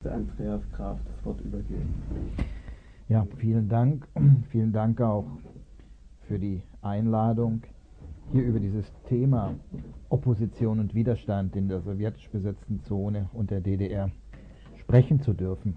der Andreas Graf das Wort übergeben. Ja, vielen Dank. Vielen Dank auch für die Einladung, hier über dieses Thema Opposition und Widerstand in der sowjetisch besetzten Zone und der DDR sprechen zu dürfen.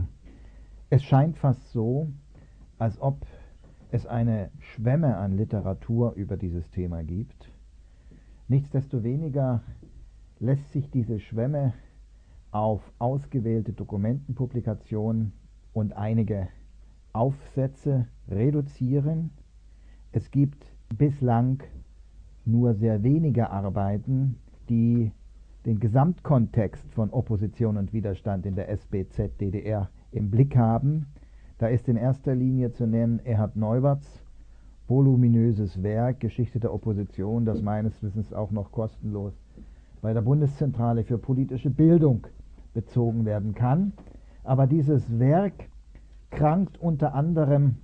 Es scheint fast so, als ob es eine Schwemme an Literatur über dieses Thema gibt. Nichtsdestoweniger lässt sich diese Schwemme auf ausgewählte Dokumentenpublikationen und einige Aufsätze reduzieren. Es gibt bislang nur sehr wenige Arbeiten, die den Gesamtkontext von Opposition und Widerstand in der SBZ-DDR im Blick haben. Da ist in erster Linie zu nennen Erhard Neuwerts voluminöses Werk Geschichte der Opposition, das meines Wissens auch noch kostenlos bei der Bundeszentrale für politische Bildung bezogen werden kann. Aber dieses Werk krankt unter anderem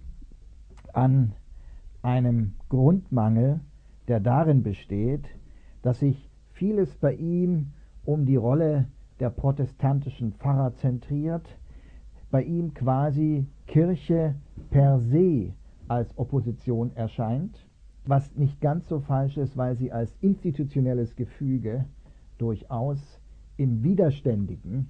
an einem Grundmangel, der darin besteht, dass sich vieles bei ihm um die Rolle der protestantischen Pfarrer zentriert, bei ihm quasi Kirche per se als Opposition erscheint, was nicht ganz so falsch ist, weil sie als institutionelles Gefüge durchaus im widerständigen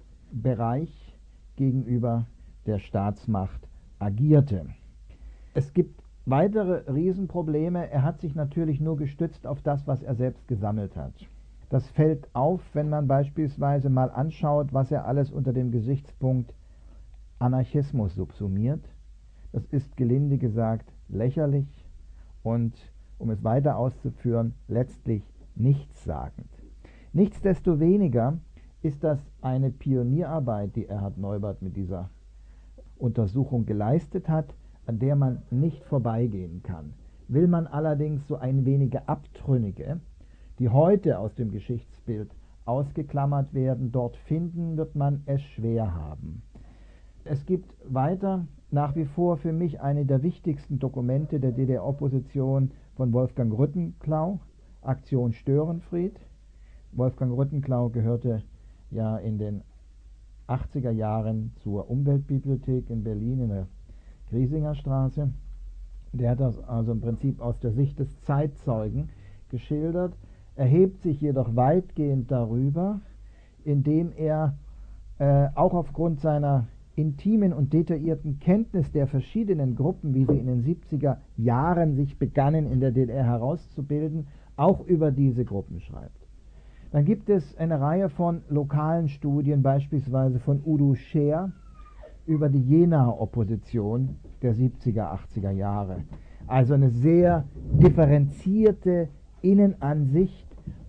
Bereich gegenüber der Staatsmacht agierte. Es gibt weitere Riesenprobleme. Er hat sich natürlich nur gestützt auf das, was er selbst gesammelt hat. Das fällt auf, wenn man beispielsweise mal anschaut, was er alles unter dem Gesichtspunkt Anarchismus subsumiert. Das ist gelinde gesagt lächerlich und, um es weiter auszuführen, letztlich nichtssagend. Nichtsdestoweniger ist das eine Pionierarbeit, die Erhard Neubert mit dieser Untersuchung geleistet hat, an der man nicht vorbeigehen kann. Will man allerdings so ein wenige Abtrünnige, die heute aus dem Geschichtsbild ausgeklammert werden, dort finden, wird man es schwer haben. Es gibt weiter nach wie vor für mich eine der wichtigsten Dokumente der DDR-Opposition von Wolfgang Rüttenklau, Aktion Störenfried. Wolfgang Rüttenklau gehörte ja in den 80er Jahren zur Umweltbibliothek in Berlin in der Griesinger Straße. Der hat das also im Prinzip aus der Sicht des Zeitzeugen geschildert, erhebt sich jedoch weitgehend darüber, indem er auch aufgrund seiner intimen und detaillierten Kenntnis der verschiedenen Gruppen, wie sie in den 70er Jahren sich begannen in der DDR herauszubilden, auch über diese Gruppen schreibt. Dann gibt es eine Reihe von lokalen Studien, beispielsweise von Udo Scher, über die Jenaer Opposition der 70er, 80er Jahre. Also eine sehr differenzierte Innenansicht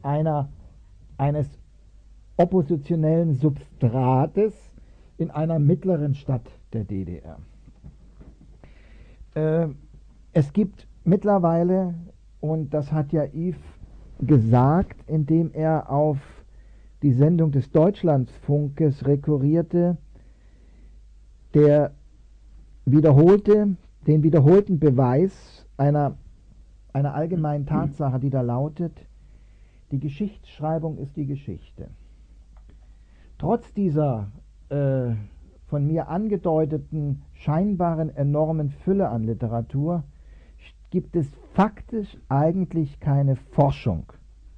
eines oppositionellen Substrates in einer mittleren Stadt der DDR. Es gibt mittlerweile, und das hat ja Yves gesagt, indem er auf die Sendung des Deutschlandfunkes rekurrierte, den wiederholten Beweis einer allgemeinen Tatsache, die da lautet: Die Geschichtsschreibung ist die Geschichte. Trotz dieser von mir angedeuteten scheinbaren enormen Fülle an Literatur gibt es faktisch eigentlich keine Forschung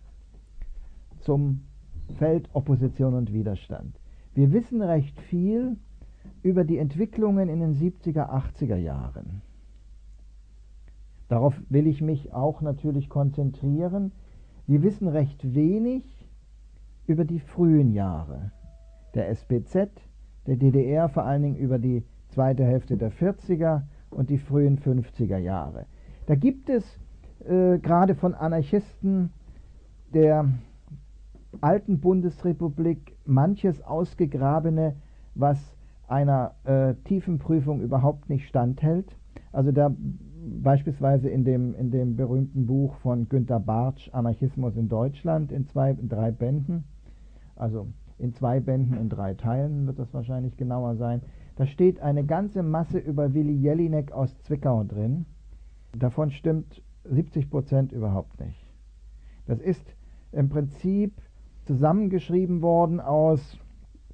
zum Feld Opposition und Widerstand. Wir wissen recht viel über die Entwicklungen in den 70er, 80er Jahren. Darauf will ich mich auch natürlich konzentrieren. Wir wissen recht wenig über die frühen Jahre der SBZ, der DDR, vor allen Dingen über die zweite Hälfte der 40er und die frühen 50er Jahre. Da gibt es gerade von Anarchisten der alten Bundesrepublik manches Ausgegrabene, was einer tiefen Prüfung überhaupt nicht standhält. Also da beispielsweise in dem berühmten Buch von Günter Bartsch, Anarchismus in Deutschland, in 3 Bänden, also in 2 Bänden in 3 Teilen wird das wahrscheinlich genauer sein. Da steht eine ganze Masse über Willi Jelinek aus Zwickau drin. Davon stimmt 70% überhaupt nicht. Das ist im Prinzip zusammengeschrieben worden aus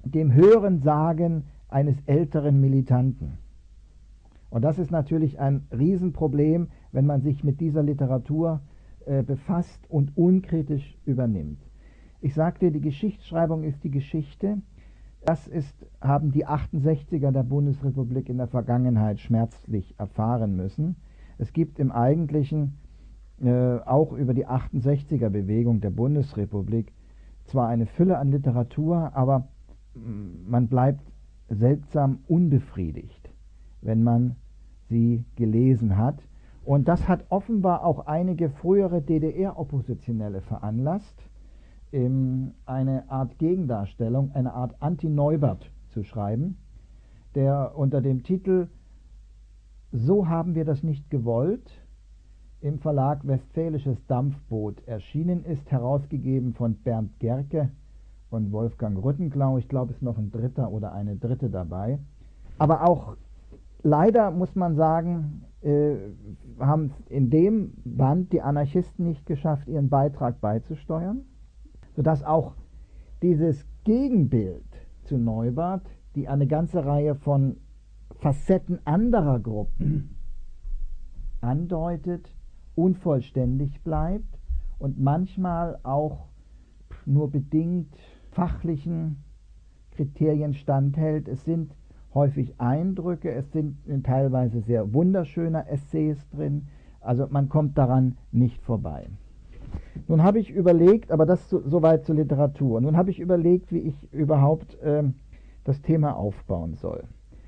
dem Hörensagen eines älteren Militanten. Und das ist natürlich ein Riesenproblem, wenn man sich mit dieser Literatur befasst und unkritisch übernimmt. Ich sagte, die Geschichtsschreibung ist die Geschichte. Das haben die 68er der Bundesrepublik in der Vergangenheit schmerzlich erfahren müssen. Es gibt im Eigentlichen auch über die 68er Bewegung der Bundesrepublik zwar eine Fülle an Literatur, aber man bleibt seltsam unbefriedigt, wenn man sie gelesen hat. Und das hat offenbar auch einige frühere DDR-Oppositionelle veranlasst, eine Art Gegendarstellung, eine Art Anti-Neubert zu schreiben, der unter dem Titel »So haben wir das nicht gewollt« im Verlag Westfälisches Dampfboot erschienen ist, herausgegeben von Bernd Gerke und Wolfgang Rüttenklau. Ich glaube, es ist noch ein Dritter oder eine Dritte dabei. Aber auch leider muss man sagen, haben in dem Band die Anarchisten nicht geschafft, ihren Beitrag beizusteuern, sodass auch dieses Gegenbild zu Neubert, die eine ganze Reihe von Facetten anderer Gruppen andeutet, unvollständig bleibt und manchmal auch nur bedingt fachlichen Kriterien standhält. Es sind häufig Eindrücke, es sind teilweise sehr wunderschöne Essays drin, also man kommt daran nicht vorbei. Nun habe ich überlegt, aber das soweit zur Literatur, nun habe ich überlegt, wie ich überhaupt das Thema aufbauen soll.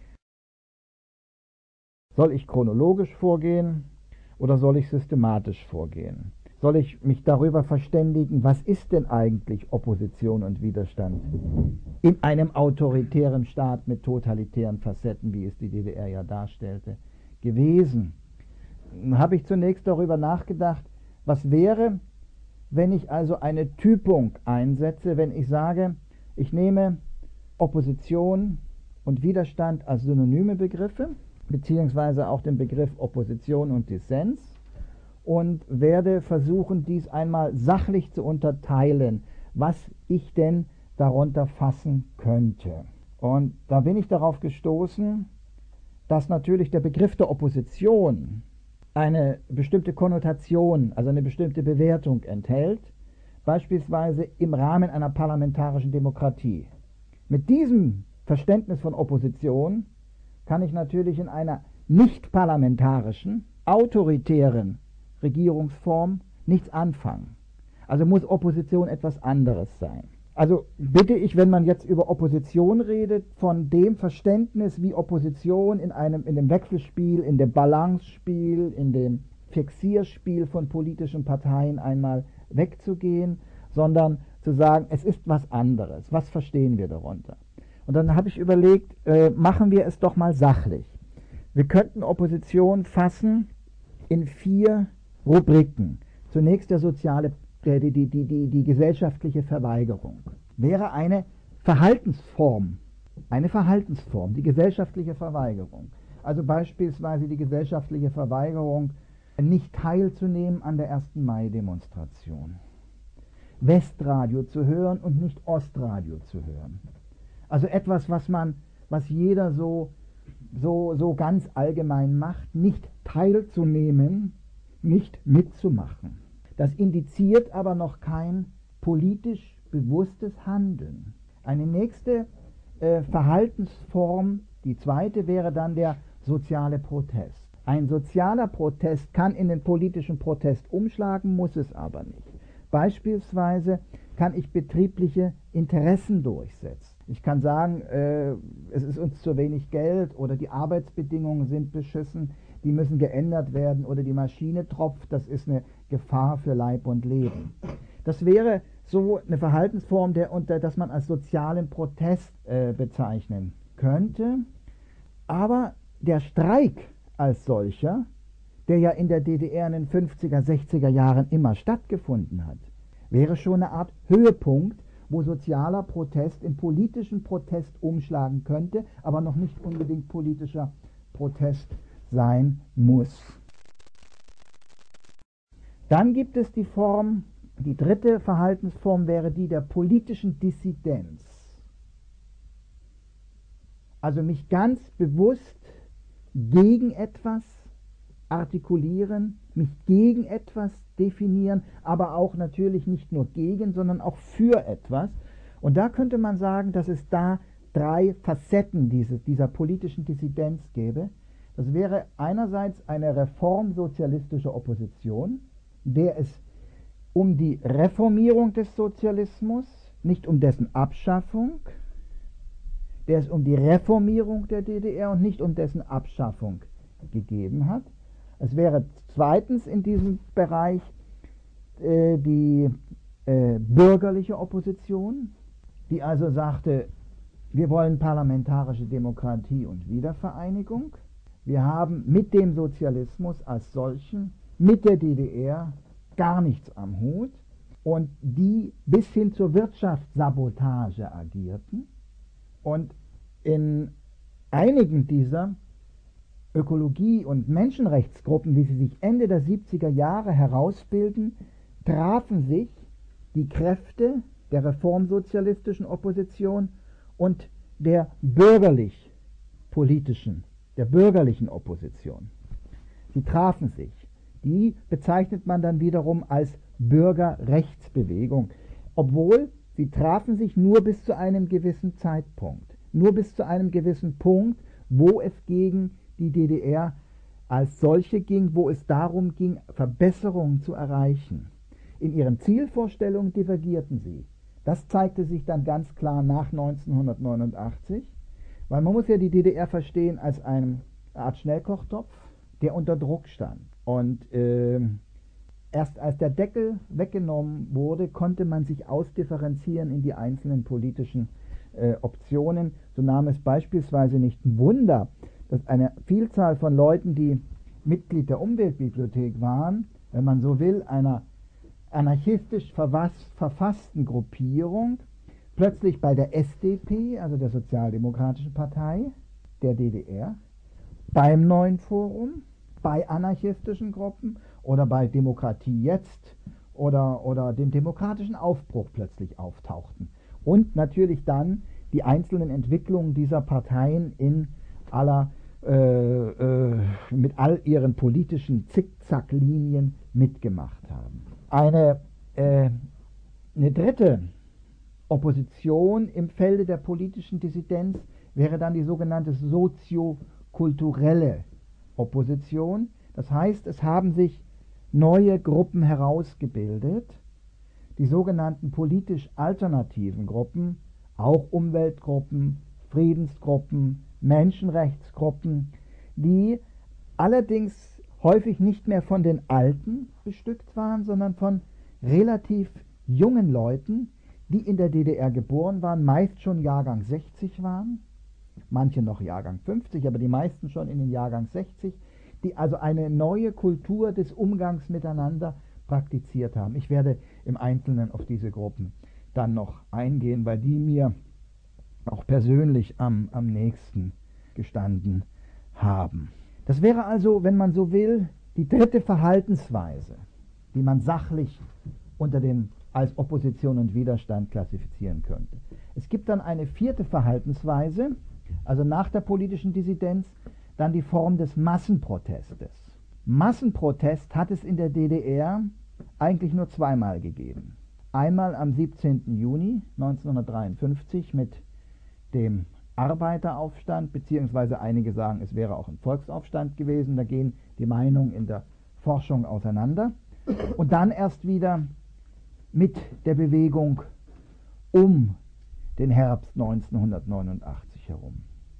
Soll ich chronologisch vorgehen oder soll ich systematisch vorgehen? Soll ich mich darüber verständigen, was ist denn eigentlich Opposition und Widerstand in einem autoritären Staat mit totalitären Facetten, wie es die DDR ja darstellte, gewesen? Dann habe ich zunächst darüber nachgedacht, was wäre, wenn ich also eine Typung einsetze, wenn ich sage, ich nehme Opposition und Widerstand als synonyme Begriffe, beziehungsweise auch den Begriff Opposition und Dissens, und werde versuchen, dies einmal sachlich zu unterteilen, was ich denn darunter fassen könnte. Und da bin ich darauf gestoßen, dass natürlich der Begriff der Opposition eine bestimmte Konnotation, also eine bestimmte Bewertung enthält, beispielsweise im Rahmen einer parlamentarischen Demokratie. Mit diesem Verständnis von Opposition kann ich natürlich in einer nicht parlamentarischen, autoritären Regierungsform nichts anfangen. Also muss Opposition etwas anderes sein. Also bitte ich, wenn man jetzt über Opposition redet, von dem Verständnis, wie Opposition in dem Wechselspiel, in dem Balancespiel, in dem Fixierspiel von politischen Parteien einmal wegzugehen, sondern zu sagen, es ist was anderes. Was verstehen wir darunter? Und dann habe ich überlegt, machen wir es doch mal sachlich. Wir könnten Opposition fassen in 4 Rubriken. Zunächst die gesellschaftliche Verweigerung. Wäre eine Verhaltensform, die gesellschaftliche Verweigerung. Also beispielsweise die gesellschaftliche Verweigerung, nicht teilzunehmen an der 1. Mai-Demonstration. Westradio zu hören und nicht Ostradio zu hören. Also etwas, was jeder so ganz allgemein macht, nicht teilzunehmen, nicht mitzumachen. Das indiziert aber noch kein politisch bewusstes Handeln. Eine nächste Verhaltensform, die zweite, wäre dann der soziale Protest. Ein sozialer Protest kann in den politischen Protest umschlagen, muss es aber nicht. Beispielsweise kann ich betriebliche Interessen durchsetzen. Ich kann sagen, es ist uns zu wenig Geld oder die Arbeitsbedingungen sind beschissen, die müssen geändert werden oder die Maschine tropft, das ist eine Gefahr für Leib und Leben. Das wäre so eine Verhaltensform, das man als sozialen Protest bezeichnen könnte. Aber der Streik als solcher, der ja in der DDR in den 50er, 60er Jahren immer stattgefunden hat, wäre schon eine Art Höhepunkt, wo sozialer Protest in politischen Protest umschlagen könnte, aber noch nicht unbedingt politischer Protest sein muss. Dann gibt es die dritte Verhaltensform wäre die der politischen Dissidenz. also mich ganz bewusst gegen etwas artikulieren, mich gegen etwas definieren, aber auch natürlich nicht nur gegen, sondern auch für etwas. Und da könnte man sagen, dass es da drei Facetten dieser politischen Dissidenz gäbe. Das wäre einerseits eine reformsozialistische Opposition, der es um die Reformierung des Sozialismus, nicht um dessen Abschaffung, der es um die Reformierung der DDR und nicht um dessen Abschaffung gegeben hat. Es wäre zweitens in diesem Bereich die bürgerliche Opposition, die also sagte, wir wollen parlamentarische Demokratie und Wiedervereinigung. Wir haben mit dem Sozialismus als solchen, mit der DDR gar nichts am Hut und die bis hin zur Wirtschaftssabotage agierten. Und in einigen dieser Ökologie- und Menschenrechtsgruppen, wie sie sich Ende der 70er Jahre herausbilden, trafen sich die Kräfte der reformsozialistischen Opposition und der bürgerlichen Opposition. Sie trafen sich. Die bezeichnet man dann wiederum als Bürgerrechtsbewegung, obwohl sie trafen sich nur bis zu einem gewissen Zeitpunkt, nur bis zu einem gewissen Punkt, wo es gegen die DDR als solche ging, wo es darum ging, Verbesserungen zu erreichen. In ihren Zielvorstellungen divergierten sie. Das zeigte sich dann ganz klar nach 1989, weil man muss ja die DDR verstehen als eine Art Schnellkochtopf, der unter Druck stand. Und erst als der Deckel weggenommen wurde, konnte man sich ausdifferenzieren in die einzelnen politischen Optionen. So nahm es beispielsweise nicht Wunder, dass eine Vielzahl von Leuten, die Mitglied der Umweltbibliothek waren, wenn man so will, einer anarchistisch verfassten Gruppierung, plötzlich bei der SDP, also der Sozialdemokratischen Partei der DDR, beim Neuen Forum, bei anarchistischen Gruppen oder bei Demokratie Jetzt oder dem demokratischen Aufbruch plötzlich auftauchten. Und natürlich dann die einzelnen Entwicklungen dieser Parteien mit all ihren politischen Zickzacklinien mitgemacht haben. Eine dritte Opposition im Felde der politischen Dissidenz wäre dann die sogenannte soziokulturelle Opposition. Das heißt, es haben sich neue Gruppen herausgebildet, die sogenannten politisch alternativen Gruppen, auch Umweltgruppen, Friedensgruppen, Menschenrechtsgruppen, die allerdings häufig nicht mehr von den Alten bestückt waren, sondern von relativ jungen Leuten, die in der DDR geboren waren, meist schon Jahrgang 60 waren, manche noch Jahrgang 50, aber die meisten schon in den Jahrgang 60, die also eine neue Kultur des Umgangs miteinander praktiziert haben. Ich werde im Einzelnen auf diese Gruppen dann noch eingehen, weil die mir auch persönlich am nächsten gestanden haben. Das wäre also, wenn man so will, die dritte Verhaltensweise, die man sachlich als Opposition und Widerstand klassifizieren könnte. Es gibt dann eine vierte Verhaltensweise, also nach der politischen Dissidenz, dann die Form des Massenprotestes. Massenprotest hat es in der DDR eigentlich nur zweimal gegeben. Einmal am 17. Juni 1953 mit dem Arbeiteraufstand, beziehungsweise einige sagen, es wäre auch ein Volksaufstand gewesen, da gehen die Meinungen in der Forschung auseinander. Und dann erst wieder mit der Bewegung um den Herbst 1989 herum.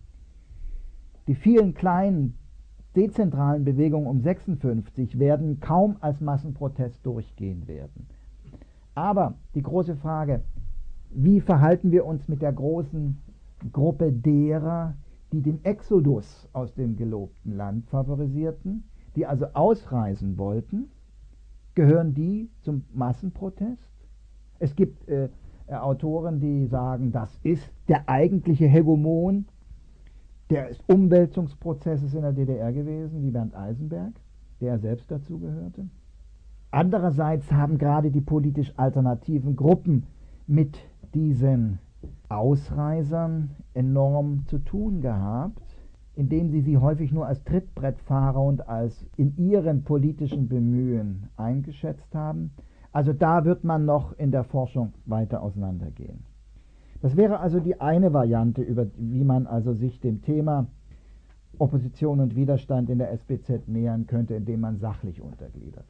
Die vielen kleinen dezentralen Bewegungen um 1956 werden kaum als Massenprotest durchgehen werden. Aber die große Frage, wie verhalten wir uns mit der großen Gruppe derer, die den Exodus aus dem gelobten Land favorisierten, die also ausreisen wollten, gehören die zum Massenprotest? Es gibt Autoren, die sagen, das ist der eigentliche Hegemon des Umwälzungsprozesses in der DDR gewesen, wie Bernd Eisenberg, der selbst dazu gehörte. Andererseits haben gerade die politisch alternativen Gruppen mit diesen Ausreisern enorm zu tun gehabt, indem sie häufig nur als Trittbrettfahrer und als in ihrem politischen Bemühen eingeschätzt haben. Also da wird man noch in der Forschung weiter auseinandergehen. Das wäre also die eine Variante, wie man also sich dem Thema Opposition und Widerstand in der SBZ nähern könnte, indem man sachlich untergliedert.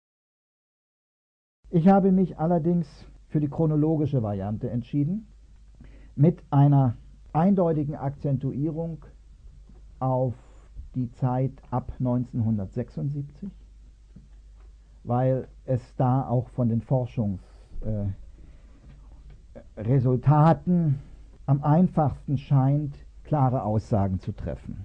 Ich habe mich allerdings für die chronologische Variante entschieden, mit einer eindeutigen Akzentuierung auf die Zeit ab 1976, weil es da auch von den Forschungsresultaten am einfachsten scheint, klare Aussagen zu treffen.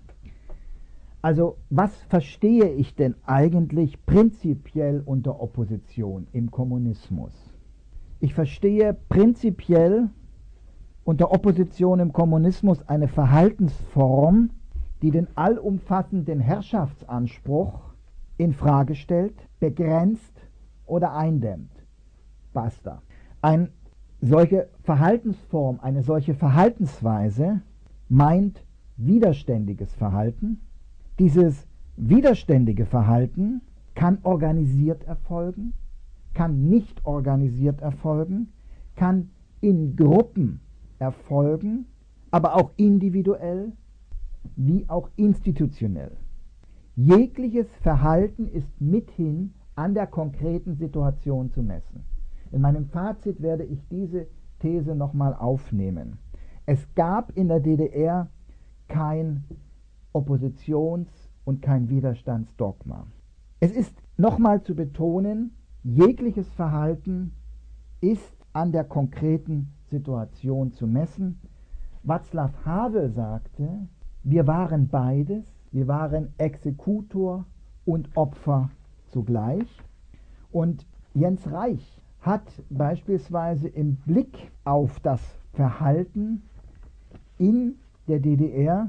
Also was verstehe ich denn eigentlich prinzipiell unter Opposition im Kommunismus? Ich verstehe prinzipiell unter Opposition im Kommunismus eine Verhaltensform, die den allumfassenden Herrschaftsanspruch in Frage stellt, begrenzt oder eindämmt. Basta. Eine solche Verhaltensform, eine solche Verhaltensweise meint widerständiges Verhalten. Dieses widerständige Verhalten kann organisiert erfolgen, kann nicht organisiert erfolgen, kann in Gruppen erfolgen, aber auch individuell wie auch institutionell. Jegliches Verhalten ist mithin an der konkreten Situation zu messen. In meinem Fazit werde ich diese These nochmal aufnehmen. Es gab in der DDR kein Oppositions- und kein Widerstandsdogma. Es ist nochmal zu betonen, jegliches Verhalten ist an der konkreten Situation zu messen. Václav Havel sagte, wir waren beides, wir waren Exekutor und Opfer zugleich. Und Jens Reich hat beispielsweise im Blick auf das Verhalten in der DDR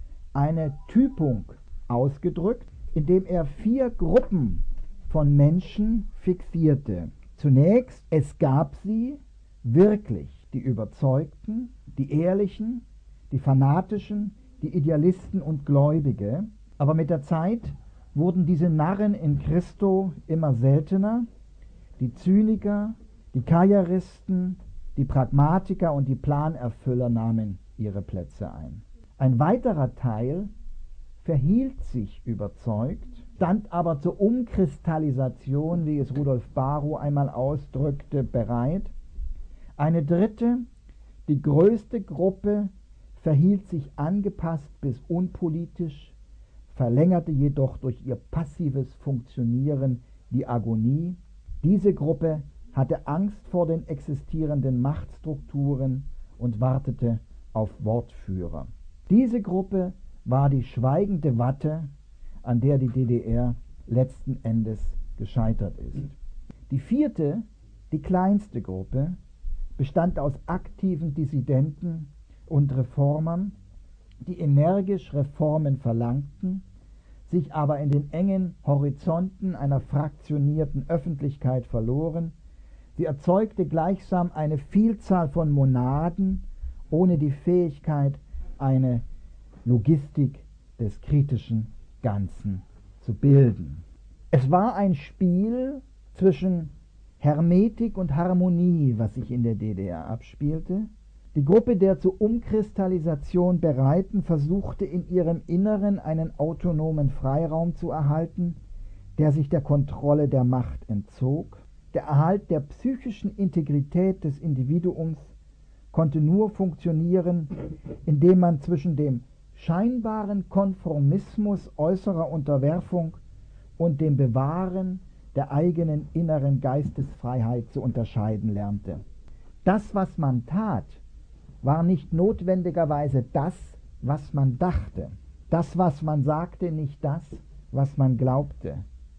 eine Typung ausgedrückt, indem er 4 Gruppen von Menschen fixierte. Zunächst, es gab sie wirklich, die Überzeugten, die Ehrlichen, die Fanatischen, die Idealisten und Gläubige. Aber mit der Zeit wurden diese Narren in Christo immer seltener. Die Zyniker, die Karrieristen, die Pragmatiker und die Planerfüller nahmen ihre Plätze ein. Ein weiterer Teil verhielt sich überzeugt, stand aber zur Umkristallisation, wie es Rudolf Barrow einmal ausdrückte, bereit. Eine dritte, die größte Gruppe, verhielt sich angepasst bis unpolitisch, verlängerte jedoch durch ihr passives Funktionieren die Agonie. Diese Gruppe hatte Angst vor den existierenden Machtstrukturen und wartete auf Wortführer. Diese Gruppe war die schweigende Watte, an der die DDR letzten Endes gescheitert ist. Die vierte, die kleinste Gruppe, bestand aus aktiven Dissidenten und Reformern, die energisch Reformen verlangten, sich aber in den engen Horizonten einer fraktionierten Öffentlichkeit verloren. Sie erzeugte gleichsam eine Vielzahl von Monaden ohne die Fähigkeit, eine Logistik des kritischen Ganzen zu bilden. Es war ein Spiel zwischen Hermetik und Harmonie, was sich in der DDR abspielte. Die Gruppe der zur Umkristallisation Bereiten versuchte in ihrem Inneren einen autonomen Freiraum zu erhalten, der sich der Kontrolle der Macht entzog. Der Erhalt der psychischen Integrität des Individuums konnte nur funktionieren, indem man zwischen dem scheinbaren Konformismus äußerer Unterwerfung und dem Bewahren der eigenen inneren Geistesfreiheit zu unterscheiden lernte. Das, was man tat, war nicht notwendigerweise das, was man dachte. Das, was man sagte, nicht das, was man glaubte.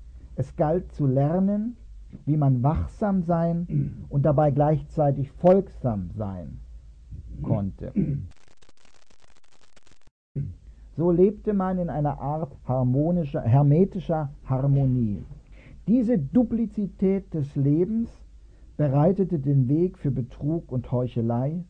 Es galt zu lernen, wie man wachsam sein und dabei gleichzeitig folgsam sein konnte. So lebte man in einer Art hermetischer Harmonie. Diese Duplizität des Lebens bereitete den Weg für Betrug und Heuchelei,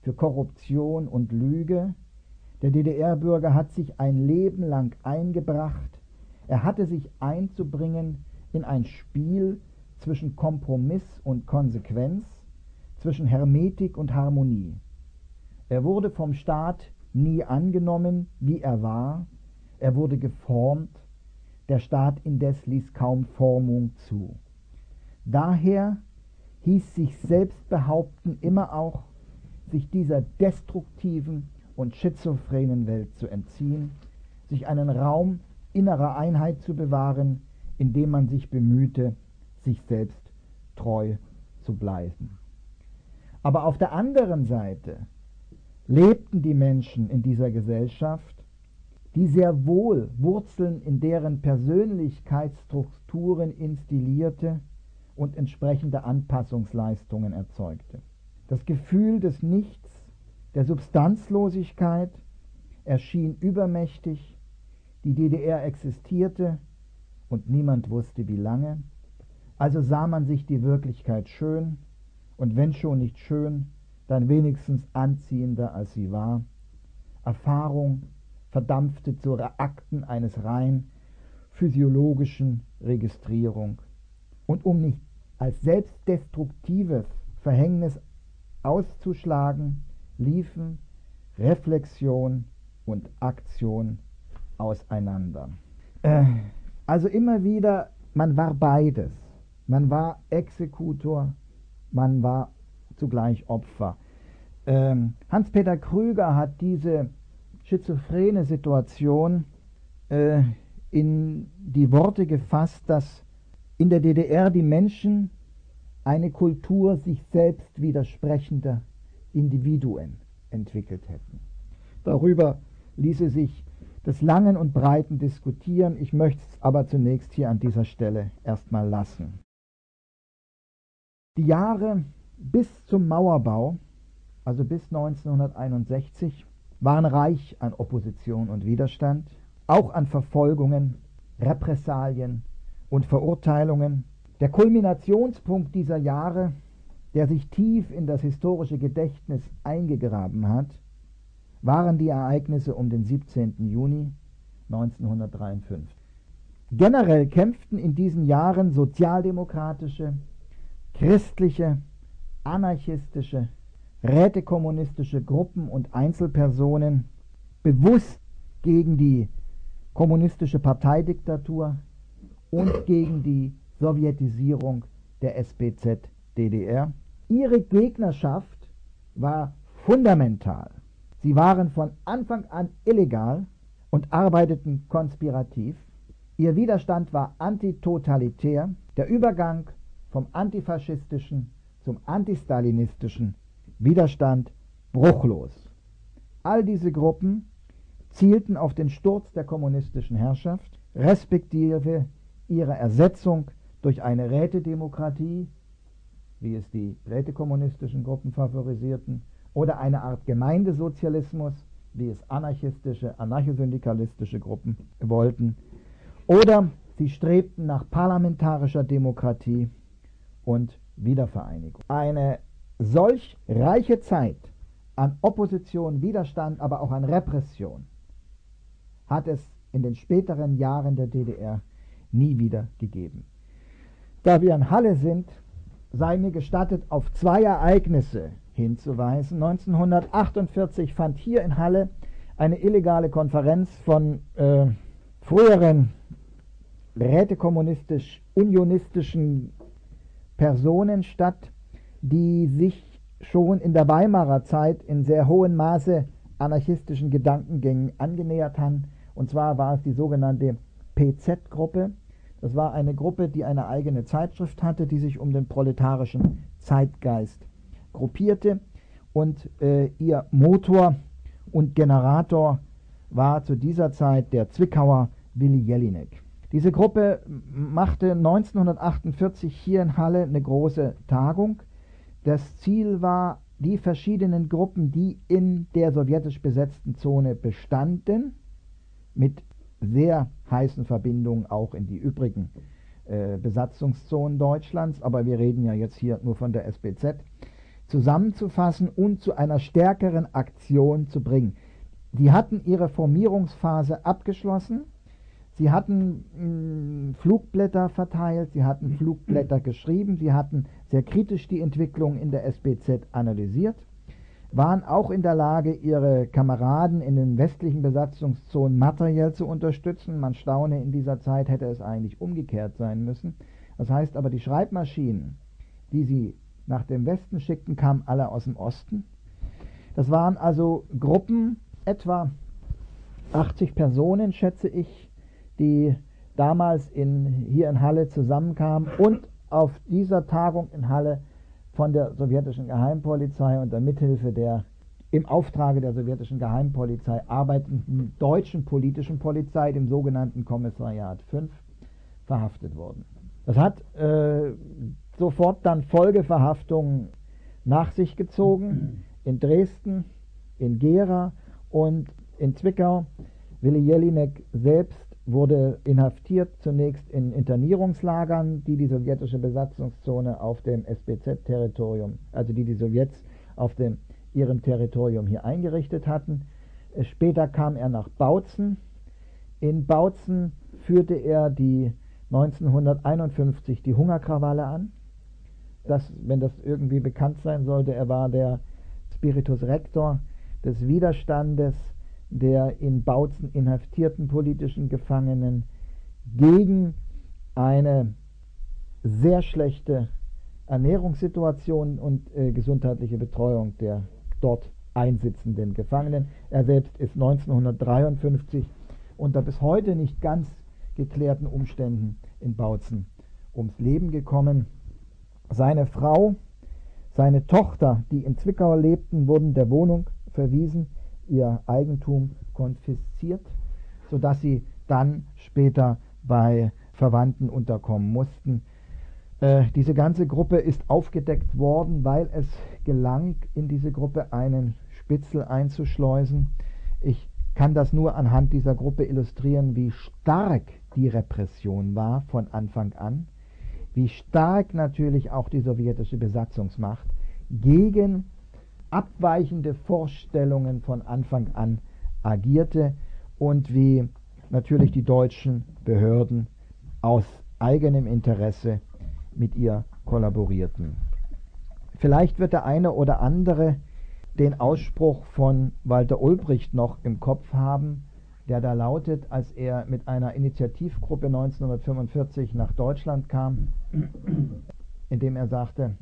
für Korruption und Lüge. Der DDR-Bürger hat sich ein Leben lang eingebracht. Er hatte sich einzubringen in ein Spiel zwischen Kompromiss und Konsequenz, zwischen Hermetik und Harmonie. Er wurde vom Staat nie angenommen, wie er war. Er wurde geformt. Der Staat indes ließ kaum Formung zu. Daher hieß sich Selbstbehaupten immer auch, sich dieser destruktiven und schizophrenen Welt zu entziehen, sich einen Raum innerer Einheit zu bewahren, in dem man sich bemühte, sich selbst treu zu bleiben. Aber auf der anderen Seite lebten die Menschen in dieser Gesellschaft, die sehr wohl Wurzeln in deren Persönlichkeitsstrukturen instillierte und entsprechende Anpassungsleistungen erzeugte. Das Gefühl des Nichts, der Substanzlosigkeit erschien übermächtig, die DDR existierte und niemand wusste wie lange, also sah man sich die Wirklichkeit schön und wenn schon nicht schön, dann wenigstens anziehender als sie war. Erfahrung verdampfte zu Akten eines rein physiologischen Registrierung. Und um nicht als selbstdestruktives Verhängnis auszuschlagen, liefen Reflexion und Aktion auseinander. Also immer wieder, man war beides. Man war Exekutor, man war zugleich Opfer. Hans-Peter Krüger hat diese schizophrene Situation in die Worte gefasst, dass in der DDR die Menschen eine Kultur sich selbst widersprechender Individuen entwickelt hätten. Darüber ließe sich des Langen und Breiten diskutieren. Ich möchte es aber zunächst hier an dieser Stelle erstmal lassen. Die Jahre bis zum Mauerbau, also bis 1961, waren reich an Opposition und Widerstand, auch an Verfolgungen, Repressalien und Verurteilungen. Der Kulminationspunkt dieser Jahre, der sich tief in das historische Gedächtnis eingegraben hat, waren die Ereignisse um den 17. Juni 1953. Generell kämpften in diesen Jahren sozialdemokratische, christliche, anarchistische, rätekommunistische Gruppen und Einzelpersonen bewusst gegen die kommunistische Parteidiktatur und gegen die Sowjetisierung der SBZ-DDR. Ihre Gegnerschaft war fundamental. Sie waren von Anfang an illegal und arbeiteten konspirativ. Ihr Widerstand war antitotalitär. Der Übergang vom antifaschistischen zum antistalinistischen Widerstand bruchlos. All diese Gruppen zielten auf den Sturz der kommunistischen Herrschaft, respektive ihre Ersetzung durch eine Rätedemokratie, wie es die rätekommunistischen Gruppen favorisierten, oder eine Art Gemeindesozialismus, wie es anarchistische, anarchosyndikalistische Gruppen wollten, oder sie strebten nach parlamentarischer Demokratie und Wiedervereinigung. Eine solch reiche Zeit an Opposition, Widerstand, aber auch an Repression hat es in den späteren Jahren der DDR nie wieder gegeben. Da wir in Halle sind, sei mir gestattet, auf zwei Ereignisse hinzuweisen. 1948 fand hier in Halle eine illegale Konferenz von früheren rätekommunistisch-unionistischen Personen statt, die sich schon in der Weimarer Zeit in sehr hohem Maße anarchistischen Gedankengängen angenähert haben. Und zwar war es die sogenannte PZ-Gruppe. Das war eine Gruppe, die eine eigene Zeitschrift hatte, die sich um den proletarischen Zeitgeist gruppierte. Und ihr Motor und Generator war zu dieser Zeit der Zwickauer Willi Jelinek. Diese Gruppe machte 1948 hier in Halle eine große Tagung. Das Ziel war, die verschiedenen Gruppen, die in der sowjetisch besetzten Zone bestanden, mit sehr heißen Verbindungen auch in die übrigen Besatzungszonen Deutschlands, aber wir reden ja jetzt hier nur von der SBZ, zusammenzufassen und zu einer stärkeren Aktion zu bringen. Die hatten ihre Formierungsphase abgeschlossen, sie hatten Flugblätter verteilt, sie hatten Flugblätter geschrieben, sie hatten sehr kritisch die Entwicklung in der SBZ analysiert, waren auch in der Lage, ihre Kameraden in den westlichen Besatzungszonen materiell zu unterstützen. Man staune, in dieser Zeit hätte es eigentlich umgekehrt sein müssen. Das heißt aber, die Schreibmaschinen, die sie nach dem Westen schickten, kamen alle aus dem Osten. Das waren also Gruppen, etwa 80 Personen, schätze ich, die damals hier in Halle zusammenkamen und auf dieser Tagung in Halle von der sowjetischen Geheimpolizei unter Mithilfe der im Auftrage der sowjetischen Geheimpolizei arbeitenden deutschen politischen Polizei, dem sogenannten Kommissariat 5, verhaftet wurden. Das hat sofort dann Folgeverhaftungen nach sich gezogen in Dresden, in Gera und in Zwickau. Willi Jelinek selbst wurde inhaftiert, zunächst in Internierungslagern, die sowjetische Besatzungszone auf dem SBZ-Territorium, also die Sowjets auf ihrem Territorium hier eingerichtet hatten. Später kam er nach Bautzen. In Bautzen führte er 1951 die Hungerkrawalle an. Wenn das irgendwie bekannt sein sollte, er war der Spiritus Rector des Widerstandes der in Bautzen inhaftierten politischen Gefangenen gegen eine sehr schlechte Ernährungssituation und gesundheitliche Betreuung der dort einsitzenden Gefangenen. Er selbst ist 1953 unter bis heute nicht ganz geklärten Umständen in Bautzen ums Leben gekommen. Seine Frau, seine Tochter, die in Zwickau lebten, wurden der Wohnung verwiesen, ihr Eigentum konfisziert, sodass sie dann später bei Verwandten unterkommen mussten. Diese ganze Gruppe ist aufgedeckt worden, weil es gelang, in diese Gruppe einen Spitzel einzuschleusen. Ich kann das nur anhand dieser Gruppe illustrieren, wie stark die Repression war von Anfang an, wie stark natürlich auch die sowjetische Besatzungsmacht gegen abweichende Vorstellungen von Anfang an agierte und wie natürlich die deutschen Behörden aus eigenem Interesse mit ihr kollaborierten. Vielleicht wird der eine oder andere den Ausspruch von Walter Ulbricht noch im Kopf haben, der da lautet, als er mit einer Initiativgruppe 1945 nach Deutschland kam, indem er sagte,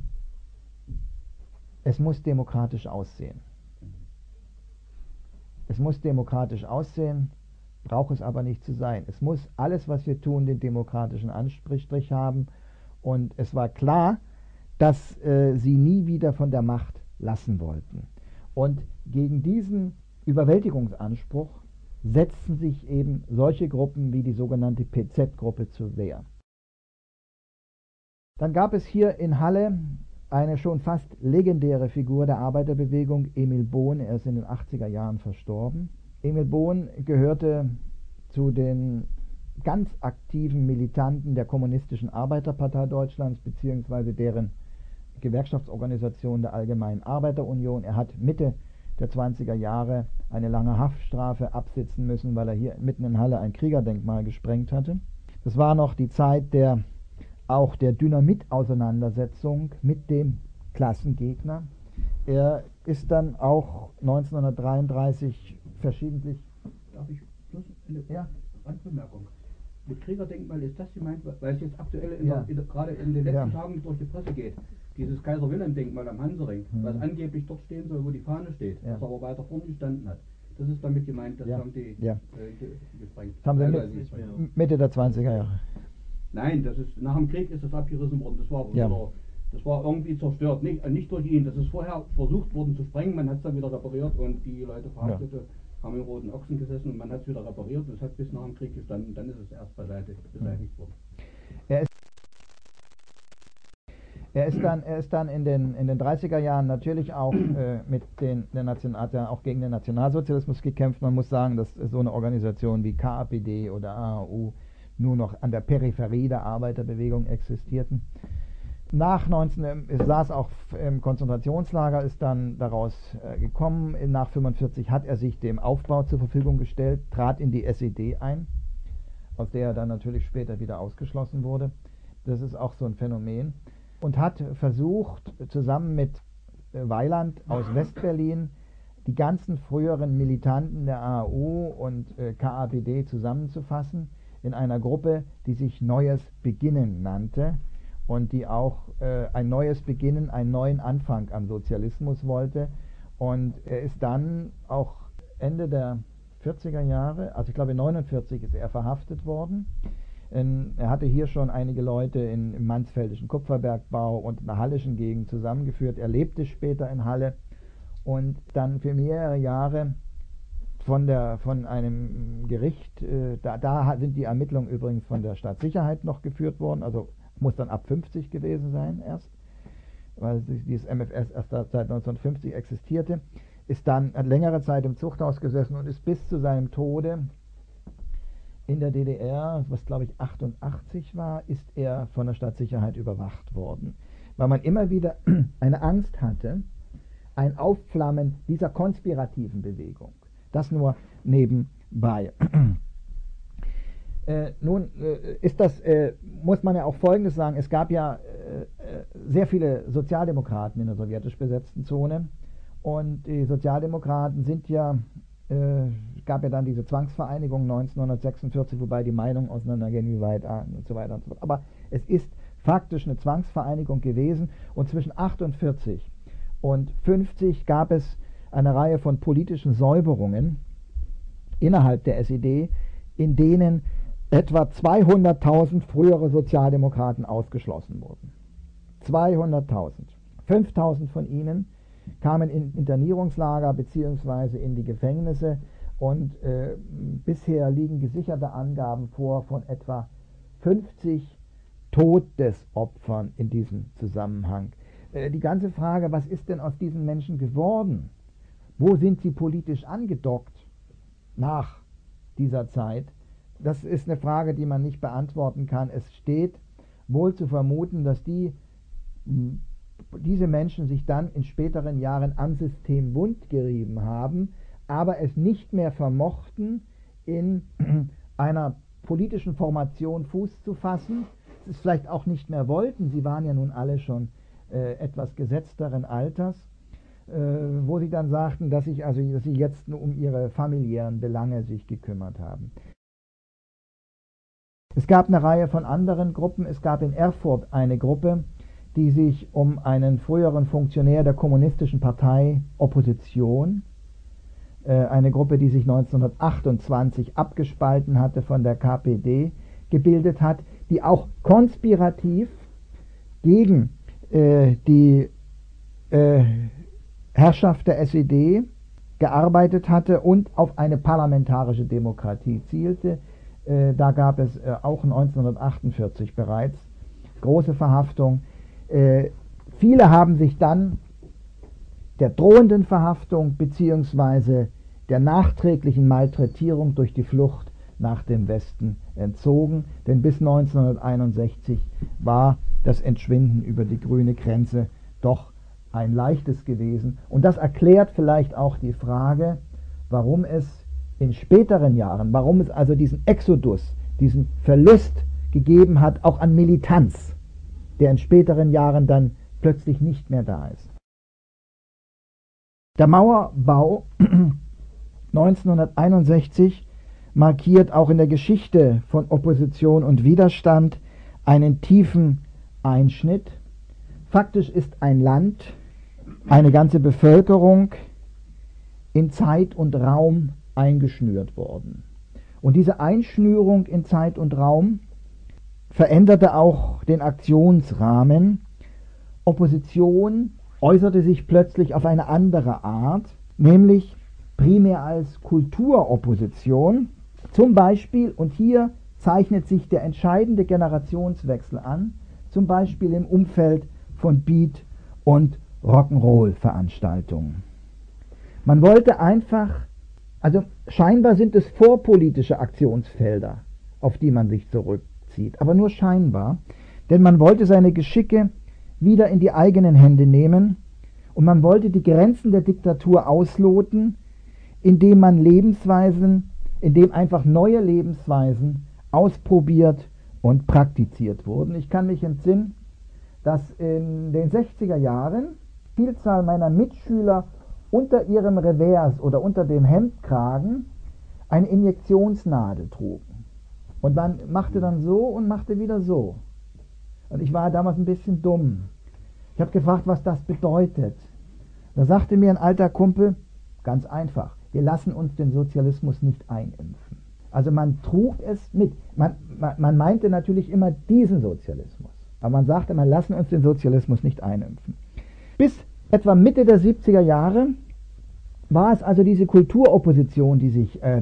es muss demokratisch aussehen. Es muss demokratisch aussehen, braucht es aber nicht zu sein. Es muss alles, was wir tun, den demokratischen Anstrich haben. Und es war klar, dass sie nie wieder von der Macht lassen wollten. Und gegen diesen Überwältigungsanspruch setzten sich eben solche Gruppen wie die sogenannte PZ-Gruppe zur Wehr. Dann gab es hier in Halle eine schon fast legendäre Figur der Arbeiterbewegung, Emil Bohn. Er ist in den 80er Jahren verstorben. Emil Bohn gehörte zu den ganz aktiven Militanten der Kommunistischen Arbeiterpartei Deutschlands bzw. deren Gewerkschaftsorganisation der Allgemeinen Arbeiterunion. Er hat Mitte der 20er Jahre eine lange Haftstrafe absitzen müssen, weil er hier mitten in Halle ein Kriegerdenkmal gesprengt hatte. Das war noch die Zeit der Dynamitauseinandersetzung mit dem Klassengegner. Er ist dann auch 1933 verschiedentlich... Darf ich bloß eine Randbemerkung? Mit Kriegerdenkmal ist das gemeint, weil es jetzt aktuell gerade in den letzten Tagen durch die Presse geht. Dieses Kaiser-Wilhelm-Denkmal am Hansering, was angeblich dort stehen soll, wo die Fahne steht, was aber weiter vorne gestanden hat. Das ist damit gemeint, das haben die gesprengt. Das haben sie Mitte der 20er Jahre. Nein, nach dem Krieg ist das abgerissen worden. Das war irgendwie zerstört. Nicht durch ihn. Das ist vorher versucht worden zu sprengen. Man hat es dann wieder repariert und die Leute Verhaftete haben im Roten Ochsen gesessen und man hat es wieder repariert und es hat bis nach dem Krieg gestanden. Dann ist es erst beseitigt worden. Er ist dann in den 30er Jahren natürlich auch hat er auch gegen den Nationalsozialismus gekämpft. Man muss sagen, dass so eine Organisation wie KAPD oder AHU nur noch an der Peripherie der Arbeiterbewegung existierten. Nach 19, es saß auch im Konzentrationslager, ist dann daraus gekommen. Nach 1945 hat er sich dem Aufbau zur Verfügung gestellt, trat in die SED ein, aus der er dann natürlich später wieder ausgeschlossen wurde. Das ist auch so ein Phänomen. Und hat versucht, zusammen mit Weiland aus Westberlin, die ganzen früheren Militanten der AU und KAPD zusammenzufassen in einer Gruppe, die sich Neues Beginnen nannte und die auch ein neues Beginnen, einen neuen Anfang am Sozialismus wollte. Und er ist dann auch Ende der 40er Jahre, also ich glaube 1949 ist er verhaftet worden. Er hatte hier schon einige Leute im mansfeldischen Kupferbergbau und in der hallischen Gegend zusammengeführt. Er lebte später in Halle und dann für mehrere Jahre von einem Gericht, da sind die Ermittlungen übrigens von der Staatssicherheit noch geführt worden, also muss dann ab 50 gewesen sein erst, weil dieses MFS erst seit 1950 existierte, hat längere Zeit im Zuchthaus gesessen und ist bis zu seinem Tode in der DDR, was glaube ich 88 war, ist er von der Staatssicherheit überwacht worden, weil man immer wieder eine Angst hatte, ein Aufflammen dieser konspirativen Bewegung. Das nur nebenbei. Nun muss man ja auch Folgendes sagen, es gab ja sehr viele Sozialdemokraten in der sowjetisch besetzten Zone und die Sozialdemokraten gab ja dann diese Zwangsvereinigung 1946, wobei die Meinungen auseinandergehen, wie weit und so weiter und so fort. Aber es ist faktisch eine Zwangsvereinigung gewesen und zwischen 48 und 50 gab es eine Reihe von politischen Säuberungen innerhalb der SED, in denen etwa 200.000 frühere Sozialdemokraten ausgeschlossen wurden. 200.000. 5.000 von ihnen kamen in Internierungslager bzw. in die Gefängnisse und bisher liegen gesicherte Angaben vor von etwa 50 Todesopfern in diesem Zusammenhang. Die ganze Frage, was ist denn aus diesen Menschen geworden? Wo sind sie politisch angedockt nach dieser Zeit? Das ist eine Frage, die man nicht beantworten kann. Es steht wohl zu vermuten, dass diese Menschen sich dann in späteren Jahren am System wundgerieben haben, aber es nicht mehr vermochten, in einer politischen Formation Fuß zu fassen, es vielleicht auch nicht mehr wollten, sie waren ja nun alle schon etwas gesetzteren Alters, wo sie dann sagten, dass sie jetzt nur um ihre familiären Belange sich gekümmert haben. Es gab eine Reihe von anderen Gruppen. Es gab in Erfurt eine Gruppe, die sich um einen früheren Funktionär der Kommunistischen Partei Opposition, eine Gruppe, die sich 1928 abgespalten hatte von der KPD, gebildet hat, die auch konspirativ gegen die Herrschaft der SED gearbeitet hatte und auf eine parlamentarische Demokratie zielte. Da gab es auch 1948 bereits große Verhaftung. Viele haben sich dann der drohenden Verhaftung bzw. der nachträglichen Malträtierung durch die Flucht nach dem Westen entzogen, denn bis 1961 war das Entschwinden über die grüne Grenze doch ein leichtes gewesen. Und das erklärt vielleicht auch die Frage, warum es in späteren Jahren, warum es also diesen Exodus, diesen Verlust gegeben hat, auch an Militanz, der in späteren Jahren dann plötzlich nicht mehr da ist. Der Mauerbau 1961 markiert auch in der Geschichte von Opposition und Widerstand einen tiefen Einschnitt. Faktisch ist ein Land, eine ganze Bevölkerung in Zeit und Raum eingeschnürt worden. Und diese Einschnürung in Zeit und Raum veränderte auch den Aktionsrahmen. Opposition äußerte sich plötzlich auf eine andere Art, nämlich primär als Kulturopposition. Zum Beispiel, und hier zeichnet sich der entscheidende Generationswechsel an, zum Beispiel im Umfeld von Beat- und Rock'n'Roll-Veranstaltungen. Man wollte einfach, also scheinbar sind es vorpolitische Aktionsfelder, auf die man sich zurückzieht, aber nur scheinbar, denn man wollte seine Geschicke wieder in die eigenen Hände nehmen und man wollte die Grenzen der Diktatur ausloten, indem einfach neue Lebensweisen ausprobiert und praktiziert wurden. Ich kann mich entsinnen, dass in den 60er Jahren Vielzahl meiner Mitschüler unter ihrem Revers oder unter dem Hemdkragen eine Injektionsnadel trugen. Und man machte dann so und machte wieder so. Und ich war damals ein bisschen dumm. Ich habe gefragt, was das bedeutet. Da sagte mir ein alter Kumpel, ganz einfach, wir lassen uns den Sozialismus nicht einimpfen. Also man trug es mit. Man meinte natürlich immer diesen Sozialismus. Aber man sagte, wir lassen uns den Sozialismus nicht einimpfen. Bis etwa Mitte der 70er Jahre war es also diese Kulturopposition, die sich in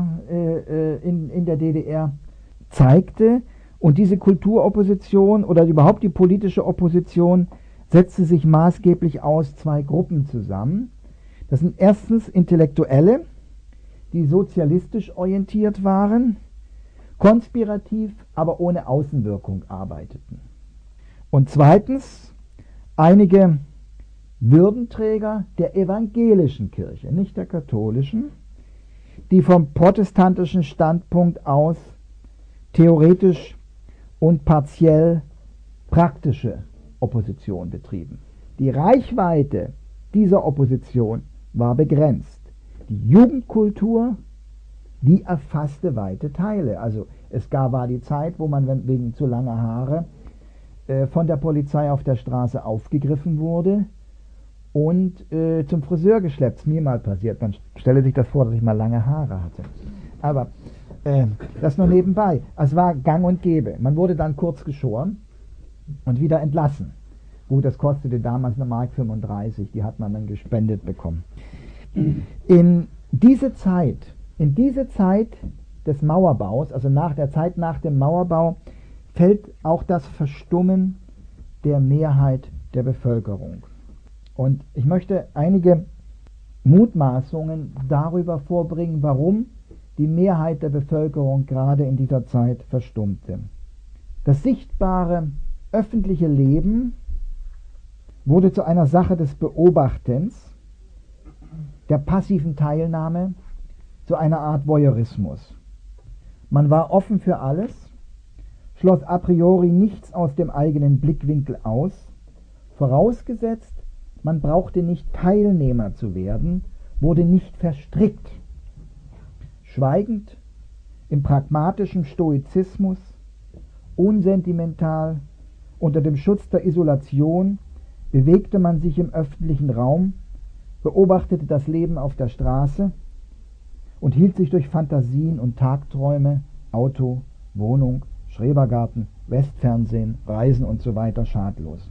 der DDR zeigte. Und diese Kulturopposition oder überhaupt die politische Opposition setzte sich maßgeblich aus zwei Gruppen zusammen. Das sind erstens Intellektuelle, die sozialistisch orientiert waren, konspirativ, aber ohne Außenwirkung arbeiteten. Und zweitens einige Würdenträger der evangelischen Kirche, nicht der katholischen, die vom protestantischen Standpunkt aus theoretisch und partiell praktische Opposition betrieben. Die Reichweite dieser Opposition war begrenzt. Die Jugendkultur, die erfasste weite Teile. Also war die Zeit, wo man wegen zu langer Haare von der Polizei auf der Straße aufgegriffen wurde und zum Friseur geschleppt. Mir mal passiert. Man stelle sich das vor, dass ich mal lange Haare hatte. Aber das nur nebenbei. Es war gang und gäbe. Man wurde dann kurz geschoren und wieder entlassen. Gut, das kostete damals 1,35 Mark, die hat man dann gespendet bekommen. In diese Zeit des Mauerbaus, also nach der Zeit nach dem Mauerbau, fällt auch das Verstummen der Mehrheit der Bevölkerung. Und ich möchte einige Mutmaßungen darüber vorbringen, warum die Mehrheit der Bevölkerung gerade in dieser Zeit verstummte. Das sichtbare öffentliche Leben wurde zu einer Sache des Beobachtens, der passiven Teilnahme, zu einer Art Voyeurismus. Man war offen für alles, schloss a priori nichts aus dem eigenen Blickwinkel aus, vorausgesetzt, man brauchte nicht Teilnehmer zu werden, wurde nicht verstrickt. Schweigend, im pragmatischen Stoizismus, unsentimental, unter dem Schutz der Isolation, bewegte man sich im öffentlichen Raum, beobachtete das Leben auf der Straße und hielt sich durch Fantasien und Tagträume, Auto, Wohnung, Schrebergarten, Westfernsehen, Reisen usw. schadlos.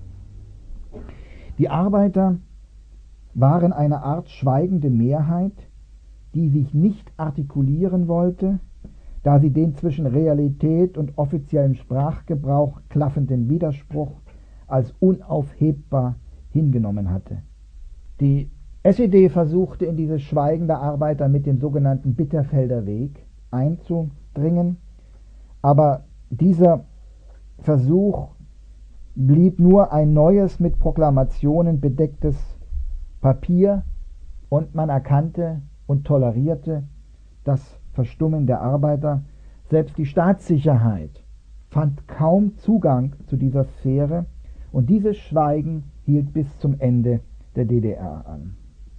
Die Arbeiter waren eine Art schweigende Mehrheit, die sich nicht artikulieren wollte, da sie den zwischen Realität und offiziellem Sprachgebrauch klaffenden Widerspruch als unaufhebbar hingenommen hatte. Die SED versuchte in dieses Schweigen der Arbeiter mit dem sogenannten Bitterfelder Weg einzudringen, aber dieser Versuch blieb nur ein neues, mit Proklamationen bedecktes Papier, und man erkannte und tolerierte das Verstummen der Arbeiter. Selbst die Staatssicherheit fand kaum Zugang zu dieser Sphäre, und dieses Schweigen hielt bis zum Ende der DDR an.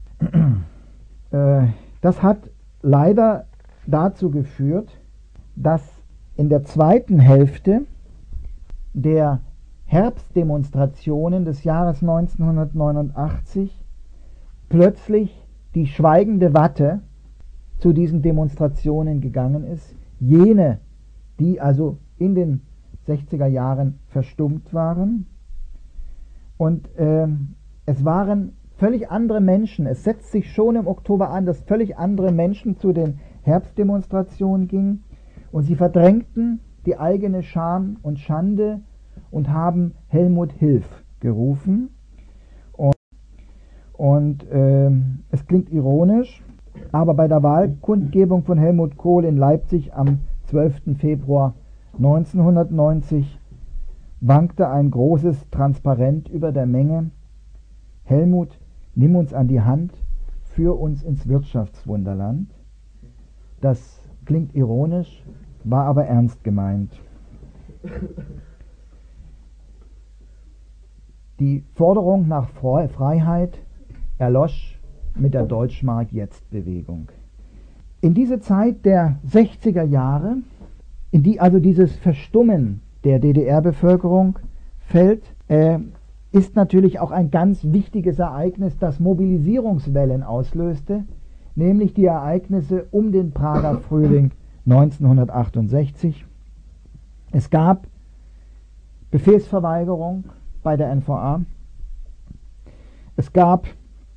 Das hat leider dazu geführt, dass in der zweiten Hälfte der Herbstdemonstrationen des Jahres 1989 plötzlich die schweigende Watte zu diesen Demonstrationen gegangen ist. Jene, die also in den 60er Jahren verstummt waren. Und es waren völlig andere Menschen. Es setzt sich schon im Oktober an, dass völlig andere Menschen zu den Herbstdemonstrationen gingen. Und sie verdrängten die eigene Scham und Schande und haben Helmut Hilf gerufen. Und es klingt ironisch, aber bei der Wahlkundgebung von Helmut Kohl in Leipzig am 12. Februar 1990 wankte ein großes Transparent über der Menge: Helmut, nimm uns an die Hand, führ uns ins Wirtschaftswunderland. Das klingt ironisch, war aber ernst gemeint. Die Forderung nach Freiheit erlosch mit der Deutschmark-Jetzt-Bewegung. In diese Zeit der 60er Jahre, in die also dieses Verstummen der DDR-Bevölkerung fällt, ist natürlich auch ein ganz wichtiges Ereignis, das Mobilisierungswellen auslöste, nämlich die Ereignisse um den Prager Frühling 1968. Es gab Befehlsverweigerung bei der NVA. Es gab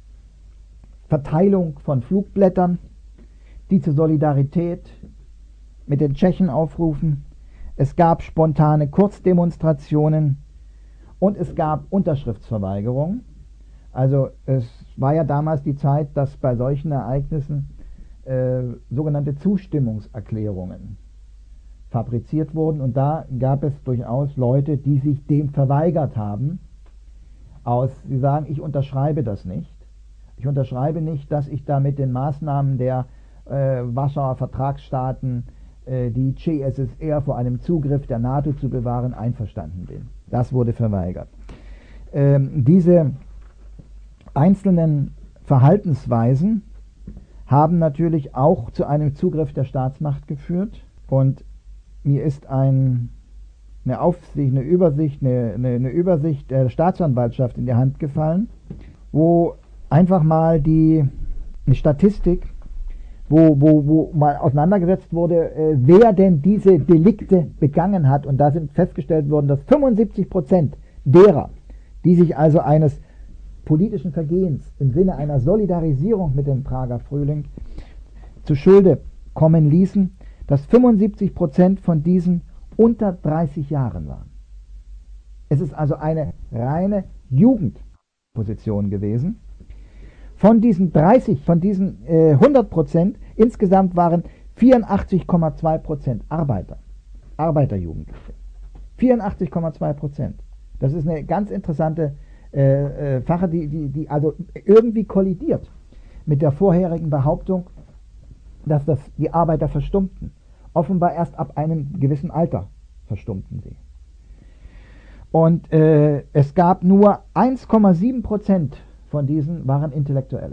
Verteilung von Flugblättern, die zur Solidarität mit den Tschechen aufrufen. Es gab spontane Kurzdemonstrationen und es gab Unterschriftsverweigerung. Also es war ja damals die Zeit, dass bei solchen Ereignissen sogenannte Zustimmungserklärungen fabriziert wurden, und da gab es durchaus Leute, die sich dem verweigert haben. Sie sagen, ich unterschreibe das nicht. Ich unterschreibe nicht, dass ich da mit den Maßnahmen der Warschauer Vertragsstaaten, die CSSR vor einem Zugriff der NATO zu bewahren, einverstanden bin. Das wurde verweigert. Diese einzelnen Verhaltensweisen haben natürlich auch zu einem Zugriff der Staatsmacht geführt, und mir ist eine Übersicht der Staatsanwaltschaft in die Hand gefallen, wo einfach mal eine Statistik, wo mal auseinandergesetzt wurde, wer denn diese Delikte begangen hat, und da sind festgestellt worden, dass 75% derer, die sich also eines politischen Vergehens im Sinne einer Solidarisierung mit dem Prager Frühling zu Schulde kommen ließen, dass 75% von diesen unter 30 Jahren waren. Es ist also eine reine Jugendposition gewesen. Von diesen 100%, insgesamt waren 84,2% Arbeiterjugendliche. 84,2%. Das ist eine ganz interessante Sache, die also irgendwie kollidiert mit der vorherigen Behauptung, dass die Arbeiter verstummten. Offenbar erst ab einem gewissen Alter verstummten sie. Und es gab nur 1,7% von diesen waren Intellektuelle.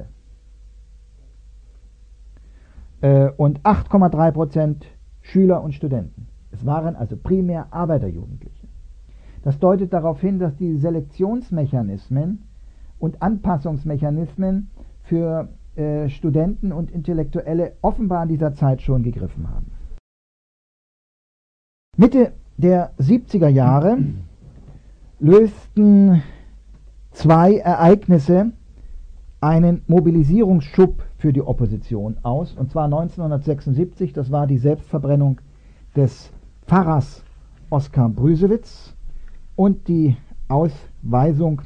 Und 8,3% Schüler und Studenten. Es waren also primär Arbeiterjugendliche. Das deutet darauf hin, dass die Selektionsmechanismen und Anpassungsmechanismen für Studenten und Intellektuelle offenbar in dieser Zeit schon gegriffen haben. Mitte der 70er Jahre lösten zwei Ereignisse einen Mobilisierungsschub für die Opposition aus, und zwar 1976, das war die Selbstverbrennung des Pfarrers Oskar Brüsewitz und die Ausbürgerung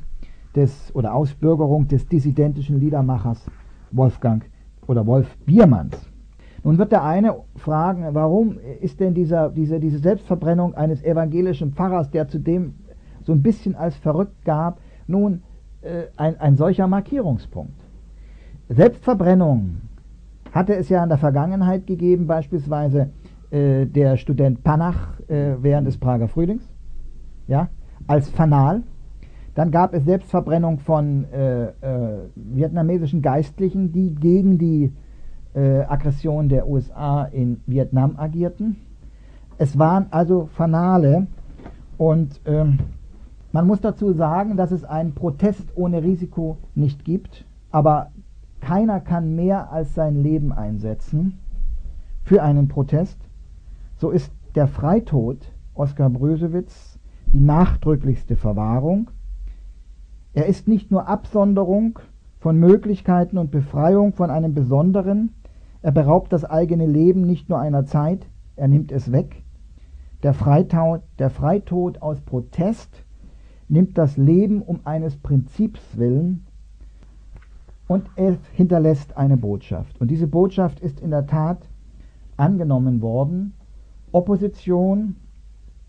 des dissidentischen Liedermachers Wolf Biermanns. Nun wird der eine fragen, warum ist denn diese Selbstverbrennung eines evangelischen Pfarrers, der zudem so ein bisschen als verrückt gab, nun ein solcher Markierungspunkt? Selbstverbrennung hatte es ja in der Vergangenheit gegeben, beispielsweise der Student Panach während des Prager Frühlings, ja, als Fanal. Dann gab es Selbstverbrennung von vietnamesischen Geistlichen, die gegen die Aggression der USA in Vietnam agierten. Es waren also Fanale, und man muss dazu sagen, dass es einen Protest ohne Risiko nicht gibt, aber keiner kann mehr als sein Leben einsetzen für einen Protest. So ist der Freitod Oskar Brüsewitz die nachdrücklichste Verwahrung. Er ist nicht nur Absonderung von Möglichkeiten und Befreiung von einem Besonderen, er beraubt das eigene Leben nicht nur einer Zeit, er nimmt es weg. Der Freitod aus Protest nimmt das Leben um eines Prinzips willen, und es hinterlässt eine Botschaft. Und diese Botschaft ist in der Tat angenommen worden: Opposition,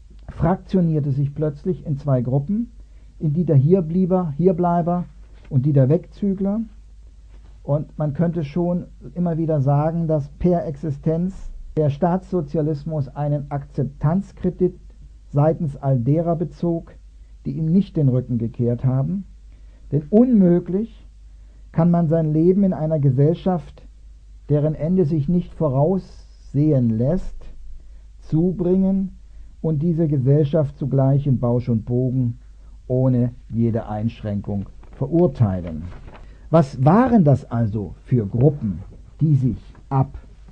fraktionierte sich plötzlich in zwei Gruppen, in die der Hierbleiber und die der Wegzügler. Und man könnte schon immer wieder sagen, dass per Existenz der Staatssozialismus einen Akzeptanzkredit seitens all derer bezog, die ihm nicht den Rücken gekehrt haben. Denn unmöglich kann man sein Leben in einer Gesellschaft, deren Ende sich nicht voraussehen lässt, zubringen und diese Gesellschaft zugleich in Bausch und Bogen ohne jede Einschränkung verurteilen. Was waren das also für Gruppen, die sich ab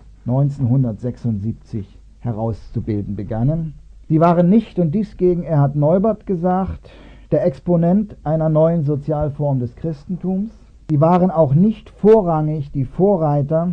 1976 herauszubilden begannen? Sie waren nicht, und dies gegen Erhard Neubert gesagt, der Exponent einer neuen Sozialform des Christentums. Sie waren auch nicht vorrangig die Vorreiter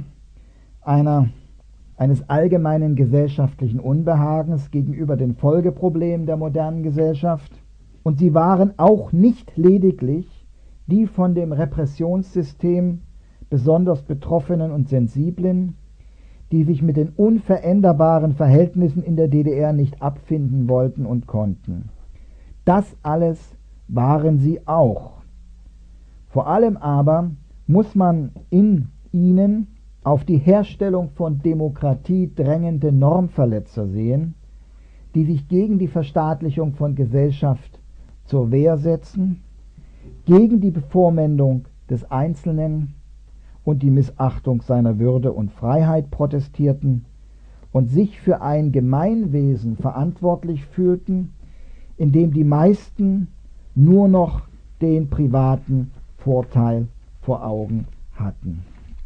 eines allgemeinen gesellschaftlichen Unbehagens gegenüber den Folgeproblemen der modernen Gesellschaft. Und sie waren auch nicht lediglich die von dem Repressionssystem besonders Betroffenen und Sensiblen, die sich mit den unveränderbaren Verhältnissen in der DDR nicht abfinden wollten und konnten. Das alles waren sie auch. Vor allem aber muss man in ihnen auf die Herstellung von Demokratie drängende Normverletzer sehen, die sich gegen die Verstaatlichung von Gesellschaft zur Wehr setzen, gegen die Bevormundung des Einzelnen und die Missachtung seiner Würde und Freiheit protestierten und sich für ein Gemeinwesen verantwortlich fühlten, in dem die meisten nur noch den privaten Vorteil vor Augen hatten.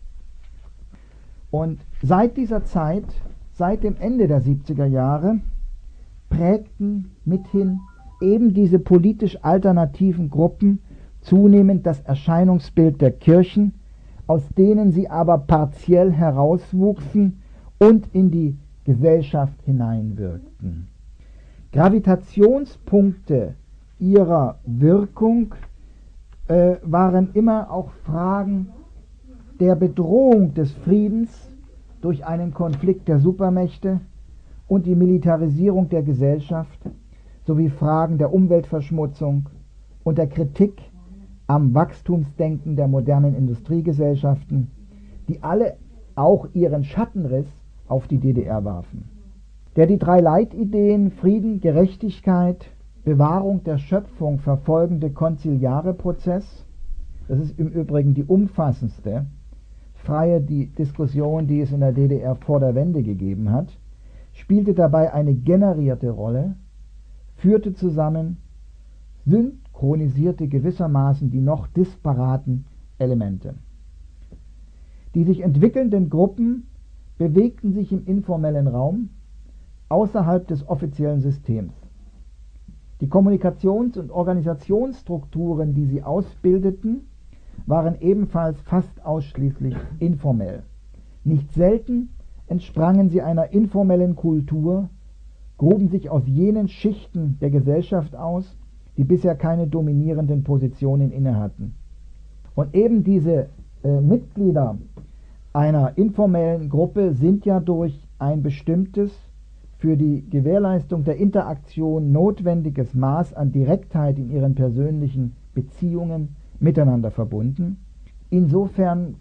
Und seit dieser Zeit, seit dem Ende der 70er Jahre, prägten mithin eben diese politisch alternativen Gruppen zunehmend das Erscheinungsbild der Kirchen, aus denen sie aber partiell herauswuchsen und in die Gesellschaft hineinwirkten. Gravitationspunkte ihrer Wirkung waren immer auch Fragen der Bedrohung des Friedens durch einen Konflikt der Supermächte und die Militarisierung der Gesellschaft sowie Fragen der Umweltverschmutzung und der Kritik am Wachstumsdenken der modernen Industriegesellschaften, die alle auch ihren Schattenriss auf die DDR warfen. Der die drei Leitideen Frieden, Gerechtigkeit, Bewahrung der Schöpfung verfolgende konziliare Prozess, das ist im Übrigen die umfassendste freie Diskussion, die es in der DDR vor der Wende gegeben hat, spielte dabei eine generierte Rolle, führte zusammen, synchronisierte gewissermaßen die noch disparaten Elemente. Die sich entwickelnden Gruppen bewegten sich im informellen Raum außerhalb des offiziellen Systems. Die Kommunikations- und Organisationsstrukturen, die sie ausbildeten, waren ebenfalls fast ausschließlich informell. Nicht selten entsprangen sie einer informellen Kultur, gruben sich aus jenen Schichten der Gesellschaft aus, die bisher keine dominierenden Positionen innehatten. Und eben diese Mitglieder einer informellen Gruppe sind ja durch ein bestimmtes, für die Gewährleistung der Interaktion notwendiges Maß an Direktheit in ihren persönlichen Beziehungen miteinander verbunden. Insofern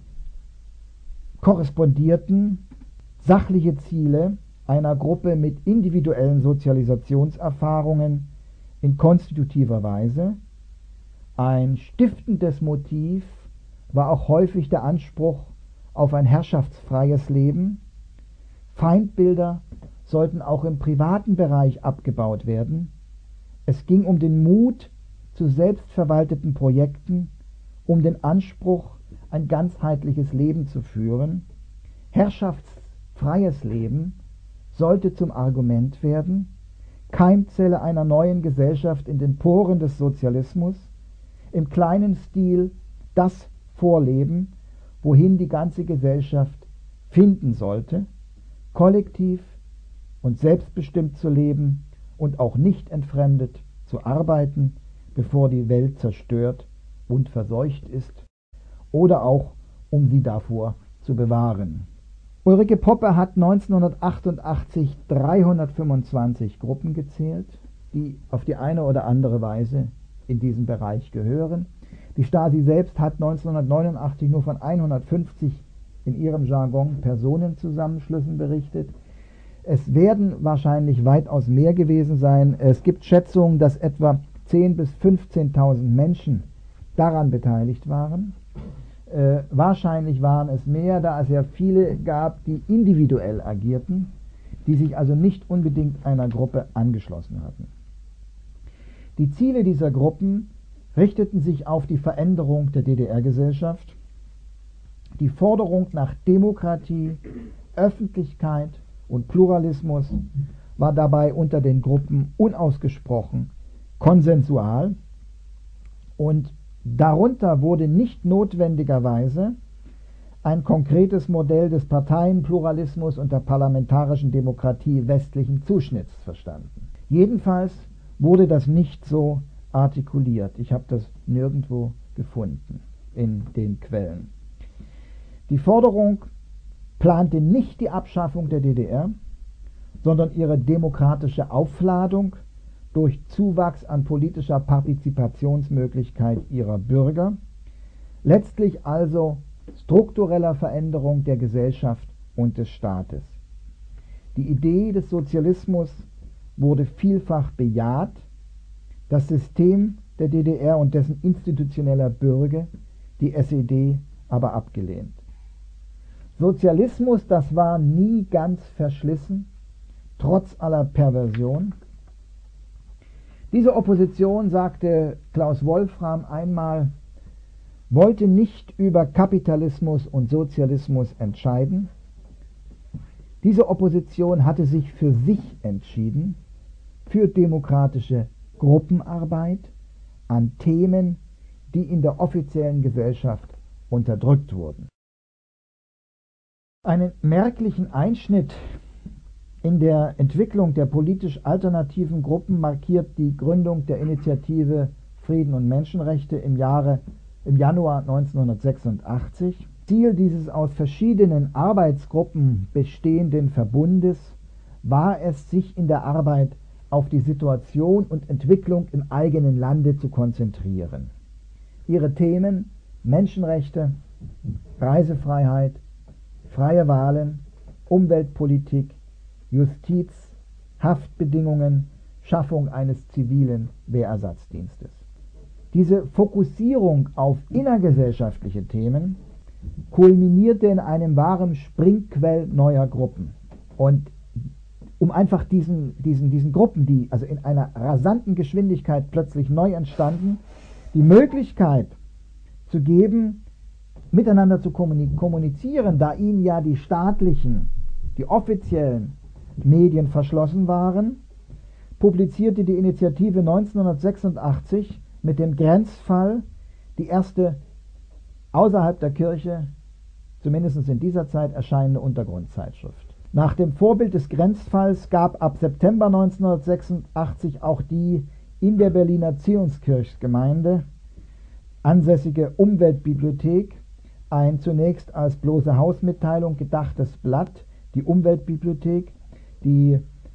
korrespondierten sachliche Ziele einer Gruppe mit individuellen Sozialisationserfahrungen in konstitutiver Weise. Ein stiftendes Motiv war auch häufig der Anspruch auf ein herrschaftsfreies Leben. Feindbilder sollten auch im privaten Bereich abgebaut werden. Es ging um den Mut zu selbstverwalteten Projekten, um den Anspruch, ein ganzheitliches Leben zu führen. Herrschaftsfreies Leben sollte zum Argument werden, Keimzelle einer neuen Gesellschaft in den Poren des Sozialismus, im kleinen Stil das Vorleben, wohin die ganze Gesellschaft finden sollte, kollektiv und selbstbestimmt zu leben und auch nicht entfremdet zu arbeiten, bevor die Welt zerstört und verseucht ist, oder auch um sie davor zu bewahren. Ulrike Poppe hat 1988 325 Gruppen gezählt. die auf die eine oder andere Weise in diesen Bereich gehören. Die Stasi selbst hat 1989 nur von 150 in ihrem Jargon Personenzusammenschlüssen berichtet. Es werden wahrscheinlich weitaus mehr gewesen sein. Es gibt Schätzungen, dass etwa 10.000 bis 15.000 Menschen daran beteiligt waren. Wahrscheinlich waren es mehr, da es ja viele gab, die individuell agierten, die sich also nicht unbedingt einer Gruppe angeschlossen hatten. Die Ziele dieser Gruppen richteten sich auf die Veränderung der DDR-Gesellschaft, die Forderung nach Demokratie, Öffentlichkeit und Pluralismus war dabei unter den Gruppen unausgesprochen konsensual, und darunter wurde nicht notwendigerweise ein konkretes Modell des Parteienpluralismus und der parlamentarischen Demokratie westlichen Zuschnitts verstanden. Jedenfalls wurde das nicht so artikuliert. Ich habe das nirgendwo gefunden in den Quellen. Die Forderung plante nicht die Abschaffung der DDR, sondern ihre demokratische Aufladung durch Zuwachs an politischer Partizipationsmöglichkeit ihrer Bürger, letztlich also struktureller Veränderung der Gesellschaft und des Staates. Die Idee des Sozialismus wurde vielfach bejaht, das System der DDR und dessen institutioneller Bürger, die SED, aber abgelehnt. Sozialismus, das war nie ganz verschlissen, trotz aller Perversion. Diese Opposition, sagte Klaus Wolfram einmal, wollte nicht über Kapitalismus und Sozialismus entscheiden. Diese Opposition hatte sich für sich entschieden, für demokratische Gruppenarbeit an Themen, die in der offiziellen Gesellschaft unterdrückt wurden. Einen merklichen Einschnitt in der Entwicklung der politisch alternativen Gruppen markiert die Gründung der Initiative Frieden und Menschenrechte im Januar 1986. Ziel dieses aus verschiedenen Arbeitsgruppen bestehenden Verbundes war es, sich in der Arbeit auf die Situation und Entwicklung im eigenen Lande zu konzentrieren. Ihre Themen: Menschenrechte, Reisefreiheit, freie Wahlen, Umweltpolitik, Justiz, Haftbedingungen, Schaffung eines zivilen Wehrersatzdienstes. Diese Fokussierung auf innergesellschaftliche Themen kulminierte in einem wahren Springquell neuer Gruppen. Und um einfach diesen Gruppen, die also in einer rasanten Geschwindigkeit plötzlich neu entstanden, die Möglichkeit zu geben, miteinander zu kommunizieren, da ihnen ja die staatlichen, die offiziellen Medien verschlossen waren, publizierte die Initiative 1986 mit dem Grenzfall die erste außerhalb der Kirche, zumindest in dieser Zeit, erscheinende Untergrundzeitschrift. Nach dem Vorbild des Grenzfalls gab ab September 1986 auch die in der Berliner Zionskirchgemeinde ansässige Umweltbibliothek ein zunächst als bloße Hausmitteilung gedachtes Blatt, die Umweltbibliothek, die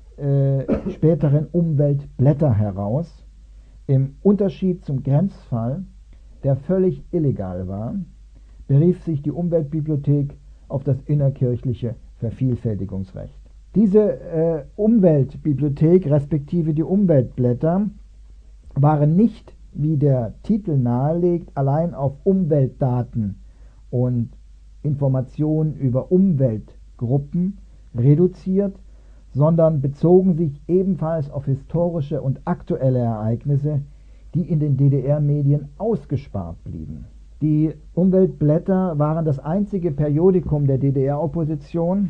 späteren Umweltblätter heraus. Im Unterschied zum Grenzfall, der völlig illegal war, berief sich die Umweltbibliothek auf das innerkirchliche Vervielfältigungsrecht. Diese Umweltbibliothek respektive die Umweltblätter waren nicht, wie der Titel nahelegt, allein auf Umweltdaten und Informationen über Umweltgruppen reduziert, sondern bezogen sich ebenfalls auf historische und aktuelle Ereignisse, die in den DDR-Medien ausgespart blieben. Die Umweltblätter waren das einzige Periodikum der DDR-Opposition,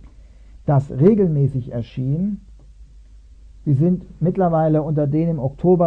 das regelmäßig erschien. Sie sind mittlerweile unter den im Oktober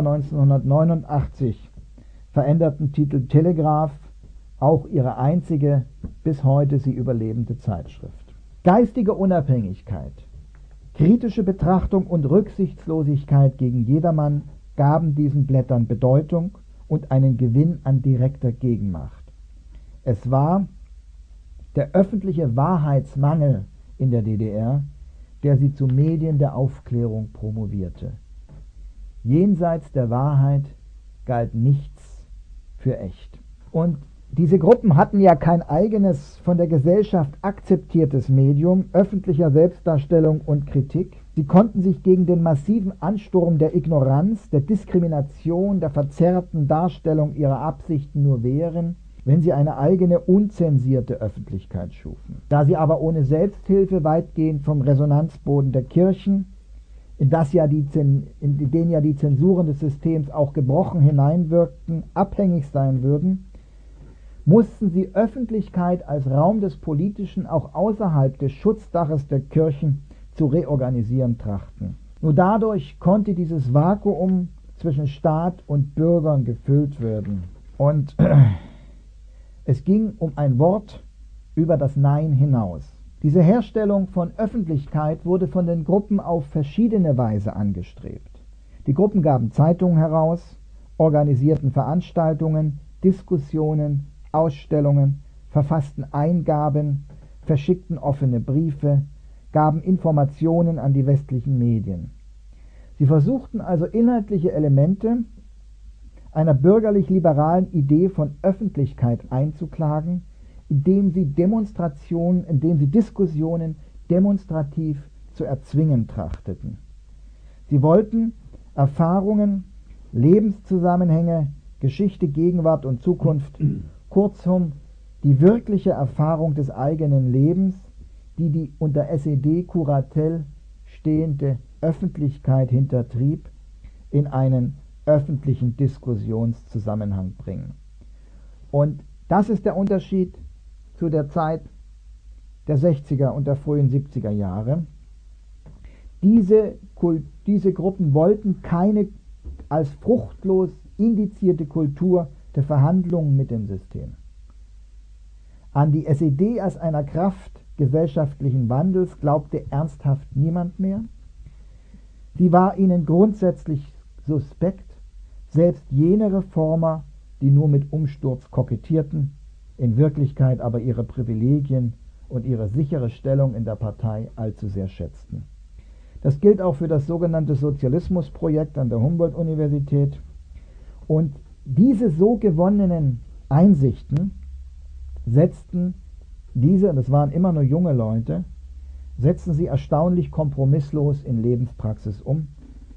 1989 veränderten Titel Telegraph auch ihre einzige bis heute sie überlebende Zeitschrift. Geistige Unabhängigkeit, kritische Betrachtung und Rücksichtslosigkeit gegen jedermann gaben diesen Blättern Bedeutung und einen Gewinn an direkter Gegenmacht. Es war der öffentliche Wahrheitsmangel in der DDR, der sie zu Medien der Aufklärung promovierte. Jenseits der Wahrheit galt nichts für echt. Und diese Gruppen hatten ja kein eigenes, von der Gesellschaft akzeptiertes Medium öffentlicher Selbstdarstellung und Kritik. Sie konnten sich gegen den massiven Ansturm der Ignoranz, der Diskrimination, der verzerrten Darstellung ihrer Absichten nur wehren, wenn sie eine eigene unzensierte Öffentlichkeit schufen. Da sie aber ohne Selbsthilfe weitgehend vom Resonanzboden der Kirchen, in den ja die Zensuren des Systems auch gebrochen hineinwirkten, abhängig sein würden, mussten sie Öffentlichkeit als Raum des Politischen auch außerhalb des Schutzdaches der Kirchen zu reorganisieren trachten. Nur dadurch konnte dieses Vakuum zwischen Staat und Bürgern gefüllt werden. Und es ging um ein Wort über das Nein hinaus. Diese Herstellung von Öffentlichkeit wurde von den Gruppen auf verschiedene Weise angestrebt. Die Gruppen gaben Zeitungen heraus, organisierten Veranstaltungen, Diskussionen, Ausstellungen, verfassten Eingaben, verschickten offene Briefe, gaben Informationen an die westlichen Medien. Sie versuchten also inhaltliche Elemente einer bürgerlich-liberalen Idee von Öffentlichkeit einzuklagen, indem sie Diskussionen demonstrativ zu erzwingen trachteten. Sie wollten Erfahrungen, Lebenszusammenhänge, Geschichte, Gegenwart und Zukunft, kurzum die wirkliche Erfahrung des eigenen Lebens, die unter SED-Kuratel stehende Öffentlichkeit hintertrieb, in einen öffentlichen Diskussionszusammenhang bringen. Und das ist der Unterschied zu der Zeit der 60er und der frühen 70er Jahre. Diese Gruppen wollten keine als fruchtlos indizierte Kultur der Verhandlungen mit dem System. An die SED als einer Kraft gesellschaftlichen Wandels glaubte ernsthaft niemand mehr. Sie war ihnen grundsätzlich suspekt, selbst jene Reformer, die nur mit Umsturz kokettierten, in Wirklichkeit aber ihre Privilegien und ihre sichere Stellung in der Partei allzu sehr schätzten. Das gilt auch für das sogenannte Sozialismusprojekt an der Humboldt-Universität. Und diese so gewonnenen Einsichten setzten diese, und das waren immer nur junge Leute, setzten sie erstaunlich kompromisslos in Lebenspraxis um.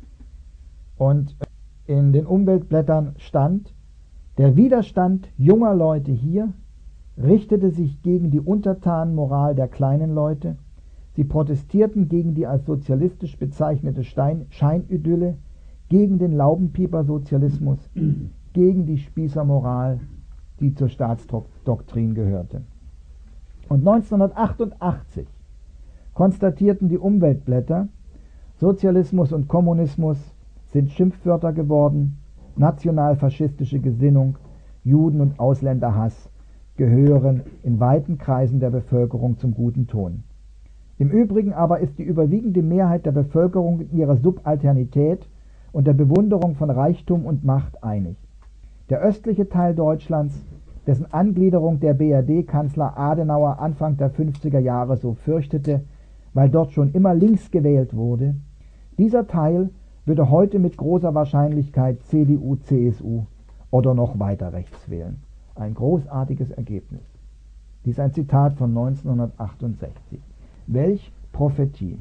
Und in den Umweltblättern stand: Der Widerstand junger Leute hier richtete sich gegen die Untertanenmoral der kleinen Leute. Sie protestierten gegen die als sozialistisch bezeichnete Scheinidylle, gegen den Laubenpieper-Sozialismus, gegen die Spießermoral, die zur Staatsdoktrin gehörte. Und 1988 konstatierten die Umweltblätter, Sozialismus und Kommunismus sind Schimpfwörter geworden, nationalfaschistische Gesinnung, Juden- und Ausländerhass gehören in weiten Kreisen der Bevölkerung zum guten Ton. Im Übrigen aber ist die überwiegende Mehrheit der Bevölkerung in ihrer Subalternität und der Bewunderung von Reichtum und Macht einig. Der östliche Teil Deutschlands, dessen Angliederung der BRD-Kanzler Adenauer Anfang der 50er Jahre so fürchtete, weil dort schon immer links gewählt wurde, dieser Teil würde heute mit großer Wahrscheinlichkeit CDU, CSU oder noch weiter rechts wählen. Ein großartiges Ergebnis. Dies ist ein Zitat von 1968. Welch Prophetie!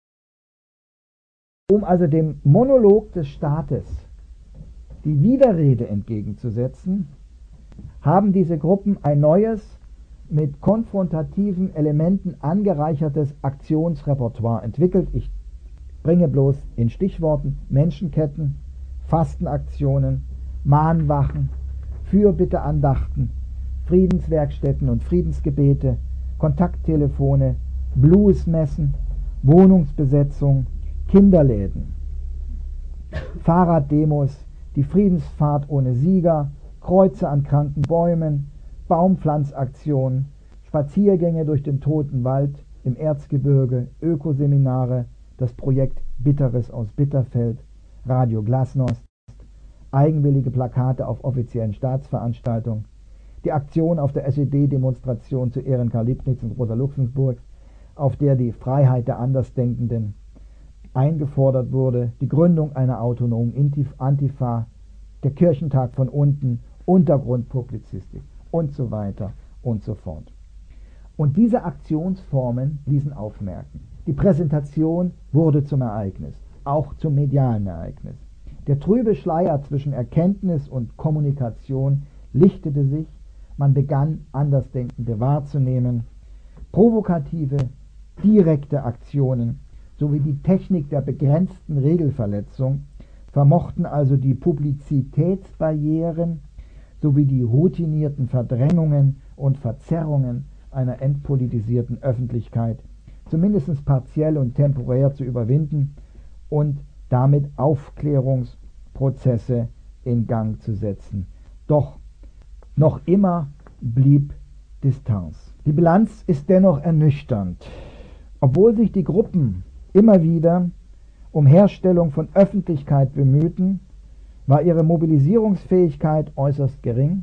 Um also dem Monolog des Staates die Widerrede entgegenzusetzen, haben diese Gruppen ein neues, mit konfrontativen Elementen angereichertes Aktionsrepertoire entwickelt. Ich bringe bloß in Stichworten Menschenketten, Fastenaktionen, Mahnwachen, Fürbitteandachten, Friedenswerkstätten und Friedensgebete, Kontakttelefone, Bluesmessen, Wohnungsbesetzung, Kinderläden, Fahrraddemos, die Friedensfahrt ohne Sieger, Kreuze an kranken Bäumen, Baumpflanzaktionen, Spaziergänge durch den Toten Wald im Erzgebirge, Ökoseminare, das Projekt Bitteres aus Bitterfeld, Radio Glasnost, eigenwillige Plakate auf offiziellen Staatsveranstaltungen, die Aktion auf der SED-Demonstration zu Ehren Karl Liebknechts und Rosa Luxemburgs, auf der die Freiheit der Andersdenkenden eingefordert wurde, die Gründung einer autonomen Antifa, der Kirchentag von unten, Untergrundpublizistik und so weiter und so fort. Und diese Aktionsformen ließen aufmerken. Die Präsentation wurde zum Ereignis, auch zum medialen Ereignis. Der trübe Schleier zwischen Erkenntnis und Kommunikation lichtete sich, man begann, Andersdenkende wahrzunehmen. Provokative, direkte Aktionen sowie die Technik der begrenzten Regelverletzung vermochten also die Publizitätsbarrieren sowie die routinierten Verdrängungen und Verzerrungen einer entpolitisierten Öffentlichkeit zumindest partiell und temporär zu überwinden und damit Aufklärungsprozesse in Gang zu setzen. Doch noch immer blieb Distanz. Die Bilanz ist dennoch ernüchternd. Obwohl sich die Gruppen immer wieder um Herstellung von Öffentlichkeit bemühten, war ihre Mobilisierungsfähigkeit äußerst gering.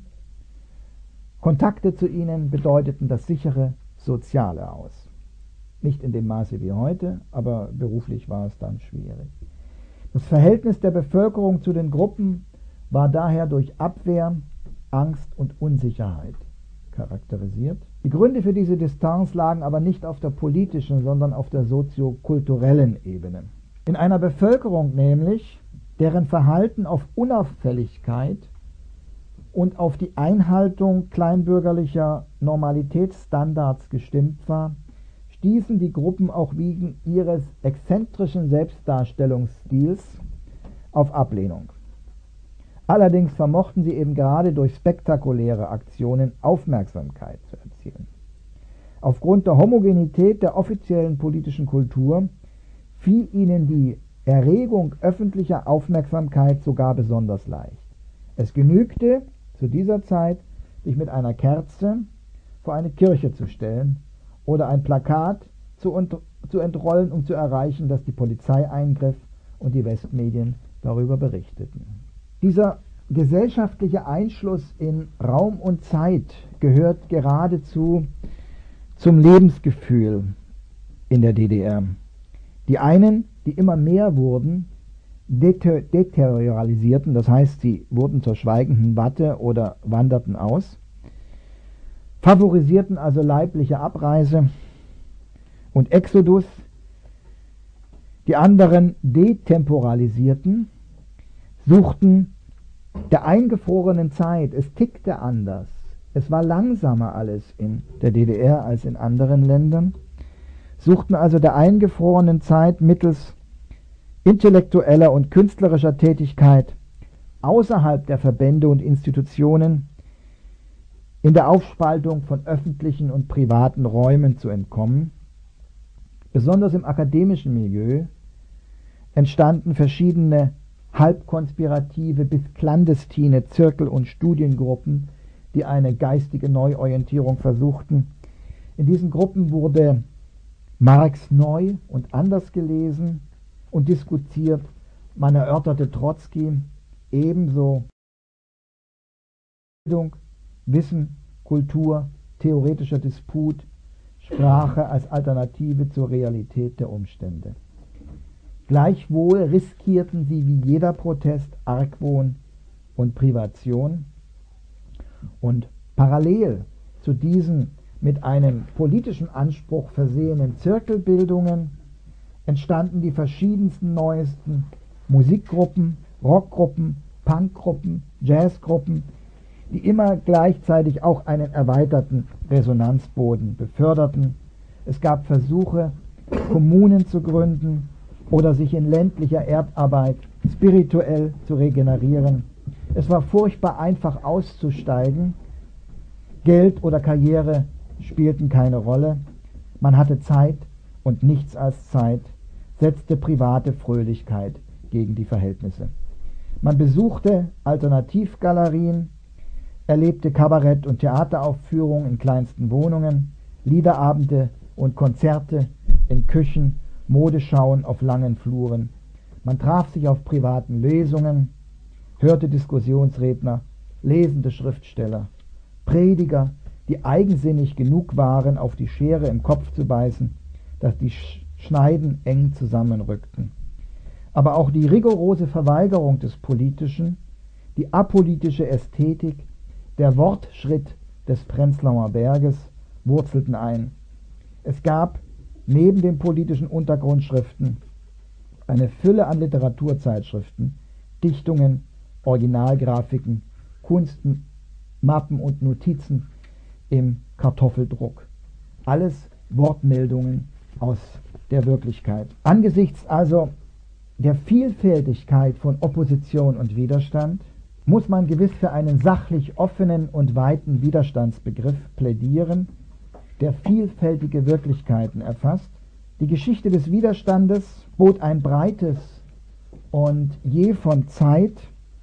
Kontakte zu ihnen bedeuteten das sichere Soziale aus. Nicht in dem Maße wie heute, aber beruflich war es dann schwierig. Das Verhältnis der Bevölkerung zu den Gruppen war daher durch Abwehr, Angst und Unsicherheit charakterisiert. Die Gründe für diese Distanz lagen aber nicht auf der politischen, sondern auf der soziokulturellen Ebene. In einer Bevölkerung nämlich, deren Verhalten auf Unauffälligkeit und auf die Einhaltung kleinbürgerlicher Normalitätsstandards gestimmt war, stießen die Gruppen auch wegen ihres exzentrischen Selbstdarstellungsstils auf Ablehnung. Allerdings vermochten sie eben gerade durch spektakuläre Aktionen Aufmerksamkeit zu erzielen. Aufgrund der Homogenität der offiziellen politischen Kultur fiel ihnen die Erregung öffentlicher Aufmerksamkeit sogar besonders leicht. Es genügte zu dieser Zeit, sich mit einer Kerze vor eine Kirche zu stellen oder ein Plakat zu entrollen, um zu erreichen, dass die Polizei eingriff und die Westmedien darüber berichteten. Dieser gesellschaftliche Einschluss in Raum und Zeit gehört geradezu zum Lebensgefühl in der DDR. Die einen, die immer mehr wurden, deterioralisierten, das heißt, sie wurden zur schweigenden Watte oder wanderten aus, favorisierten also leibliche Abreise und Exodus. Die anderen detemporalisierten, suchten der eingefrorenen Zeit. Es tickte anders. Es war langsamer alles in der DDR als in anderen Ländern. Suchten also der eingefrorenen Zeit mittels intellektueller und künstlerischer Tätigkeit außerhalb der Verbände und Institutionen in der Aufspaltung von öffentlichen und privaten Räumen zu entkommen. Besonders im akademischen Milieu entstanden verschiedene halbkonspirative bis clandestine Zirkel und Studiengruppen, die eine geistige Neuorientierung versuchten. In diesen Gruppen wurde Marx neu und anders gelesen und diskutiert. Man erörterte Trotzki, ebenso Bildung, Wissen, Kultur, theoretischer Disput, Sprache als Alternative zur Realität der Umstände. Gleichwohl riskierten sie wie jeder Protest Argwohn und Privation. Und parallel zu diesen mit einem politischen Anspruch versehenen Zirkelbildungen entstanden die verschiedensten neuesten Musikgruppen, Rockgruppen, Punkgruppen, Jazzgruppen, die immer gleichzeitig auch einen erweiterten Resonanzboden beförderten. Es gab Versuche, Kommunen zu gründen oder sich in ländlicher Erdarbeit spirituell zu regenerieren. Es war furchtbar einfach auszusteigen. Geld oder Karriere spielten keine Rolle. Man hatte Zeit und nichts als Zeit, setzte private Fröhlichkeit gegen die Verhältnisse. Man besuchte Alternativgalerien, erlebte Kabarett- und Theateraufführungen in kleinsten Wohnungen, Liederabende und Konzerte in Küchen, Modeschauen auf langen Fluren. Man traf sich auf privaten Lesungen, hörte Diskussionsredner, lesende Schriftsteller, Prediger, die eigensinnig genug waren, auf die Schere im Kopf zu beißen, dass die Schneiden eng zusammenrückten. Aber auch die rigorose Verweigerung des Politischen, die apolitische Ästhetik, der Wortschritt des Prenzlauer Berges wurzelten ein. Es gab neben den politischen Untergrundschriften eine Fülle an Literaturzeitschriften, Dichtungen, Originalgrafiken, Kunsten, Mappen und Notizen im Kartoffeldruck. Alles Wortmeldungen aus der Wirklichkeit. Angesichts also der Vielfältigkeit von Opposition und Widerstand muss man gewiss für einen sachlich offenen und weiten Widerstandsbegriff plädieren, der vielfältige Wirklichkeiten erfasst. Die Geschichte des Widerstandes bot ein breites und je von Zeit,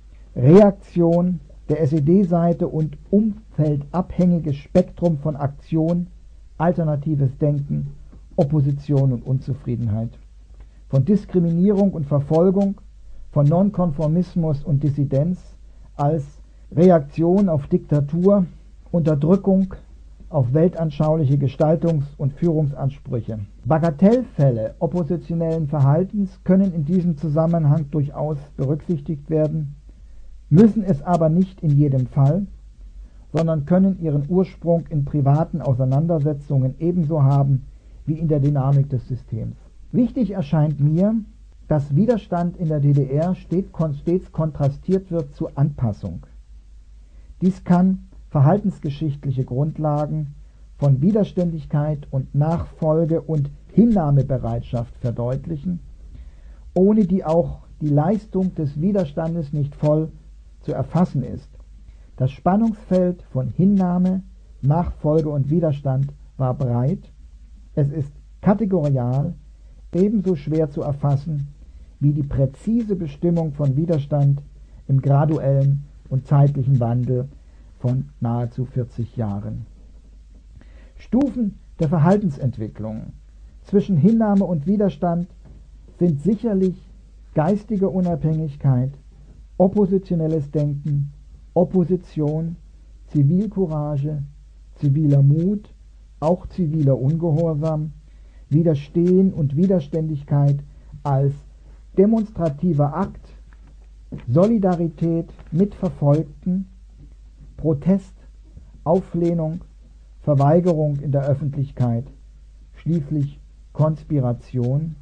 Reaktion der SED-Seite und umfeldabhängiges Spektrum von Aktion, alternatives Denken, Opposition und Unzufriedenheit, von Diskriminierung und Verfolgung, von Nonkonformismus und Dissidenz als Reaktion auf Diktatur, Unterdrückung, auf weltanschauliche Gestaltungs- und Führungsansprüche. Bagatellfälle oppositionellen Verhaltens können in diesem Zusammenhang durchaus berücksichtigt werden, müssen es aber nicht in jedem Fall, sondern können ihren Ursprung in privaten Auseinandersetzungen ebenso haben wie in der Dynamik des Systems. Wichtig erscheint mir, dass Widerstand in der DDR stets kontrastiert wird zu Anpassung. Dies kann verhaltensgeschichtliche Grundlagen von Widerständigkeit und Nachfolge und Hinnahmebereitschaft verdeutlichen, ohne die auch die Leistung des Widerstandes nicht voll zu erfassen ist. Das Spannungsfeld von Hinnahme, Nachfolge und Widerstand war breit. Es ist kategorial ebenso schwer zu erfassen wie die präzise Bestimmung von Widerstand im graduellen und zeitlichen Wandel von nahezu 40 Jahren. Stufen der Verhaltensentwicklung zwischen Hinnahme und Widerstand sind sicherlich geistige Unabhängigkeit, oppositionelles Denken, Opposition, Zivilcourage, ziviler Mut, auch ziviler Ungehorsam, Widerstehen und Widerständigkeit als demonstrativer Akt, Solidarität mit Verfolgten, Protest, Auflehnung, Verweigerung in der Öffentlichkeit, schließlich Konspiration,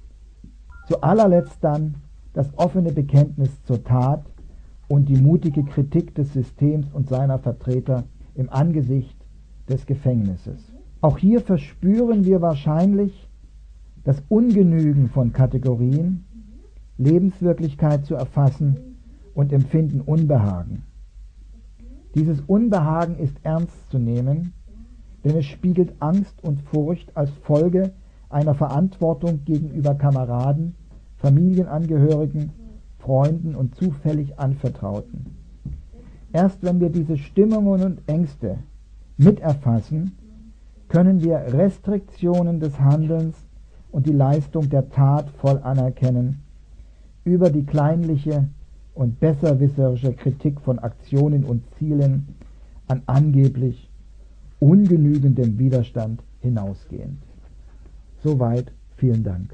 zu allerletzt dann das offene Bekenntnis zur Tat und die mutige Kritik des Systems und seiner Vertreter im Angesicht des Gefängnisses. Auch hier verspüren wir wahrscheinlich das Ungenügen von Kategorien, Lebenswirklichkeit zu erfassen und empfinden Unbehagen. Dieses Unbehagen ist ernst zu nehmen, denn es spiegelt Angst und Furcht als Folge einer Verantwortung gegenüber Kameraden, Familienangehörigen, Freunden und zufällig Anvertrauten. Erst wenn wir diese Stimmungen und Ängste miterfassen, können wir Restriktionen des Handelns und die Leistung der Tat voll anerkennen, über die kleinliche und besserwisserische Kritik von Aktionen und Zielen an angeblich ungenügendem Widerstand hinausgehend. Soweit, vielen Dank.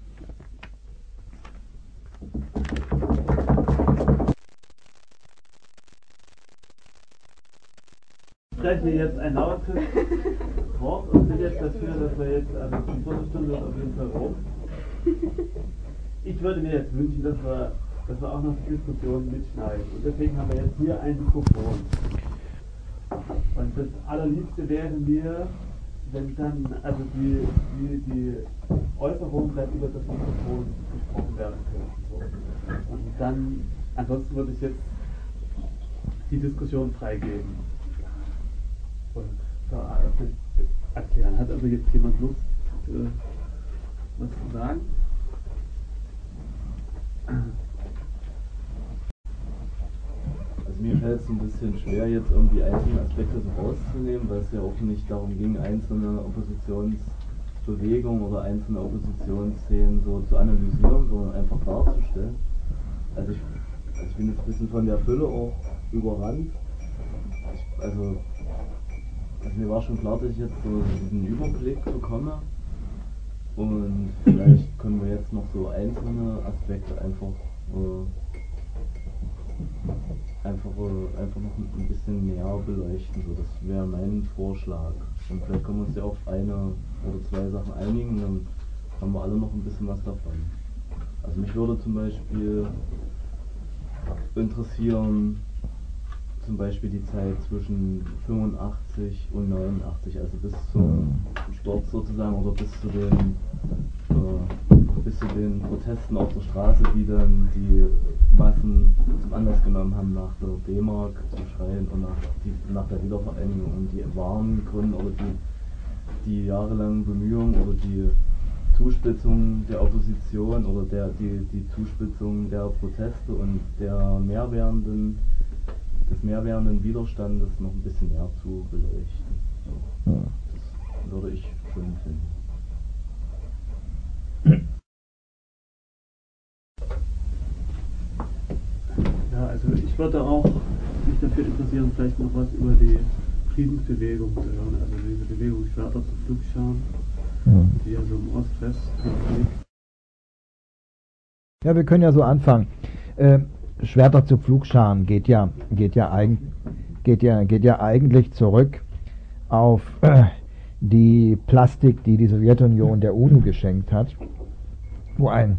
Ich spreche jetzt ein lautes Wort und bin jetzt dafür, dass wir jetzt die Viertelstunde auf jeden Fall rum. Ich würde mir jetzt wünschen, dass wir auch noch die Diskussion mitschneiden. Und deswegen haben wir jetzt hier ein Mikrofon. Und das Allerliebste wäre mir, wenn dann also die Äußerungen dann über das Mikrofon gesprochen werden könnten. So. Und dann, ansonsten würde ich jetzt die Diskussion freigeben. Und da erklären. Hat also jetzt jemand Lust, was zu sagen? Also mir fällt es ein bisschen schwer, jetzt irgendwie einzelne Aspekte so rauszunehmen, weil es ja auch nicht darum ging, einzelne Oppositionsbewegungen oder einzelne Oppositionsszenen so zu analysieren, sondern einfach darzustellen. Also ich bin jetzt ein bisschen von der Fülle auch überrannt. Also, mir war schon klar, dass ich jetzt so diesen Überblick bekomme. Und ich habe jetzt auch nicht so das Gefühl, dass ich jetzt so irgendwie alles so richtig verstanden habe. Also ich bin jetzt ein bisschen von der Fülle auch überrannt. Also mir war schon klar, dass ich jetzt so diesen Überblick bekomme. Und ich habe jetzt auch nicht so das Gefühl, dass ich jetzt so Und vielleicht können wir jetzt noch so einzelne Aspekte einfach noch ein bisschen näher beleuchten. So, das wäre mein Vorschlag. Und vielleicht können wir uns ja auf eine oder zwei Sachen einigen, dann haben wir alle noch ein bisschen was davon. Also mich würde zum Beispiel interessieren, zum Beispiel die Zeit zwischen 85 und 89, also bis zum Sturz sozusagen oder bis zu den Protesten auf der Straße, die dann die Massen zum Anlass genommen haben, nach der D-Mark zu schreien und nach der Wiedervereinigung und die wahren Gründe oder die jahrelangen Bemühungen oder die Zuspitzung der Opposition oder die Zuspitzung der Proteste und des mehrwährenden Widerstandes noch ein bisschen näher zu beleuchten. So, das würde ich schön finden. Ja, also ich würde auch mich dafür interessieren, vielleicht noch was über die Friedensbewegung zu hören, also diese Bewegung Schwerter zu Pflugscharen, die ja so im Ost-West-Konflikt. Ja, wir können ja so anfangen. Schwerter zu Pflugscharen geht ja eigentlich zurück auf die Plastik, die Sowjetunion der UNO geschenkt hat, wo ein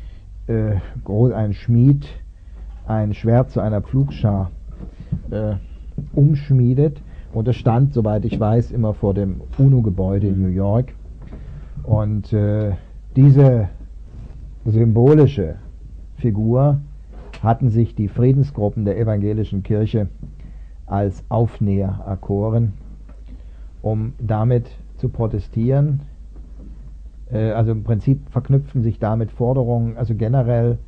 Schmied ein Schwert zu einer Pflugschar umschmiedet, und es stand, soweit ich weiß, immer vor dem UNO-Gebäude in New York. Und diese symbolische Figur hatten sich die Friedensgruppen der evangelischen Kirche als Aufnäher erkoren, um damit zu protestieren. Also im Prinzip verknüpfen sich damit Forderungen, also generell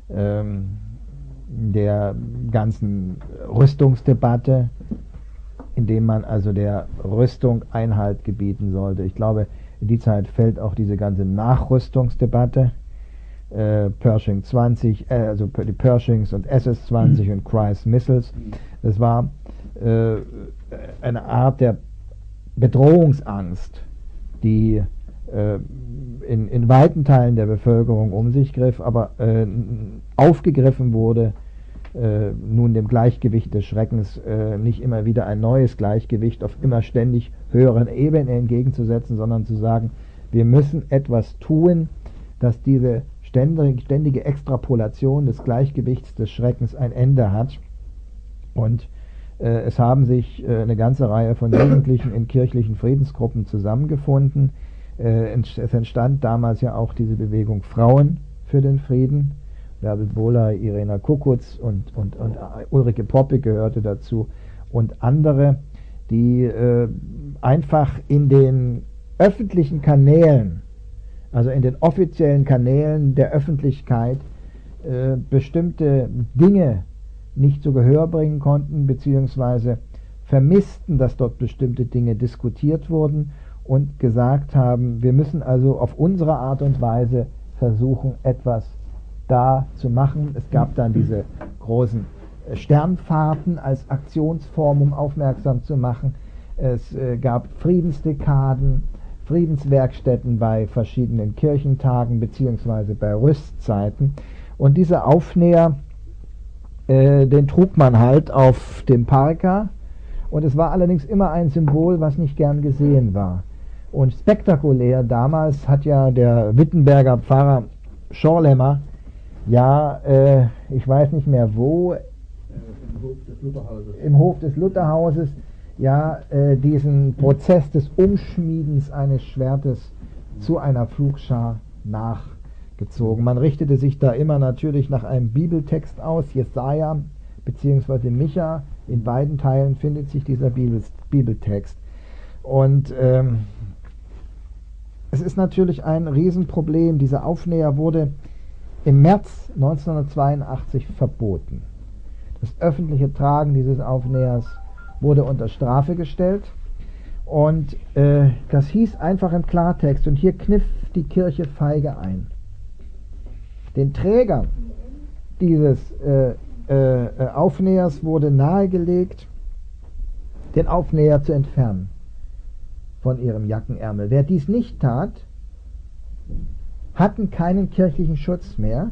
der ganzen Rüstungsdebatte, indem man also der Rüstung Einhalt gebieten sollte. Ich glaube, in die Zeit fällt auch diese ganze Nachrüstungsdebatte. Pershing 20, also die Pershings und SS-20 und Christ Missiles. Das war eine Art der Bedrohungsangst, die in weiten Teilen der Bevölkerung um sich griff, aber aufgegriffen wurde, nun dem Gleichgewicht des Schreckens nicht immer wieder ein neues Gleichgewicht auf immer ständig höheren Ebenen entgegenzusetzen, sondern zu sagen, wir müssen etwas tun, dass diese ständige Extrapolation des Gleichgewichts des Schreckens ein Ende hat. Und es haben sich eine ganze Reihe von Jugendlichen in kirchlichen Friedensgruppen zusammengefunden. Es entstand damals ja auch diese Bewegung Frauen für den Frieden. Bärbel Bohler, Irena Kukutz und Ulrike Poppe gehörte dazu und andere, die einfach in den öffentlichen Kanälen, also in den offiziellen Kanälen der Öffentlichkeit, bestimmte Dinge nicht zu Gehör bringen konnten, beziehungsweise vermissten, dass dort bestimmte Dinge diskutiert wurden und gesagt haben, wir müssen also auf unsere Art und Weise versuchen, etwas da zu machen. Es gab dann diese großen Sternfahrten als Aktionsform, um aufmerksam zu machen. Es gab Friedensdekaden, Friedenswerkstätten bei verschiedenen Kirchentagen beziehungsweise bei Rüstzeiten. Und dieser Aufnäher, den trug man halt auf dem Parka, und es war allerdings immer ein Symbol, was nicht gern gesehen war. Und spektakulär damals hat ja der Wittenberger Pfarrer Schorlemmer, ich weiß nicht mehr wo, im Hof des Lutherhauses, diesen Prozess des Umschmiedens eines Schwertes zu einer Pflugschar nachgezogen. Man richtete sich da immer natürlich nach einem Bibeltext aus, Jesaja bzw. Micha. In beiden Teilen findet sich dieser Bibeltext. Und es ist natürlich ein Riesenproblem. Dieser Aufnäher wurde im März 1982 verboten. Das öffentliche Tragen dieses Aufnähers wurde unter Strafe gestellt, und das hieß einfach im Klartext, und hier kniff die Kirche feige ein, den Trägern dieses Aufnähers wurde nahegelegt, den Aufnäher zu entfernen von ihrem Jackenärmel. Wer dies nicht tat, hatten keinen kirchlichen Schutz mehr.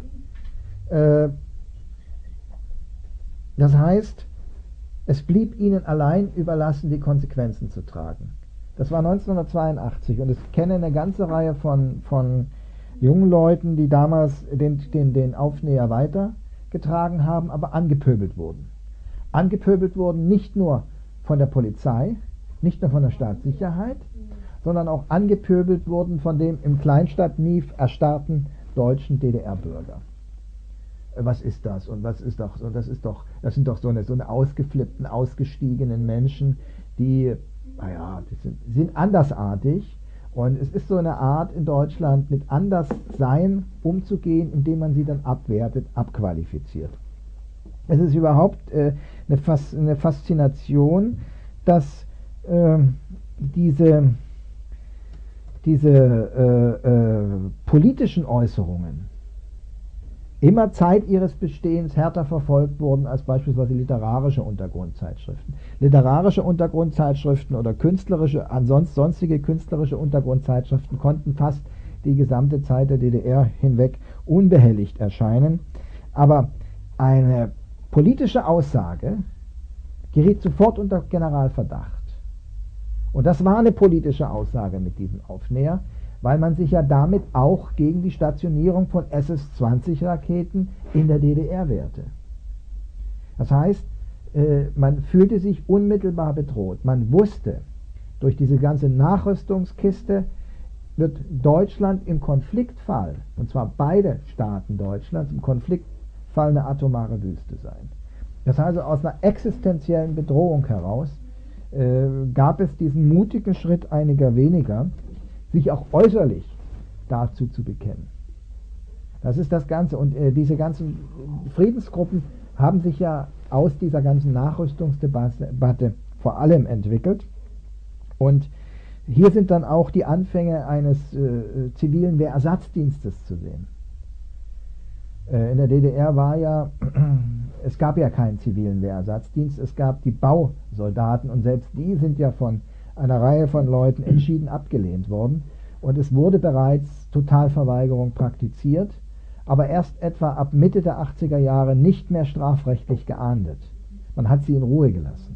Das heißt, es blieb ihnen allein überlassen, die Konsequenzen zu tragen. Das war 1982 und ich kenne eine ganze Reihe von jungen Leuten, die damals den Aufnäher weitergetragen haben, aber angepöbelt wurden. Angepöbelt wurden nicht nur von der Polizei, nicht nur von der Staatssicherheit, sondern auch angepöbelt wurden von dem im Kleinstadt-Mief erstarrten deutschen DDR-Bürger. Was ist das? Und was ist doch, das sind doch so eine ausgeflippten, ausgestiegenen Menschen, die sind andersartig. Und es ist so eine Art in Deutschland, mit Anderssein umzugehen, indem man sie dann abwertet, abqualifiziert. Es ist überhaupt eine Faszination, dass diese politischen Äußerungen immer Zeit ihres Bestehens härter verfolgt wurden als beispielsweise literarische Untergrundzeitschriften. Literarische Untergrundzeitschriften oder sonstige künstlerische Untergrundzeitschriften konnten fast die gesamte Zeit der DDR hinweg unbehelligt erscheinen. Aber eine politische Aussage geriet sofort unter Generalverdacht. Und das war eine politische Aussage mit diesem Aufnäher, weil man sich ja damit auch gegen die Stationierung von SS-20-Raketen in der DDR wehrte. Das heißt, man fühlte sich unmittelbar bedroht. Man wusste, durch diese ganze Nachrüstungskiste wird Deutschland im Konfliktfall, und zwar beide Staaten Deutschlands, im Konfliktfall eine atomare Wüste sein. Das heißt, also aus einer existenziellen Bedrohung heraus gab es diesen mutigen Schritt einiger weniger, sich auch äußerlich dazu zu bekennen. Das ist das Ganze. Und diese ganzen Friedensgruppen haben sich ja aus dieser ganzen Nachrüstungsdebatte vor allem entwickelt. Und hier sind dann auch die Anfänge eines zivilen Wehrersatzdienstes zu sehen. In der DDR es gab ja keinen zivilen Wehrersatzdienst, es gab die Bausoldaten und selbst die sind ja von einer Reihe von Leuten entschieden abgelehnt worden und es wurde bereits Totalverweigerung praktiziert, aber erst etwa ab Mitte der 80er Jahre nicht mehr strafrechtlich geahndet. Man hat sie in Ruhe gelassen.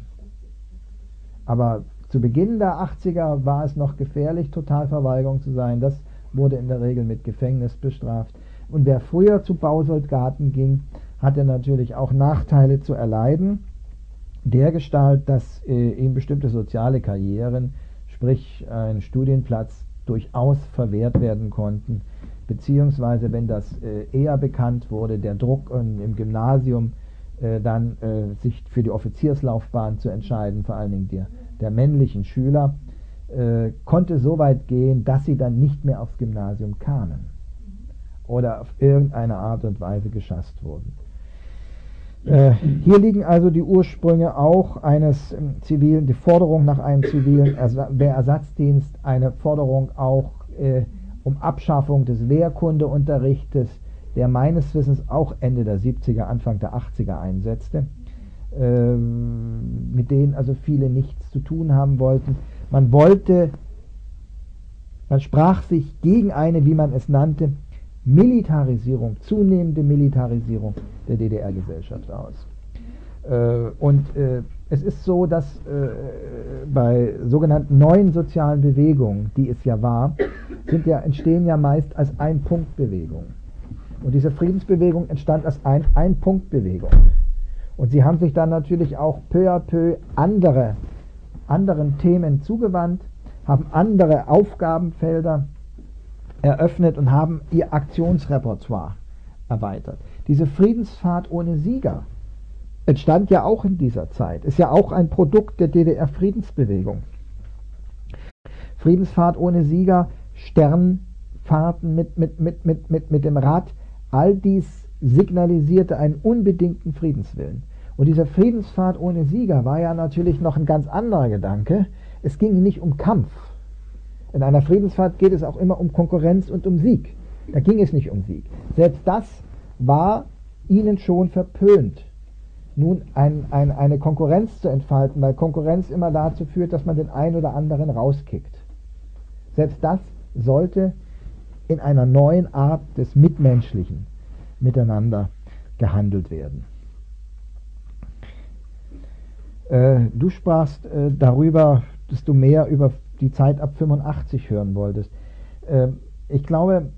Aber zu Beginn der 80er war es noch gefährlich, Totalverweigerung zu sein. Das wurde in der Regel mit Gefängnis bestraft. Und wer früher zu Bausoldaten ging, hatte natürlich auch Nachteile zu erleiden, dergestalt, dass ihm bestimmte soziale Karrieren, sprich ein Studienplatz, durchaus verwehrt werden konnten, beziehungsweise wenn das eher bekannt wurde, der Druck im Gymnasium dann sich für die Offizierslaufbahn zu entscheiden, vor allen Dingen der männlichen Schüler, konnte so weit gehen, dass sie dann nicht mehr aufs Gymnasium kamen oder auf irgendeine Art und Weise geschasst wurden. Hier liegen also die Ursprünge auch eines die Forderung nach einem zivilen Wehrersatzdienst, eine Forderung auch um Abschaffung des Wehrkundeunterrichtes, der meines Wissens auch Ende der 70er, Anfang der 80er einsetzte, mit denen also viele nichts zu tun haben wollten. Man sprach sich gegen eine, wie man es nannte, zunehmende Militarisierung der DDR-Gesellschaft aus. Es ist so, dass bei sogenannten neuen sozialen Bewegungen, die es ja war, entstehen ja meist als Ein-Punkt-Bewegung. Und diese Friedensbewegung entstand als Ein-Punkt-Bewegung. Und sie haben sich dann natürlich auch peu à peu anderen Themen zugewandt, haben andere Aufgabenfelder eröffnet und haben ihr Aktionsrepertoire erweitert. Diese Friedensfahrt ohne Sieger entstand ja auch in dieser Zeit, ist ja auch ein Produkt der DDR-Friedensbewegung. Friedensfahrt ohne Sieger, Sternfahrten mit dem Rad, all dies signalisierte einen unbedingten Friedenswillen. Und diese Friedensfahrt ohne Sieger war ja natürlich noch ein ganz anderer Gedanke. Es ging nicht um Kampf. In einer Friedensfahrt geht es auch immer um Konkurrenz und um Sieg. Da ging es nicht um Sieg. Selbst das war ihnen schon verpönt, nun eine Konkurrenz zu entfalten, weil Konkurrenz immer dazu führt, dass man den einen oder anderen rauskickt. Selbst das sollte in einer neuen Art des mitmenschlichen Miteinander gehandelt werden. Du sprachst darüber, dass du mehr über die Zeit ab 85 hören wolltest. Ich glaube,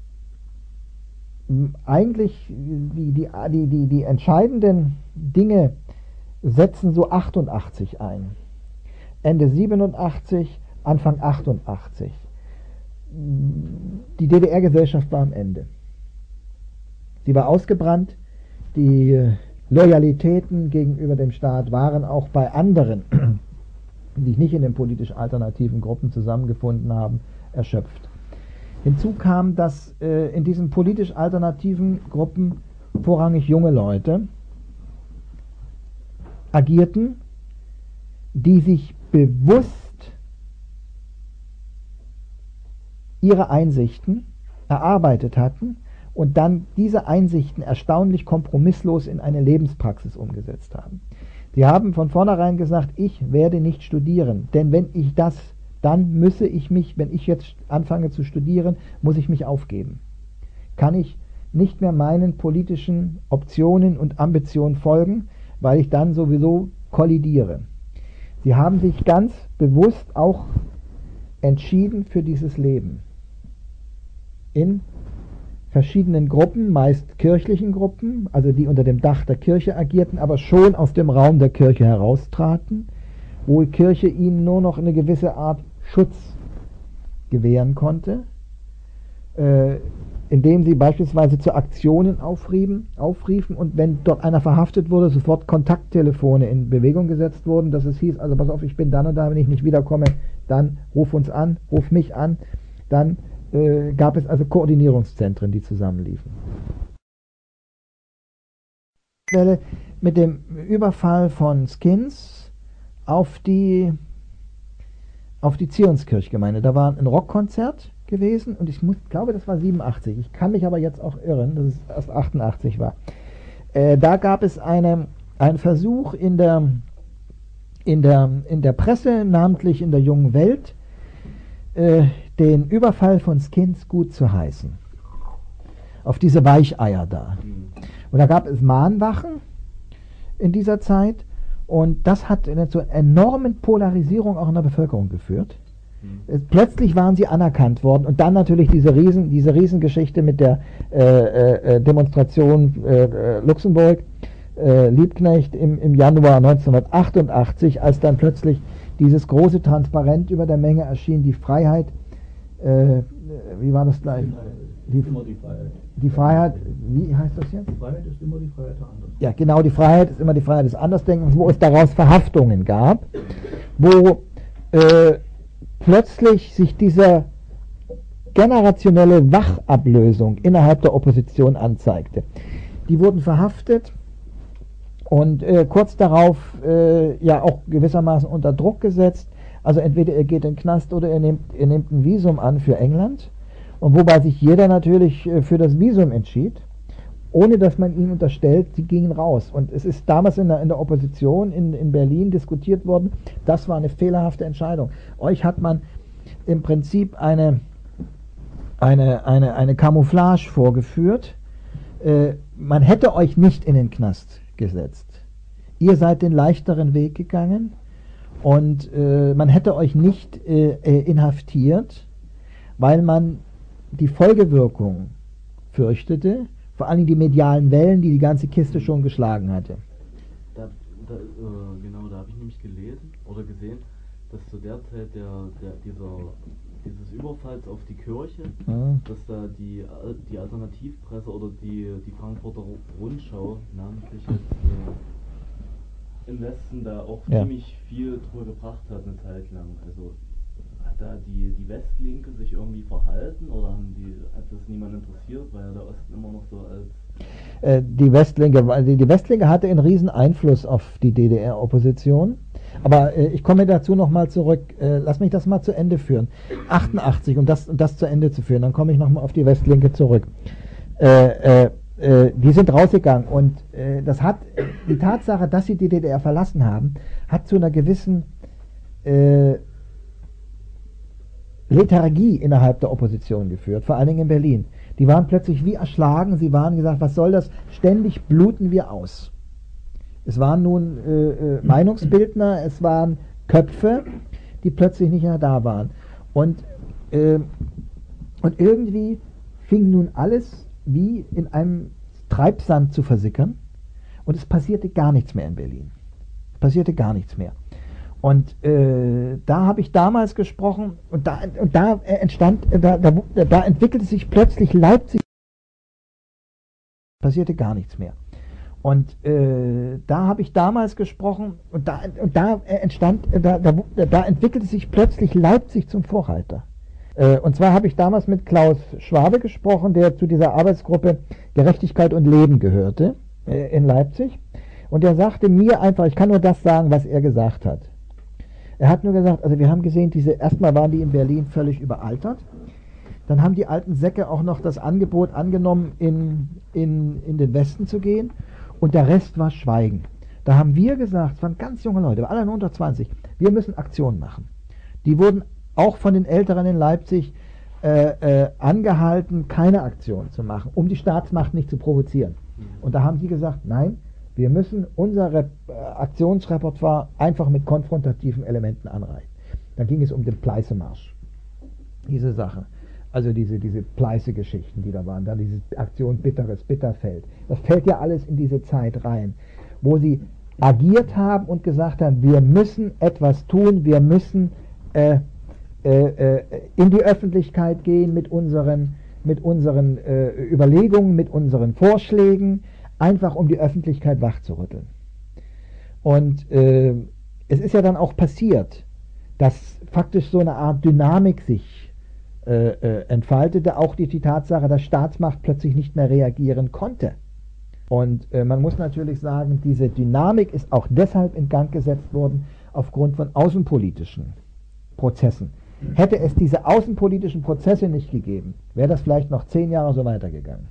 eigentlich die entscheidenden Dinge setzen so 88 ein. Ende 87, Anfang 88. Die DDR-Gesellschaft war am Ende. Sie war ausgebrannt, die Loyalitäten gegenüber dem Staat waren auch bei anderen, die sich nicht in den politisch alternativen Gruppen zusammengefunden haben, erschöpft. Hinzu kam, dass in diesen politisch alternativen Gruppen vorrangig junge Leute agierten, die sich bewusst ihre Einsichten erarbeitet hatten und dann diese Einsichten erstaunlich kompromisslos in eine Lebenspraxis umgesetzt haben. Sie haben von vornherein gesagt, ich werde nicht studieren, denn wenn ich das, dann müsse ich mich, wenn ich jetzt anfange zu studieren, muss ich mich aufgeben. Kann ich nicht mehr meinen politischen Optionen und Ambitionen folgen, weil ich dann sowieso kollidiere. Sie haben sich ganz bewusst auch entschieden für dieses Leben. In verschiedenen Gruppen, meist kirchlichen Gruppen, also die unter dem Dach der Kirche agierten, aber schon aus dem Raum der Kirche heraustraten, wo die Kirche ihnen nur noch eine gewisse Art Schutz gewähren konnte, indem sie beispielsweise zu Aktionen aufriefen und wenn dort einer verhaftet wurde, sofort Kontakttelefone in Bewegung gesetzt wurden, dass es hieß, also pass auf, ich bin dann und da, wenn ich nicht wiederkomme, dann ruf uns an, ruf mich an, dann gab es also Koordinierungszentren, die zusammenliefen. Mit dem Überfall von Skins auf die Zionskirchgemeinde. Da war ein Rockkonzert gewesen und ich glaube, das war 87. Ich kann mich aber jetzt auch irren, dass es erst 88 war. Da gab es einen Versuch in der Presse, namentlich in der Jungen Welt, den Überfall von Skins gut zu heißen. Auf diese Weicheier da. Und da gab es Mahnwachen in dieser Zeit und das hat zu einer enormen Polarisierung auch in der Bevölkerung geführt. Plötzlich waren sie anerkannt worden und dann natürlich diese Riesengeschichte mit der Demonstration Luxemburg, Liebknecht im Januar 1988, als dann plötzlich dieses große Transparent über der Menge erschien, die Freiheit, wie war das gleich? Die Freiheit, wie heißt das jetzt? Die Freiheit ist immer die Freiheit der anderen. Ja, genau, die Freiheit ist immer die Freiheit des Andersdenkens, wo es daraus Verhaftungen gab, wo plötzlich sich diese generationelle Wachablösung innerhalb der Opposition anzeigte. Die wurden verhaftet und kurz darauf ja auch gewissermaßen unter Druck gesetzt. Also entweder ihr geht in den Knast oder ihr nehmt ein Visum an für England. Und wobei sich jeder natürlich für das Visum entschied, ohne dass man ihnen unterstellt, sie gingen raus. Und es ist damals in der Opposition in Berlin diskutiert worden, das war eine fehlerhafte Entscheidung. Euch hat man im Prinzip eine Camouflage vorgeführt. Man hätte euch nicht in den Knast gesetzt. Ihr seid den leichteren Weg gegangen und man hätte euch nicht inhaftiert, weil man die Folgewirkung fürchtete, vor allem die medialen Wellen, die ganze Kiste schon geschlagen hatte. Genau, da habe ich nämlich gelesen oder gesehen, dass zu der Zeit dieses Überfalls auf die Kirche, dass da die Alternativpresse oder die Frankfurter Rundschau namentlich jetzt im Westen da auch ziemlich viel drüber gebracht hat eine Zeit lang. Also hat da die Westlinke sich irgendwie verhalten oder hat das niemand interessiert, weil der Osten immer noch so als... Die Westlinke hatte einen riesen Einfluss auf die DDR-Opposition, aber ich komme dazu nochmal zurück. Lass mich das mal zu Ende führen. 88, um das zu Ende zu führen, dann komme ich nochmal auf die Westlinke zurück. Die sind rausgegangen und die Tatsache, dass sie die DDR verlassen haben, hat zu einer gewissen Lethargie innerhalb der Opposition geführt, vor allen Dingen in Berlin. Die waren plötzlich wie erschlagen, sie waren gesagt, was soll das, ständig bluten wir aus. Es waren nun Meinungsbildner, es waren Köpfe, die plötzlich nicht mehr da waren. Und irgendwie fing nun alles wie in einem Treibsand zu versickern und es passierte gar nichts mehr in Berlin. Es passierte gar nichts mehr. Und da habe ich damals gesprochen und da entwickelte sich plötzlich Leipzig. Passierte gar nichts mehr. Und da habe ich damals gesprochen und da entwickelte sich plötzlich Leipzig zum Vorreiter. Und zwar habe ich damals mit Klaus Schwabe gesprochen, der zu dieser Arbeitsgruppe Gerechtigkeit und Leben gehörte in Leipzig. Und er sagte mir einfach, ich kann nur das sagen, was er gesagt hat. Er hat nur gesagt, also wir haben gesehen, erstmal waren die in Berlin völlig überaltert. Dann haben die alten Säcke auch noch das Angebot angenommen, in den Westen zu gehen. Und der Rest war Schweigen. Da haben wir gesagt, es waren ganz junge Leute, alle unter 20, wir müssen Aktionen machen. Die wurden auch von den Älteren in Leipzig angehalten, keine Aktion zu machen, um die Staatsmacht nicht zu provozieren. Und da haben sie gesagt, nein, wir müssen unser Aktionsrepertoire einfach mit konfrontativen Elementen anreichen. Dann ging es um den Pleißemarsch. Diese Sache. Also diese Pleiße-Geschichten, die da waren. Dann diese Aktion Bitterfeld. Das fällt ja alles in diese Zeit rein, wo sie agiert haben und gesagt haben, wir müssen etwas tun, wir müssen in die Öffentlichkeit gehen mit unseren Überlegungen, mit unseren Vorschlägen, einfach um die Öffentlichkeit wachzurütteln. Und es ist ja dann auch passiert, dass faktisch so eine Art Dynamik sich entfaltete, auch die Tatsache, dass Staatsmacht plötzlich nicht mehr reagieren konnte. Und man muss natürlich sagen, diese Dynamik ist auch deshalb in Gang gesetzt worden, aufgrund von außenpolitischen Prozessen. Hätte es diese außenpolitischen Prozesse nicht gegeben, wäre das vielleicht noch 10 Jahre so weitergegangen.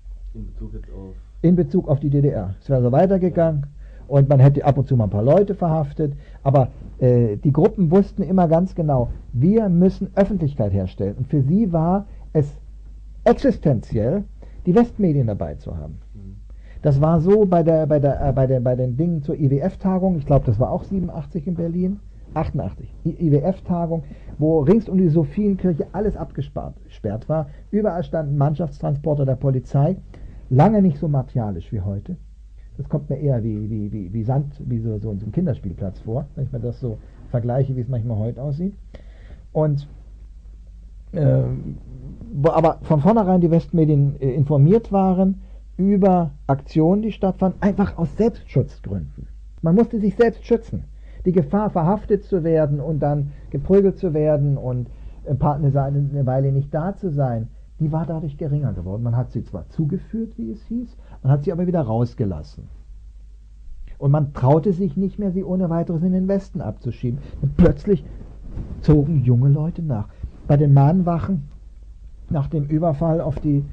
In Bezug auf die DDR. Es wäre so weitergegangen und man hätte ab und zu mal ein paar Leute verhaftet, aber die Gruppen wussten immer ganz genau, wir müssen Öffentlichkeit herstellen. Und für sie war es existenziell, die Westmedien dabei zu haben. Das war so bei den Dingen zur IWF-Tagung, ich glaube, das war auch 87 in Berlin, 88, IWF-Tagung, wo rings um die Sophienkirche alles abgesperrt war. Überall standen Mannschaftstransporter der Polizei, lange nicht so martialisch wie heute. Das kommt mir eher wie Sand, wie so ein Kinderspielplatz vor, wenn ich mir das so vergleiche, wie es manchmal heute aussieht. Und wo aber von vornherein die Westmedien informiert waren über Aktionen, die stattfanden, einfach aus Selbstschutzgründen. Man musste sich selbst schützen. Die Gefahr, verhaftet zu werden und dann geprügelt zu werden und eine Weile nicht da zu sein, die war dadurch geringer geworden. Man hat sie zwar zugeführt, wie es hieß, man hat sie aber wieder rausgelassen. Und man traute sich nicht mehr, sie ohne weiteres in den Westen abzuschieben. Und plötzlich zogen junge Leute nach. Bei den Mahnwachen, nach dem Überfall auf die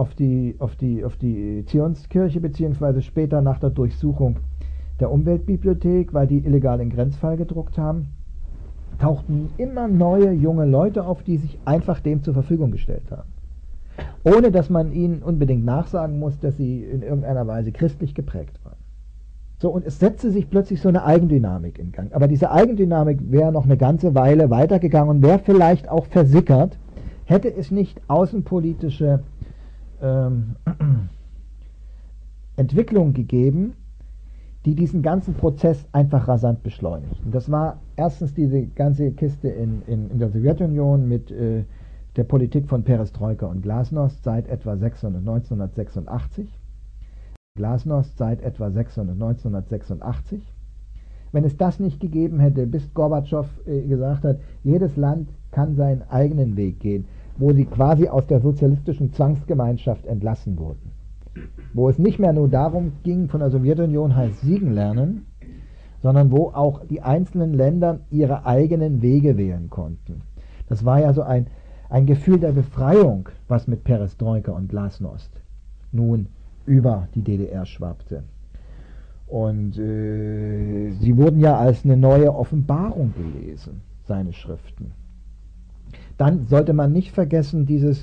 Zionskirche, beziehungsweise später nach der Durchsuchung der Umweltbibliothek, weil die illegal den Grenzfall gedruckt haben, tauchten immer neue junge Leute auf, die sich einfach dem zur Verfügung gestellt haben. Ohne dass man ihnen unbedingt nachsagen muss, dass sie in irgendeiner Weise christlich geprägt waren. So, und es setzte sich plötzlich so eine Eigendynamik in Gang. Aber diese Eigendynamik wäre noch eine ganze Weile weitergegangen und wäre vielleicht auch versickert, hätte es nicht außenpolitische Entwicklungen gegeben, die diesen ganzen Prozess einfach rasant beschleunigten. Das war erstens diese ganze Kiste in der Sowjetunion mit der Politik von Perestroika und Glasnost seit etwa 1986. Wenn es das nicht gegeben hätte, bis Gorbatschow gesagt hat, jedes Land kann seinen eigenen Weg gehen, wo sie quasi aus der sozialistischen Zwangsgemeinschaft entlassen wurden. Wo es nicht mehr nur darum ging, von der Sowjetunion heißt siegen lernen, sondern wo auch die einzelnen Länder ihre eigenen Wege wählen konnten. Das war ja so ein Gefühl der Befreiung, was mit Perestroika und Glasnost nun über die DDR schwappte. Und sie wurden ja als eine neue Offenbarung gelesen, seine Schriften. Dann sollte man nicht vergessen, dieses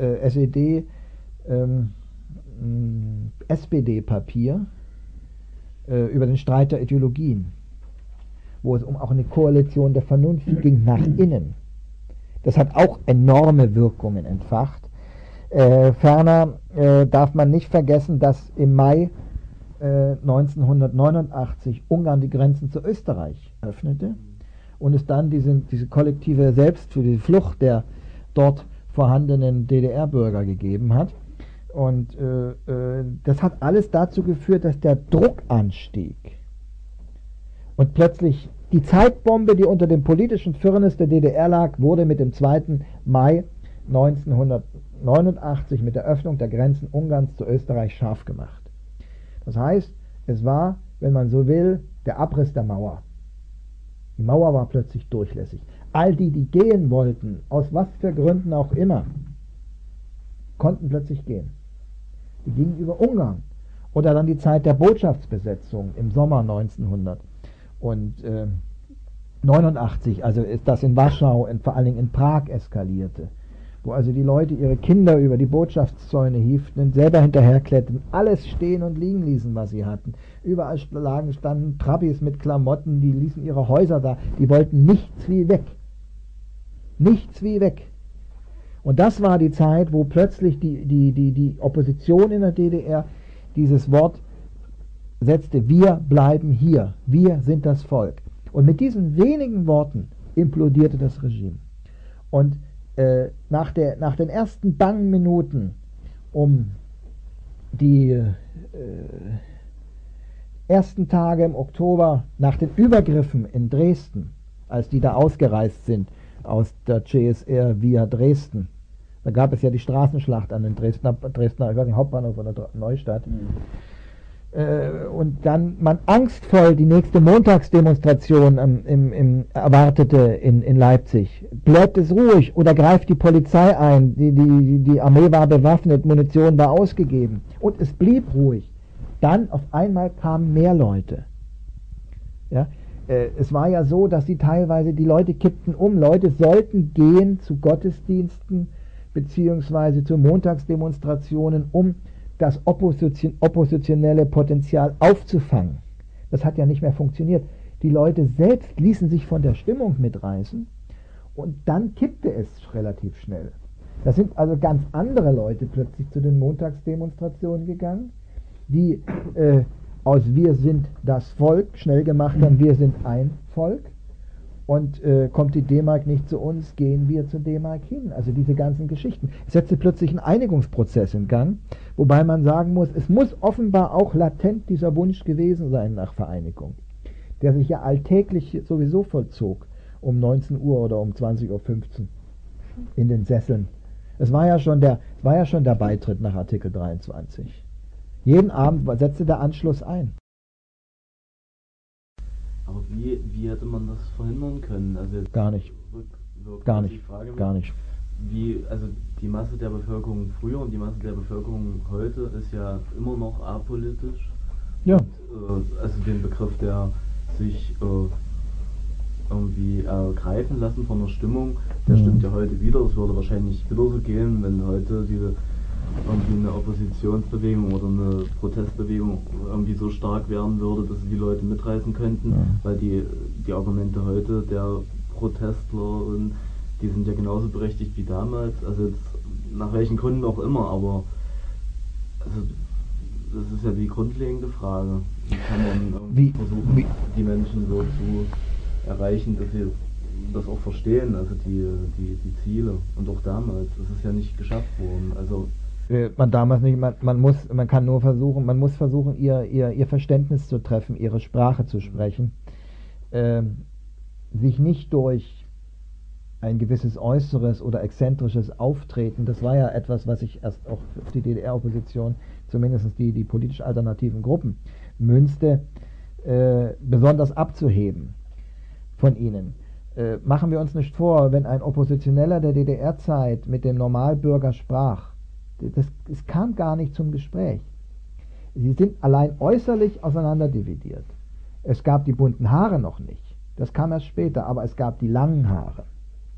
SPD-Papier über den Streit der Ideologien, wo es um auch eine Koalition der Vernunft ging nach innen. Das hat auch enorme Wirkungen entfacht. Ferner darf man nicht vergessen, dass im Mai 1989 Ungarn die Grenzen zu Österreich öffnete und es dann diese kollektive die Flucht der dort vorhandenen DDR-Bürger gegeben hat. Und das hat alles dazu geführt, dass der Druck anstieg. Und plötzlich die Zeitbombe, die unter dem politischen Firnis der DDR lag, wurde mit dem 2. Mai 1989 mit der Öffnung der Grenzen Ungarns zu Österreich scharf gemacht. Das heißt, es war, wenn man so will, der Abriss der Mauer. Die Mauer war plötzlich durchlässig. All die gehen wollten, aus was für Gründen auch immer, konnten plötzlich gehen. Die gingen über Ungarn. Oder dann die Zeit der Botschaftsbesetzung im Sommer 1989, also ist das in Warschau und vor allen Dingen in Prag eskalierte, wo also die Leute ihre Kinder über die Botschaftszäune hieften und selber hinterherkletterten, alles stehen und liegen ließen, was sie hatten. Überall standen Trabis mit Klamotten, die ließen ihre Häuser da, die wollten nichts wie weg. Nichts wie weg. Und das war die Zeit, wo plötzlich die Opposition in der DDR dieses Wort setzte: Wir bleiben hier, wir sind das Volk. Und mit diesen wenigen Worten implodierte das Regime. Und nach den ersten bangen Minuten um die ersten Tage im Oktober, nach den Übergriffen in Dresden, als die da ausgereist sind aus der CSR via Dresden, da gab es ja die Straßenschlacht an den Dresdner ich weiß nicht, Hauptbahnhof oder Neustadt. Und dann man angstvoll die nächste Montagsdemonstration erwartete in Leipzig. Bleibt es ruhig oder greift die Polizei ein? Die Armee war bewaffnet, Munition war ausgegeben. Und es blieb ruhig. Dann auf einmal kamen mehr Leute. Ja? Es war ja so, dass die Leute kippten um. Leute sollten gehen zu Gottesdiensten beziehungsweise zu Montagsdemonstrationen, um das oppositionelle Potenzial aufzufangen. Das hat ja nicht mehr funktioniert. Die Leute selbst ließen sich von der Stimmung mitreißen und dann kippte es relativ schnell. Da sind also ganz andere Leute plötzlich zu den Montagsdemonstrationen gegangen, die aus Wir sind das Volk schnell gemacht haben, wir sind ein Volk. Und kommt die D-Mark nicht zu uns, gehen wir zur D-Mark hin. Also diese ganzen Geschichten. Es setzte plötzlich ein Einigungsprozess in Gang, wobei man sagen muss, es muss offenbar auch latent dieser Wunsch gewesen sein nach Vereinigung, der sich ja alltäglich sowieso vollzog, um 19 Uhr oder um 20:15 Uhr in den Sesseln. Es war ja schon der Beitritt nach Artikel 23. Jeden Abend setzte der Anschluss ein. Aber wie hätte man das verhindern können? Also jetzt gar nicht. Gar nicht. Gar nicht. Also die Masse der Bevölkerung früher und die Masse der Bevölkerung heute ist ja immer noch apolitisch. Ja. Und, also den Begriff der sich irgendwie ergreifen lassen von der Stimmung, der stimmt ja heute wieder. Es würde wahrscheinlich wieder so gehen, wenn heute irgendwie eine Oppositionsbewegung oder eine Protestbewegung irgendwie so stark werden würde, dass sie die Leute mitreißen könnten, weil die Argumente heute der Protestler, und die sind ja genauso berechtigt wie damals, also jetzt nach welchen Gründen auch immer, aber also das ist ja die grundlegende Frage. Wie kann man versuchen, die Menschen so zu erreichen, dass sie das auch verstehen, also die Ziele, und auch damals, das ist ja nicht geschafft worden, also man muss versuchen, ihr Verständnis zu treffen, ihre Sprache zu sprechen, sich nicht durch ein gewisses äußeres oder exzentrisches Auftreten, das war ja etwas, was sich erst auch auf die DDR-Opposition, zumindest die politisch alternativen Gruppen, münzte, besonders abzuheben von ihnen. Machen wir uns nicht vor, wenn ein Oppositioneller der DDR-Zeit mit dem Normalbürger sprach, es kam gar nicht zum Gespräch. Sie sind allein äußerlich auseinanderdividiert. Es gab die bunten Haare noch nicht. Das kam erst später, aber es gab die langen Haare.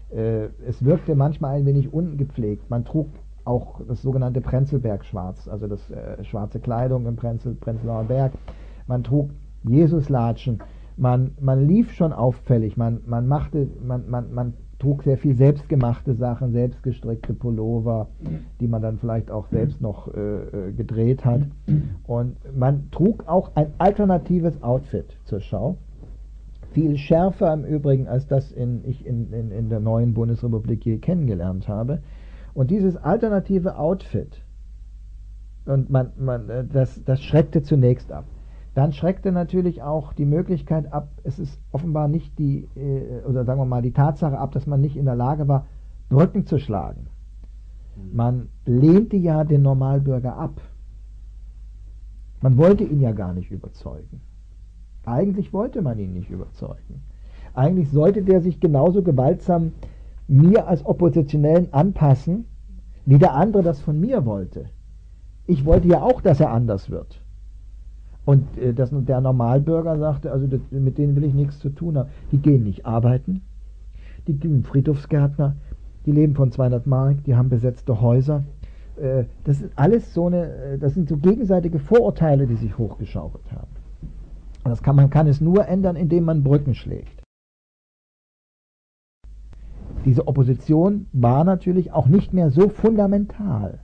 Es wirkte manchmal ein wenig ungepflegt. Man trug auch das sogenannte Prenzlberg-Schwarz, also das schwarze Kleidung im Prenzlauer Berg. Man trug Jesuslatschen. Man lief schon auffällig. Man trug sehr viel selbstgemachte Sachen, selbstgestrickte Pullover, die man dann vielleicht auch selbst noch gedreht hat. Und man trug auch ein alternatives Outfit zur Schau. Viel schärfer im Übrigen, als das ich in der neuen Bundesrepublik je kennengelernt habe. Und dieses alternative Outfit, und das schreckte zunächst ab. Dann schreckte natürlich auch die Möglichkeit ab, es ist offenbar nicht oder sagen wir mal die Tatsache ab, dass man nicht in der Lage war, Brücken zu schlagen. Man lehnte ja den Normalbürger ab. Man wollte ihn ja gar nicht überzeugen. Eigentlich wollte man ihn nicht überzeugen. Eigentlich sollte der sich genauso gewaltsam mir als Oppositionellen anpassen, wie der andere das von mir wollte. Ich wollte ja auch, dass er anders wird. Und der Normalbürger sagte, also mit denen will ich nichts zu tun haben. Die gehen nicht arbeiten, die sind Friedhofsgärtner, die leben von 200 Mark, die haben besetzte Häuser. Das ist alles das sind so gegenseitige Vorurteile, die sich hochgeschaukelt haben. Und man kann es nur ändern, indem man Brücken schlägt. Diese Opposition war natürlich auch nicht mehr so fundamental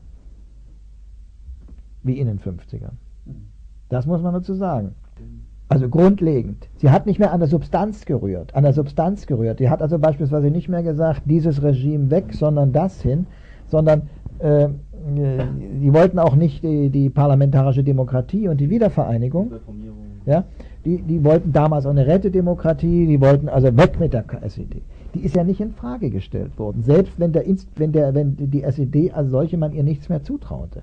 wie in den 50ern. Das muss man dazu sagen. Also grundlegend. Sie hat nicht mehr an der Substanz gerührt. Die hat also beispielsweise nicht mehr gesagt, dieses Regime weg, sondern das hin, sondern die wollten auch nicht die parlamentarische Demokratie und die Wiedervereinigung. Ja, die wollten damals auch eine Rätedemokratie, die wollten also weg mit der SED. Die ist ja nicht in Frage gestellt worden, selbst wenn die SED als solche man ihr nichts mehr zutraute.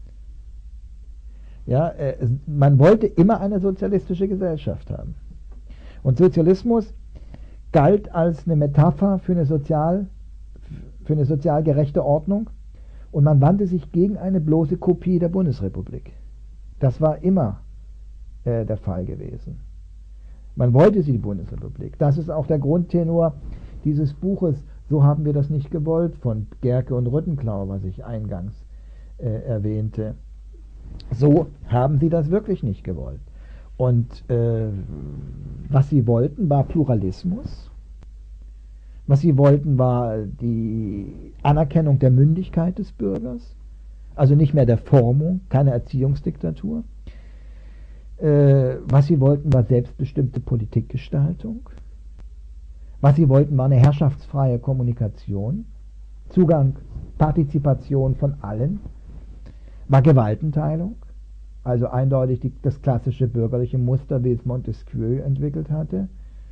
Ja, man wollte immer eine sozialistische Gesellschaft haben. Und Sozialismus galt als eine Metapher für eine sozial gerechte Ordnung, und man wandte sich gegen eine bloße Kopie der Bundesrepublik. Das war immer der Fall gewesen. Man wollte die Bundesrepublik. Das ist auch der Grundtenor dieses Buches, So haben wir das nicht gewollt, von Gerke und Rüttenklau, was ich eingangs erwähnte. So haben sie das wirklich nicht gewollt. Und was sie wollten, war Pluralismus. Was sie wollten, war die Anerkennung der Mündigkeit des Bürgers. Also nicht mehr der Formung, keine Erziehungsdiktatur. Was sie wollten, war selbstbestimmte Politikgestaltung. Was sie wollten, war eine herrschaftsfreie Kommunikation, Zugang, Partizipation von allen, war Gewaltenteilung, also eindeutig das klassische bürgerliche Muster, wie es Montesquieu entwickelt hatte,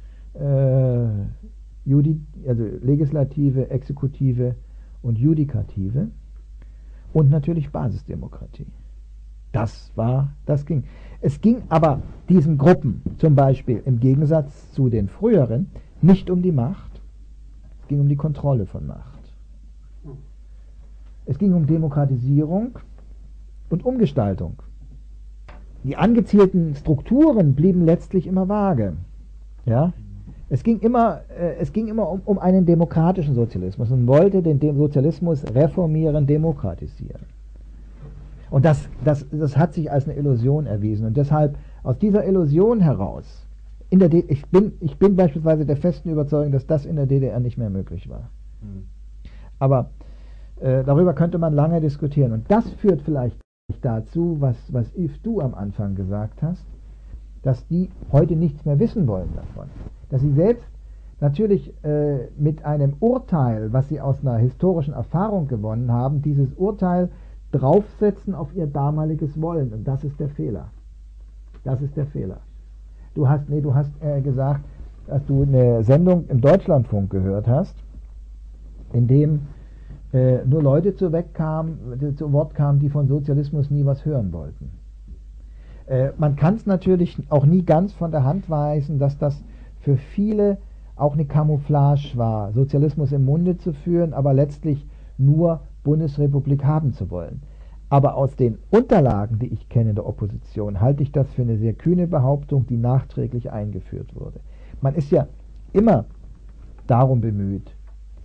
also Legislative, Exekutive und Judikative, und natürlich Basisdemokratie. Das ging. Es ging aber diesen Gruppen zum Beispiel im Gegensatz zu den früheren nicht um die Macht, es ging um die Kontrolle von Macht. Es ging um Demokratisierung und Umgestaltung. Die angezielten Strukturen blieben letztlich immer vage. Ja? Es ging immer um einen demokratischen Sozialismus. Man wollte den Sozialismus reformieren, demokratisieren. Und das hat sich als eine Illusion erwiesen. Und deshalb aus dieser Illusion heraus, ich bin beispielsweise der festen Überzeugung, dass das in der DDR nicht mehr möglich war. Aber darüber könnte man lange diskutieren. Und das führt vielleicht dazu, was Yves, du am Anfang gesagt hast, dass die heute nichts mehr wissen wollen davon. Dass sie selbst natürlich mit einem Urteil, was sie aus einer historischen Erfahrung gewonnen haben, dieses Urteil draufsetzen auf ihr damaliges Wollen. Und das ist der Fehler. Das ist der Fehler. Du hast gesagt, dass du eine Sendung im Deutschlandfunk gehört hast, in dem nur Leute zu Wort kamen, die von Sozialismus nie was hören wollten. Man kann es natürlich auch nie ganz von der Hand weisen, dass das für viele auch eine Camouflage war, Sozialismus im Munde zu führen, aber letztlich nur Bundesrepublik haben zu wollen. Aber aus den Unterlagen, die ich kenne der Opposition, halte ich das für eine sehr kühne Behauptung, die nachträglich eingeführt wurde. Man ist ja immer darum bemüht,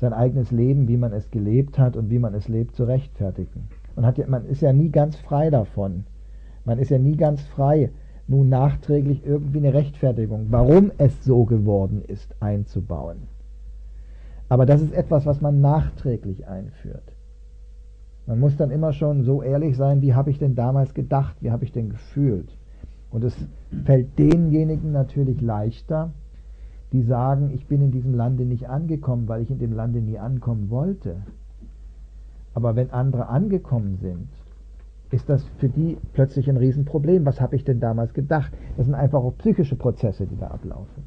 sein eigenes Leben, wie man es gelebt hat und wie man es lebt, zu rechtfertigen. Man ist ja nie ganz frei davon. Man ist ja nie ganz frei, nun nachträglich irgendwie eine Rechtfertigung, warum es so geworden ist, einzubauen. Aber das ist etwas, was man nachträglich einführt. Man muss dann immer schon so ehrlich sein, wie habe ich denn damals gedacht, wie habe ich denn gefühlt. Und es fällt denjenigen natürlich leichter, die sagen, ich bin in diesem Lande nicht angekommen, weil ich in dem Lande nie ankommen wollte. Aber wenn andere angekommen sind, ist das für die plötzlich ein Riesenproblem. Was habe ich denn damals gedacht? Das sind einfach auch psychische Prozesse, die da ablaufen.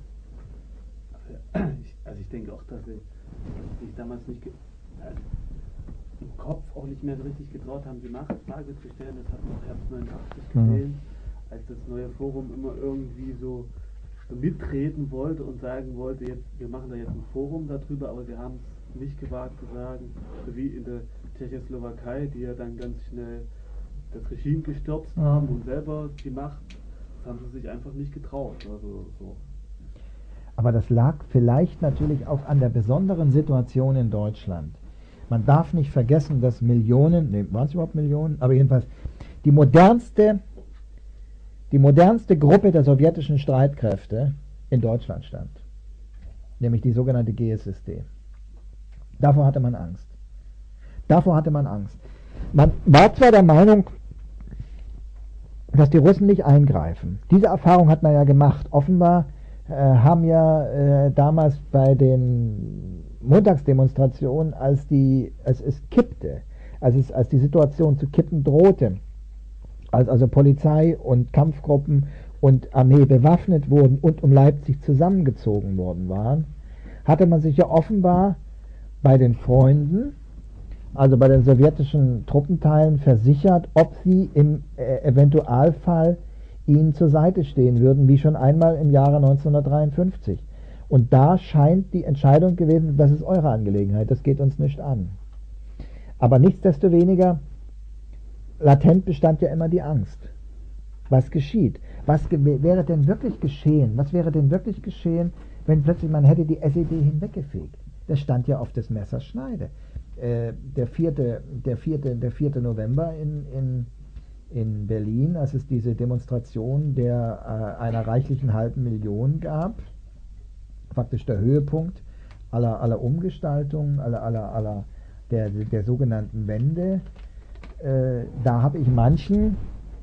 Also ich denke auch, dass ich damals nicht im Kopf auch nicht mehr so richtig getraut haben, die Machtfrage zu stellen. Das hat man auch Herbst 89 gesehen, als das neue Forum immer irgendwie so mitreden wollte und sagen wollte, jetzt, wir machen da jetzt ein Forum darüber, aber wir haben es nicht gewagt zu sagen, so wie in der Tschechoslowakei, die ja dann ganz schnell das Regime gestürzt haben und selber die Macht, das haben sie sich einfach nicht getraut. Also, so. Aber das lag vielleicht natürlich auch an der besonderen Situation in Deutschland. Man darf nicht vergessen, dass Millionen, waren es überhaupt Millionen? Aber jedenfalls, die modernste Gruppe der sowjetischen Streitkräfte in Deutschland stand. Nämlich die sogenannte GSSD. Davor hatte man Angst. Man war zwar der Meinung, dass die Russen nicht eingreifen. Diese Erfahrung hat man ja gemacht. Offenbar haben ja damals bei den Montagsdemonstrationen, als es kippte, als die Situation zu kippen drohte, als also Polizei und Kampfgruppen und Armee bewaffnet wurden und um Leipzig zusammengezogen worden waren, hatte man sich ja offenbar bei den Freunden, also bei den sowjetischen Truppenteilen, versichert, ob sie im Eventualfall ihnen zur Seite stehen würden, wie schon einmal im Jahre 1953. Und da scheint die Entscheidung gewesen, das ist eure Angelegenheit, das geht uns nicht an. Aber nichtsdestoweniger, latent bestand ja immer die Angst. Was geschieht? Wäre denn wirklich geschehen? Was wäre denn wirklich geschehen, wenn plötzlich man hätte die SED hinweggefegt? Das stand ja auf des Messers Schneide. Der 4. November in Berlin, als es diese Demonstration einer reichlichen halben Million gab, faktisch der Höhepunkt aller Umgestaltungen, der sogenannten Wende, da habe ich manchen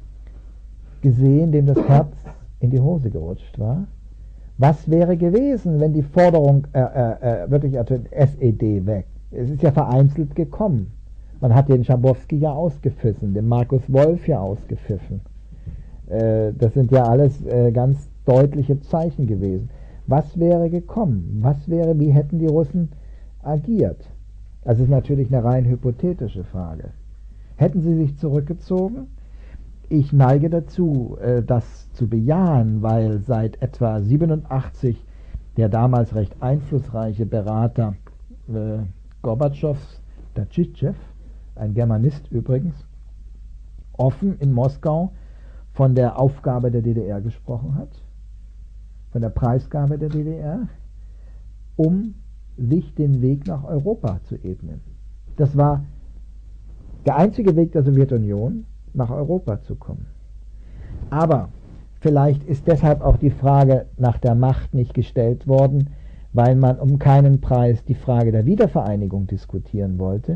gesehen, dem das Herz in die Hose gerutscht war. Was wäre gewesen, wenn die Forderung wirklich SED weg? Es ist ja vereinzelt gekommen. Man hat den Schabowski ja ausgepfiffen, den Markus Wolf ja ausgepfiffen. Das sind ja alles ganz deutliche Zeichen gewesen. Was wäre gekommen? Wie hätten die Russen agiert? Das ist natürlich eine rein hypothetische Frage. Hätten sie sich zurückgezogen? Ich neige dazu, das zu bejahen, weil seit etwa 1987 der damals recht einflussreiche Berater Gorbatschows, Tadschitschew, ein Germanist übrigens, offen in Moskau von der Aufgabe der DDR gesprochen hat, von der Preisgabe der DDR, um sich den Weg nach Europa zu ebnen. Das war der einzige Weg der Sowjetunion, nach Europa zu kommen. Aber vielleicht ist deshalb auch die Frage nach der Macht nicht gestellt worden, weil man um keinen Preis die Frage der Wiedervereinigung diskutieren wollte.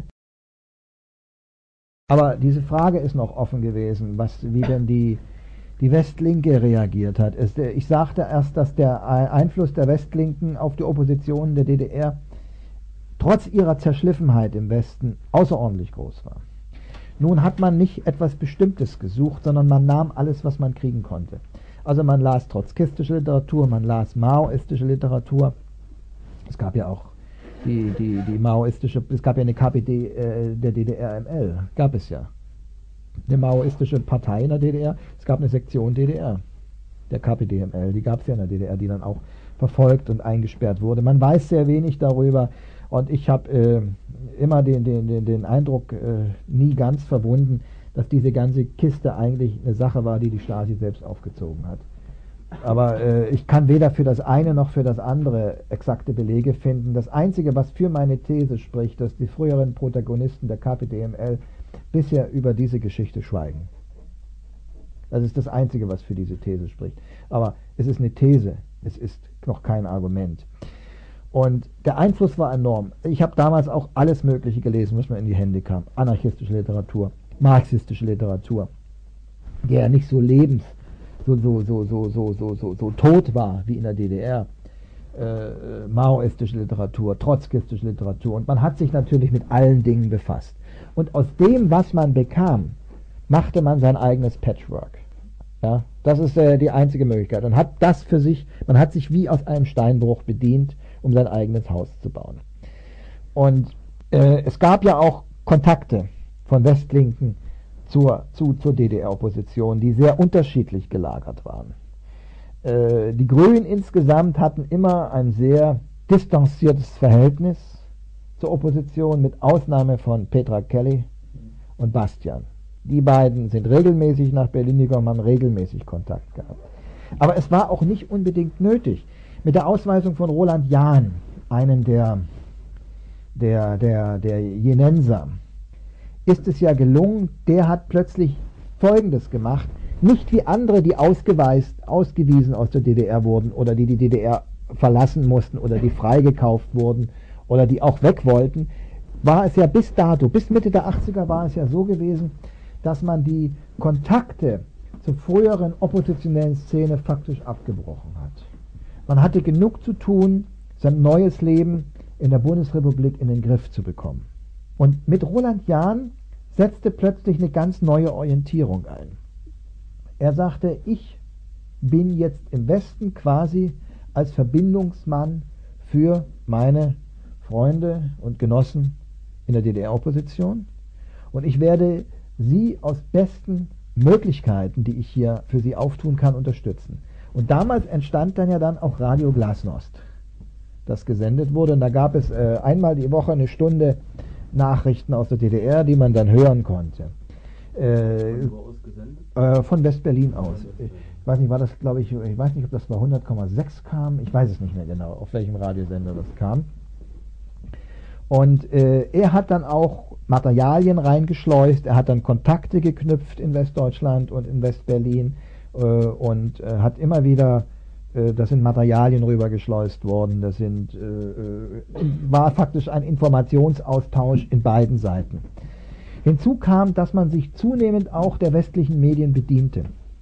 Aber diese Frage ist noch offen gewesen, wie denn die Westlinke reagiert hat. Ich sagte erst, dass der Einfluss der Westlinken auf die Opposition der DDR trotz ihrer Zerschliffenheit im Westen außerordentlich groß war. Nun hat man nicht etwas Bestimmtes gesucht, sondern man nahm alles, was man kriegen konnte. Also man las trotzkistische Literatur, man las maoistische Literatur. Es gab ja auch die maoistische, es gab ja eine KPD der DDR-ML, gab es ja. Eine maoistische Partei in der DDR, es gab eine Sektion DDR, der KPD-ML, die gab es ja in der DDR, die dann auch verfolgt und eingesperrt wurde. Man weiß sehr wenig darüber und ich habe immer den Eindruck, nie ganz verwunden, dass diese ganze Kiste eigentlich eine Sache war, die die Stasi selbst aufgezogen hat. Aber ich kann weder für das eine noch für das andere exakte Belege finden. Das Einzige, was für meine These spricht, dass die früheren Protagonisten der KPDML bisher über diese Geschichte schweigen. Das ist das Einzige, was für diese These spricht. Aber es ist eine These, es ist noch kein Argument. Und der Einfluss war enorm. Ich habe damals auch alles Mögliche gelesen, was mir in die Hände kam. Anarchistische Literatur, marxistische Literatur, die ja nicht so so tot war wie in der DDR. Maoistische Literatur, trotzkistische Literatur. Und man hat sich natürlich mit allen Dingen befasst. Und aus dem, was man bekam, machte man sein eigenes Patchwork. Ja, das ist die einzige Möglichkeit. Man hat das für sich, man hat sich wie aus einem Steinbruch bedient, um sein eigenes Haus zu bauen. Und es gab ja auch Kontakte von Westlinken zur DDR-Opposition, die sehr unterschiedlich gelagert waren. Die Grünen insgesamt hatten immer ein sehr distanziertes Verhältnis zur Opposition, mit Ausnahme von Petra Kelly und Bastian. Die beiden sind regelmäßig nach Berlin gekommen, haben regelmäßig Kontakt gehabt. Aber es war auch nicht unbedingt nötig. Mit der Ausweisung von Roland Jahn, einem der Jenenser, ist es ja gelungen, der hat plötzlich Folgendes gemacht, nicht wie andere, die ausgewiesen aus der DDR wurden oder die DDR verlassen mussten oder die freigekauft wurden oder die auch weg wollten, war es ja bis dato, bis Mitte der 80er war es ja so gewesen, dass man die Kontakte zur früheren oppositionellen Szene faktisch abgebrochen hat. Man hatte genug zu tun, sein neues Leben in der Bundesrepublik in den Griff zu bekommen. Und mit Roland Jahn setzte plötzlich eine ganz neue Orientierung ein. Er sagte, ich bin jetzt im Westen quasi als Verbindungsmann für meine Freunde und Genossen in der DDR-Opposition und ich werde Sie aus besten Möglichkeiten, die ich hier für Sie auftun kann, unterstützen. Und damals entstand dann ja dann auch Radio Glasnost, das gesendet wurde. Und da gab es einmal die Woche eine Stunde Nachrichten aus der DDR, die man dann hören konnte. Von West-Berlin aus. Ich weiß nicht, war das, glaube ich weiß nicht, ob das bei 100,6 kam. Ich weiß es nicht mehr genau, auf welchem Radiosender das kam. Und er hat dann auch Materialien reingeschleust, er hat dann Kontakte geknüpft in Westdeutschland und in West-Berlin und hat immer wieder, das sind Materialien rübergeschleust worden, das war faktisch ein Informationsaustausch in beiden Seiten. Hinzu kam, dass man sich zunehmend auch der westlichen Medien bediente.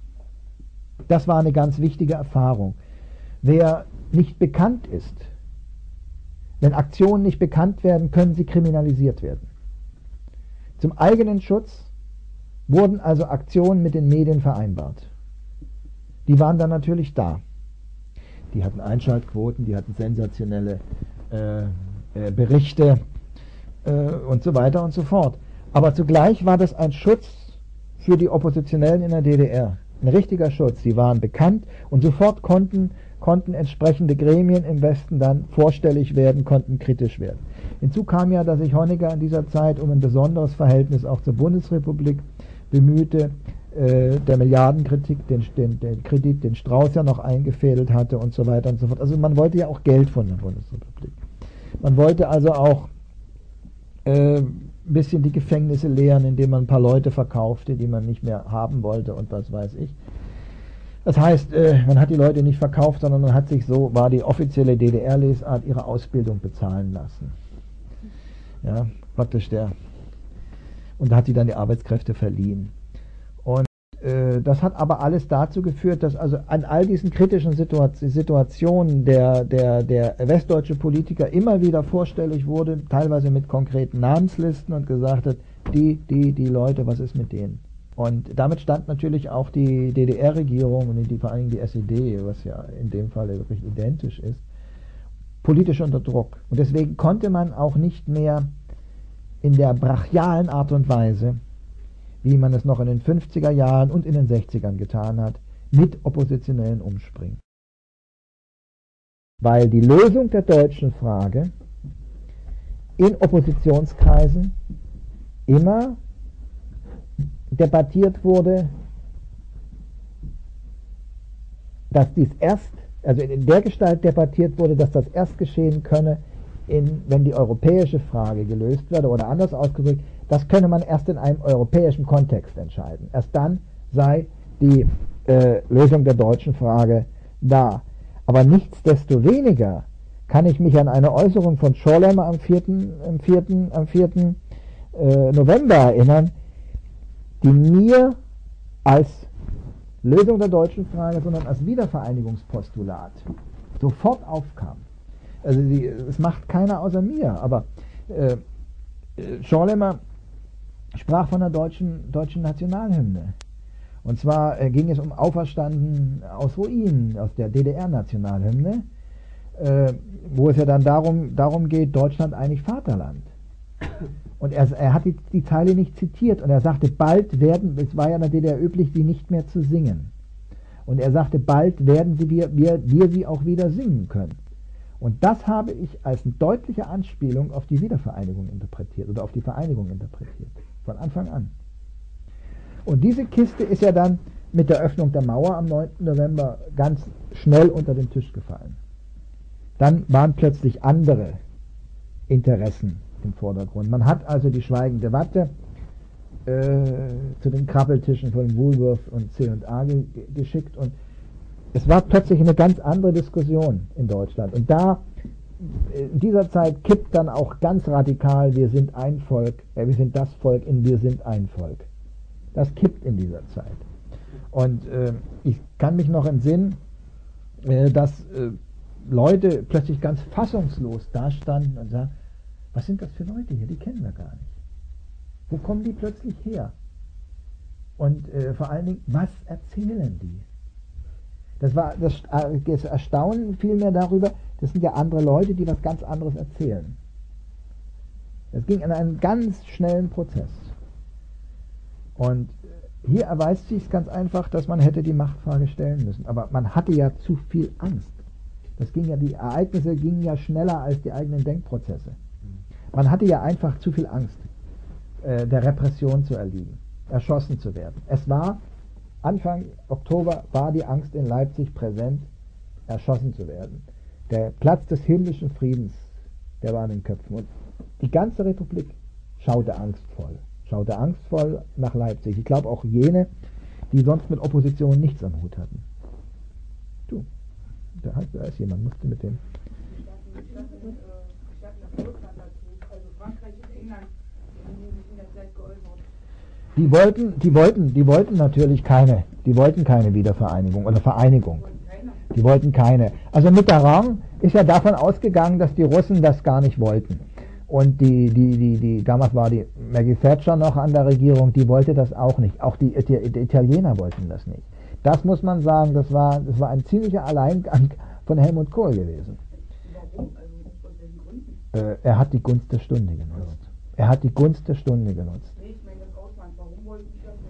Das war eine ganz wichtige Erfahrung. Wer nicht bekannt ist, wenn Aktionen nicht bekannt werden, können sie kriminalisiert werden. Zum eigenen Schutz wurden also Aktionen mit den Medien vereinbart. Die waren dann natürlich da. Die hatten Einschaltquoten, die hatten sensationelle Berichte und so weiter und so fort. Aber zugleich war das ein Schutz für die Oppositionellen in der DDR. Ein richtiger Schutz. Sie waren bekannt und sofort konnten entsprechende Gremien im Westen dann vorstellig werden, konnten kritisch werden. Hinzu kam ja, dass sich Honecker in dieser Zeit um ein besonderes Verhältnis auch zur Bundesrepublik bemühte, der Milliardenkritik, den Kredit, den Strauß ja noch eingefädelt hatte und so weiter und so fort. Also man wollte ja auch Geld von der Bundesrepublik. Man wollte also auch ein bisschen die Gefängnisse leeren, indem man ein paar Leute verkaufte, die man nicht mehr haben wollte und was weiß ich. Das heißt, man hat die Leute nicht verkauft, sondern man hat sich so, war die offizielle DDR-Lesart, ihre Ausbildung bezahlen lassen. Ja, praktisch und da hat sie dann die Arbeitskräfte verliehen. Und das hat aber alles dazu geführt, dass also an all diesen kritischen Situationen der westdeutsche Politiker immer wieder vorstellig wurde, teilweise mit konkreten Namenslisten und gesagt hat, die Leute, was ist mit denen? Und damit stand natürlich auch die DDR-Regierung und vor allem die SED, was ja in dem Fall wirklich identisch ist, politisch unter Druck. Und deswegen konnte man auch nicht mehr in der brachialen Art und Weise, wie man es noch in den 50er Jahren und in den 60ern getan hat, mit Oppositionellen umspringen. Weil die Lösung der deutschen Frage in Oppositionskreisen immer debattiert wurde dass dies also in der Gestalt debattiert wurde, dass das erst geschehen könne, wenn die europäische Frage gelöst werde, oder anders ausgedrückt, das könne man erst in einem europäischen Kontext entscheiden. Erst dann sei die Lösung der deutschen Frage da. Aber nichtsdestoweniger kann ich mich an eine Äußerung von Schorlemmer am 4. November erinnern, die mir als Lösung der deutschen Frage, sondern als Wiedervereinigungspostulat sofort aufkam. Also es macht keiner außer mir, aber Schorlemmer sprach von der deutschen Nationalhymne. Und zwar ging es um Auferstanden aus Ruinen, aus der DDR-Nationalhymne, wo es ja dann darum geht, Deutschland eigentlich Vaterland. Und er hat die Zeile nicht zitiert und er sagte, bald werden, es war ja in der DDR üblich, sie nicht mehr zu singen. Und er sagte, bald werden wir sie auch wieder singen können. Und das habe ich als eine deutliche Anspielung auf die Wiedervereinigung interpretiert oder auf die Vereinigung interpretiert, von Anfang an. Und diese Kiste ist ja dann mit der Öffnung der Mauer am 9. November ganz schnell unter den Tisch gefallen. Dann waren plötzlich andere Interessen im Vordergrund. Man hat also die schweigende Watte zu den Krabbeltischen von Woolworth und C&A geschickt und es war plötzlich eine ganz andere Diskussion in Deutschland. Und in dieser Zeit kippt dann auch ganz radikal, wir sind ein Volk, wir sind das Volk in wir sind ein Volk. Das kippt in dieser Zeit. Und ich kann mich noch entsinnen, dass Leute plötzlich ganz fassungslos dastanden und sagten, was sind das für Leute hier, die kennen wir gar nicht. Wo kommen die plötzlich her? Und vor allen Dingen, was erzählen die? Das Erstaunen vielmehr darüber, das sind ja andere Leute, die was ganz anderes erzählen. Das ging in einen ganz schnellen Prozess. Und hier erweist sich ganz einfach, dass man hätte die Machtfrage stellen müssen. Aber man hatte ja zu viel Angst. Die Ereignisse gingen ja schneller als die eigenen Denkprozesse. Man hatte ja einfach zu viel Angst, der Repression zu erliegen, erschossen zu werden. Es war, Anfang Oktober war die Angst in Leipzig präsent, erschossen zu werden. Der Platz des himmlischen Friedens, der war in den Köpfen. Und die ganze Republik schaute angstvoll nach Leipzig. Ich glaube auch jene, die sonst mit Opposition nichts am Hut hatten. Du, da ist jemand, musste mit dem. Die wollten natürlich keine Wiedervereinigung oder Vereinigung. Die wollten keine. Also Mitterrand ist ja davon ausgegangen, dass die Russen das gar nicht wollten. Und damals war die Maggie Thatcher noch an der Regierung, die wollte das auch nicht. Auch die Italiener wollten das nicht. Das muss man sagen, das war ein ziemlicher Alleingang von Helmut Kohl gewesen. Warum? Also aus welchen Gründen? Er hat die Gunst der Stunde genutzt. Er hat die Gunst der Stunde genutzt. Nee, ich meine das Ausland. Warum wollten die das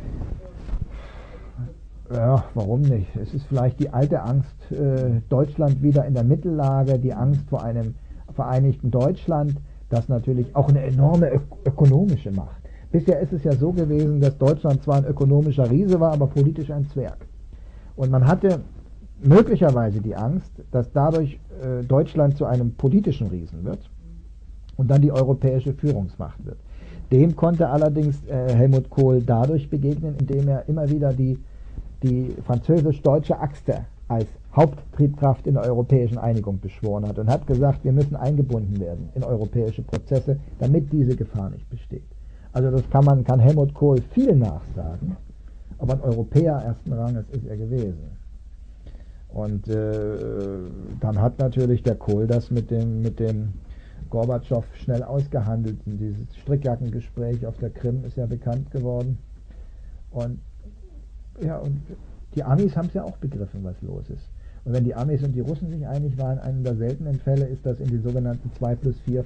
nicht? Ja, warum nicht? Es ist vielleicht die alte Angst, Deutschland wieder in der Mittellage, die Angst vor einem vereinigten Deutschland, das natürlich auch eine enorme ökonomische Macht. Bisher ist es ja so gewesen, dass Deutschland zwar ein ökonomischer Riese war, aber politisch ein Zwerg. Und man hatte möglicherweise die Angst, dass dadurch Deutschland zu einem politischen Riesen wird und dann die europäische Führungsmacht wird. Dem konnte allerdings Helmut Kohl dadurch begegnen, indem er immer wieder die französisch-deutsche Achse als Haupttriebkraft in der europäischen Einigung beschworen hat und hat gesagt, wir müssen eingebunden werden in europäische Prozesse, damit diese Gefahr nicht besteht. Also das kann Helmut Kohl viel nachsagen, aber ein Europäer ersten Ranges ist er gewesen. Und dann hat natürlich der Kohl das mit dem Gorbatschow schnell ausgehandelt. Und dieses Strickjackengespräch auf der Krim ist ja bekannt geworden. Und die Amis haben es ja auch begriffen, was los ist. Und wenn die Amis und die Russen sich einig waren, einer der seltenen Fälle ist das in die sogenannten 2+4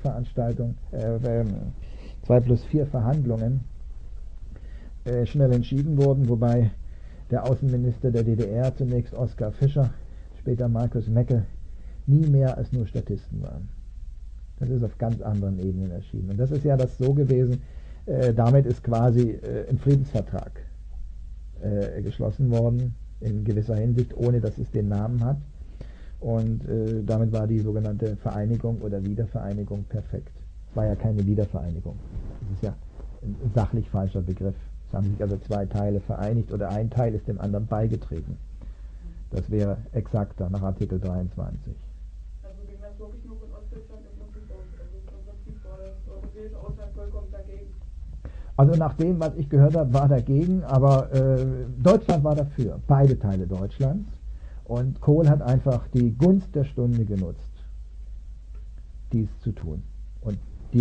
Verhandlungen schnell entschieden wurden, wobei der Außenminister der DDR, zunächst Oskar Fischer, später Markus Meckel, nie mehr als nur Statisten waren. Das ist auf ganz anderen Ebenen erschienen. Und das ist ja das so gewesen, damit ist quasi ein Friedensvertrag geschlossen worden in gewisser Hinsicht, ohne dass es den Namen hat. Und damit war die sogenannte Vereinigung oder Wiedervereinigung perfekt. Es war ja keine Wiedervereinigung. Das ist ja ein sachlich falscher Begriff. Es haben sich also zwei Teile vereinigt oder ein Teil ist dem anderen beigetreten. Das wäre exakter nach Artikel 23. Also ging das wirklich nur von Ostdeutschland im Prinzip aus. Also im Prinzip war das europäische Ausland vollkommen dagegen. Also nach dem, was ich gehört habe, war dagegen, aber Deutschland war dafür, beide Teile Deutschlands. Und Kohl hat einfach die Gunst der Stunde genutzt, dies zu tun. Und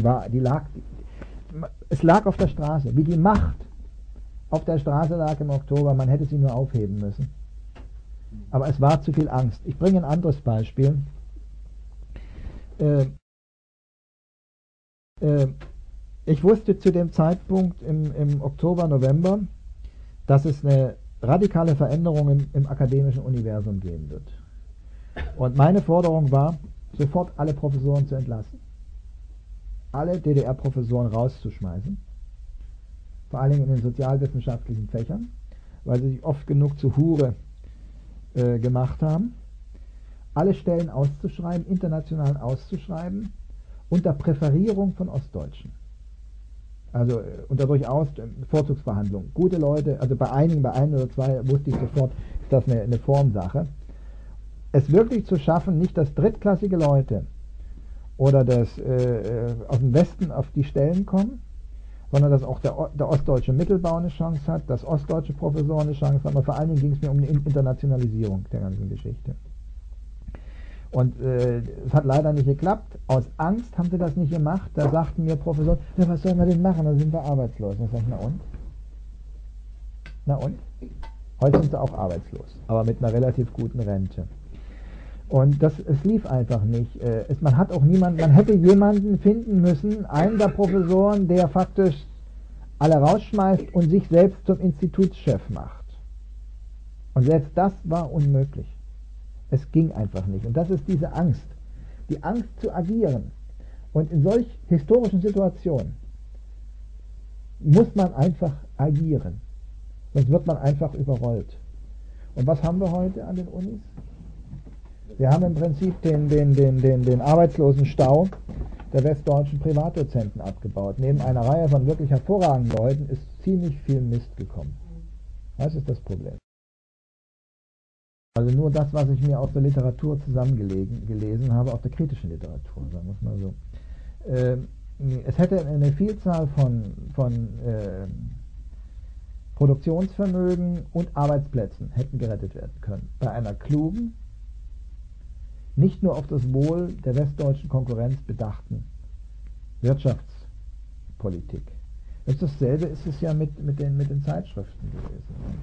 es lag auf der Straße, wie die Macht auf der Straße lag im Oktober, man hätte sie nur aufheben müssen. Aber es war zu viel Angst. Ich bringe ein anderes Beispiel. Ich wusste zu dem Zeitpunkt im Oktober, November, dass es eine radikale Veränderung im akademischen Universum geben wird. Und meine Forderung war, sofort alle Professoren zu entlassen, alle DDR-Professoren rauszuschmeißen, vor allen Dingen in den sozialwissenschaftlichen Fächern, weil sie sich oft genug zu Hure gemacht haben, alle Stellen auszuschreiben, international auszuschreiben, unter Präferierung von Ostdeutschen. Also unter durchaus Vorzugsverhandlungen. Gute Leute, also bei ein oder zwei wusste ich sofort, ist das eine Formsache. Es wirklich zu schaffen, nicht dass drittklassige Leute oder das aus dem Westen auf die Stellen kommen, sondern dass auch der ostdeutsche Mittelbau eine Chance hat, dass ostdeutsche Professoren eine Chance haben, aber vor allen Dingen ging es mir um die Internationalisierung der ganzen Geschichte. Und es hat leider nicht geklappt. Aus Angst haben sie das nicht gemacht. Da sagten mir Professoren, ja, was sollen wir denn machen? Da sind wir arbeitslos. Und ich sage, na und? Na und? Heute sind sie auch arbeitslos, aber mit einer relativ guten Rente. Und es lief einfach nicht. Man hätte jemanden finden müssen, einen der Professoren, der faktisch alle rausschmeißt und sich selbst zum Institutschef macht. Und selbst das war unmöglich. Es ging einfach nicht. Und das ist diese Angst. Die Angst zu agieren. Und in solch historischen Situationen muss man einfach agieren. Sonst wird man einfach überrollt. Und was haben wir heute an den Unis? Wir haben im Prinzip den Arbeitslosenstau der westdeutschen Privatdozenten abgebaut. Neben einer Reihe von wirklich hervorragenden Leuten ist ziemlich viel Mist gekommen. Das ist das Problem. Also nur das, was ich mir aus der Literatur zusammengelesen habe, aus der kritischen Literatur, sagen wir es mal so. Es hätte eine Vielzahl von Produktionsvermögen und Arbeitsplätzen hätten gerettet werden können. Bei einer klugen, nicht nur auf das Wohl der westdeutschen Konkurrenz bedachten Wirtschaftspolitik. Dasselbe ist es ja mit den Zeitschriften gewesen.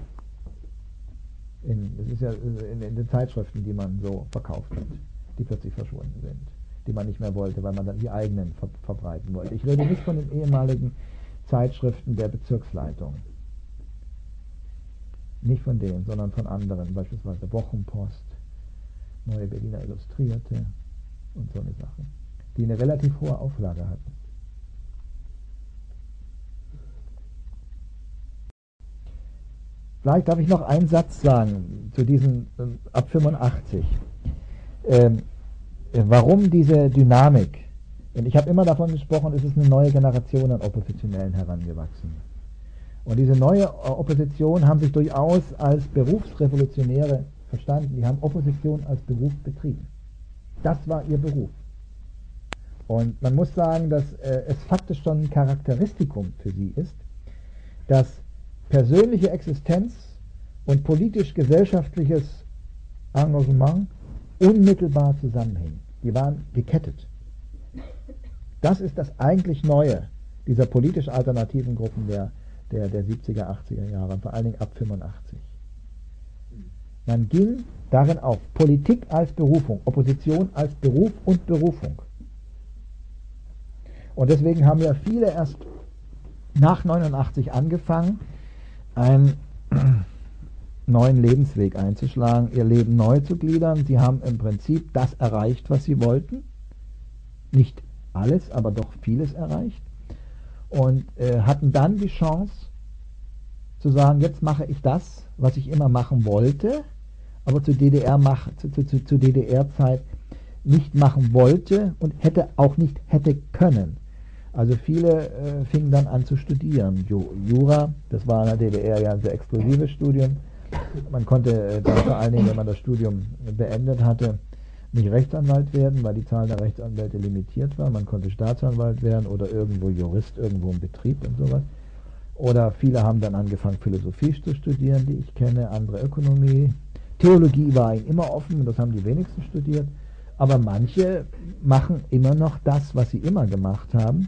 Das ist ja in den Zeitschriften, die man so verkauft hat, die plötzlich verschwunden sind, die man nicht mehr wollte, weil man dann die eigenen verbreiten wollte. Ich rede nicht von den ehemaligen Zeitschriften der Bezirksleitung. Nicht von denen, sondern von anderen, beispielsweise Wochenpost, Neue Berliner Illustrierte und so eine Sache, die eine relativ hohe Auflage hatten. Vielleicht darf ich noch einen Satz sagen zu diesen ab 85. Warum diese Dynamik? Denn ich habe immer davon gesprochen, es ist eine neue Generation an Oppositionellen herangewachsen. Und diese neue Opposition haben sich durchaus als Berufsrevolutionäre verstanden. Die haben Opposition als Beruf betrieben. Das war ihr Beruf. Und man muss sagen, dass es faktisch schon ein Charakteristikum für sie ist, dass persönliche Existenz und politisch-gesellschaftliches Engagement unmittelbar zusammenhängen. Die waren gekettet. Das ist das eigentlich Neue dieser politisch alternativen Gruppen der 70er, 80er Jahre, vor allen Dingen ab 85. Man ging darin auf Politik als Berufung, Opposition als Beruf und Berufung. Und deswegen haben ja viele erst nach 89 angefangen, einen neuen Lebensweg einzuschlagen, ihr Leben neu zu gliedern. Sie haben im Prinzip das erreicht, was sie wollten. Nicht alles, aber doch vieles erreicht. Und hatten dann die Chance, zu sagen, jetzt mache ich das, was ich immer machen wollte, aber zu DDR-Zeit nicht machen wollte und auch nicht hätte können. Also viele fingen dann an zu studieren. Jura, das war in der DDR ja ein sehr exklusives Studium. Man konnte dann vor allen Dingen, wenn man das Studium beendet hatte, nicht Rechtsanwalt werden, weil die Zahl der Rechtsanwälte limitiert war. Man konnte Staatsanwalt werden oder irgendwo Jurist, irgendwo im Betrieb und sowas. Oder viele haben dann angefangen, Philosophie zu studieren, die ich kenne, andere Ökonomie. Theologie war ihnen immer offen, das haben die wenigsten studiert. Aber manche machen immer noch das, was sie immer gemacht haben,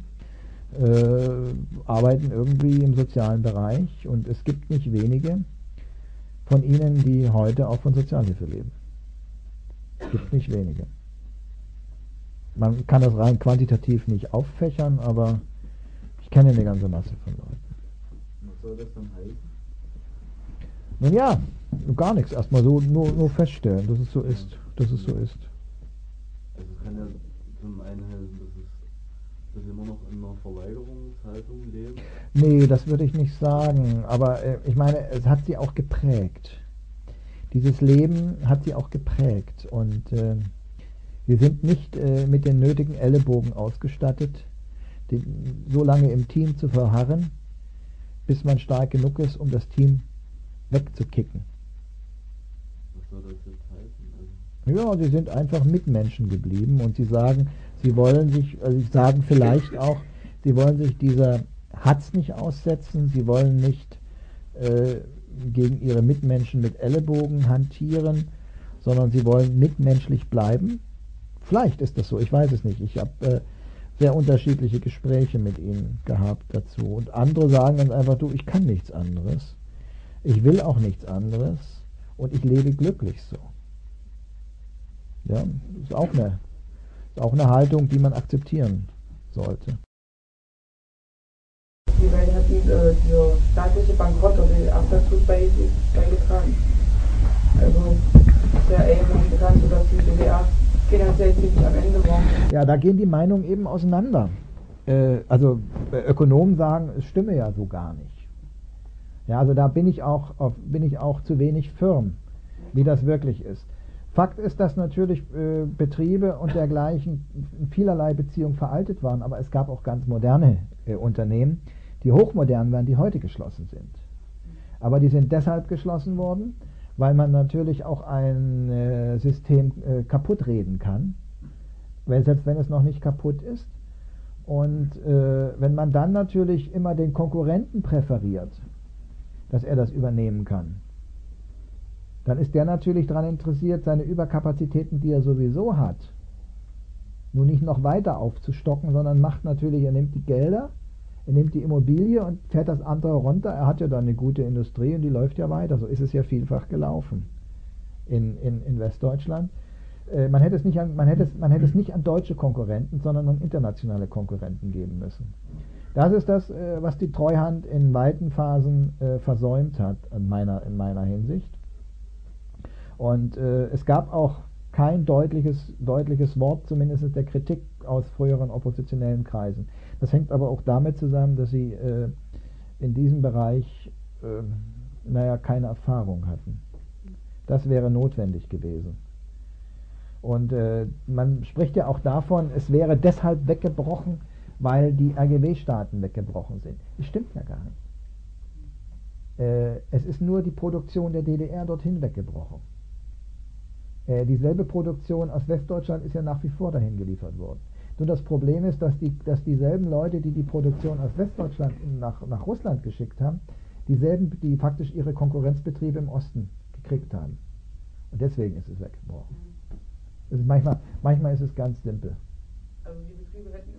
arbeiten irgendwie im sozialen Bereich. Und es gibt nicht wenige von ihnen, die heute auch von Sozialhilfe leben. Es gibt nicht wenige. Man kann das rein quantitativ nicht auffächern, aber ich kenne eine ganze Masse von Leuten. Was soll das dann heißen? Nun ja, gar nichts. Erstmal so nur feststellen, dass es so ist. Dass es so ist. Also es kann ja zum einen helfen, dass wir immer noch in einer Verweigerungshaltung leben. Nee, das würde ich nicht sagen. Aber ich meine, es hat sie auch geprägt. Dieses Leben hat sie auch geprägt. Und wir sind nicht mit den nötigen Ellenbogen ausgestattet, so lange im Team zu verharren, bis man stark genug ist, um das Team wegzukicken. Was soll das jetzt heißen? Ja, sie sind einfach Mitmenschen geblieben und sie sagen, sie wollen sich, also sie sagen vielleicht auch, sie wollen sich dieser Hatz nicht aussetzen, sie wollen nicht gegen ihre Mitmenschen mit Ellenbogen hantieren, sondern sie wollen mitmenschlich bleiben. Vielleicht ist das so, ich weiß es nicht. Ich habe sehr unterschiedliche Gespräche mit ihnen gehabt dazu. Und andere sagen ganz einfach, du, ich kann nichts anderes. Ich will auch nichts anderes und ich lebe glücklich so. Ja, ist auch eine Haltung, die man akzeptieren sollte. Wie weit hat dieser staatliche Bankrott oder auch dazu beigetragen? Also der allgemein bekannt, dass die DDR finanziell ziemlich am Ende war. Ja, da gehen die Meinungen eben auseinander. Also Ökonomen sagen, es stimme ja so gar nicht. Ja, also da bin ich auch zu wenig firm, wie das wirklich ist. Fakt ist, dass natürlich Betriebe und dergleichen in vielerlei Beziehungen veraltet waren, aber es gab auch ganz moderne Unternehmen, die hochmodern waren, die heute geschlossen sind. Aber die sind deshalb geschlossen worden, weil man natürlich auch ein System kaputt reden kann, selbst wenn es noch nicht kaputt ist. Und wenn man dann natürlich immer den Konkurrenten präferiert, dass er das übernehmen kann, dann ist der natürlich daran interessiert, seine Überkapazitäten, die er sowieso hat, nun nicht noch weiter aufzustocken, sondern macht natürlich, er nimmt die Gelder, er nimmt die Immobilie und fährt das andere runter. Er hat ja dann eine gute Industrie und die läuft ja weiter. So ist es ja vielfach gelaufen in Westdeutschland. Man hätte es nicht an deutsche Konkurrenten, sondern an internationale Konkurrenten geben müssen. Das ist das, was die Treuhand in weiten Phasen versäumt hat, in meiner Hinsicht. Und es gab auch kein deutliches Wort, zumindest der Kritik aus früheren oppositionellen Kreisen. Das hängt aber auch damit zusammen, dass sie in diesem Bereich keine Erfahrung hatten. Das wäre notwendig gewesen. Und man spricht ja auch davon, es wäre deshalb weggebrochen, weil die RGW-Staaten weggebrochen sind. Das stimmt ja gar nicht. Es ist nur die Produktion der DDR dorthin weggebrochen. Dieselbe Produktion aus Westdeutschland ist ja nach wie vor dahin geliefert worden. Nur das Problem ist, dass dieselben Leute, die die Produktion aus Westdeutschland nach Russland geschickt haben, dieselben, die faktisch ihre Konkurrenzbetriebe im Osten gekriegt haben. Und deswegen ist es weggebrochen. Manchmal ist es ganz simpel. Also die Betriebe hätten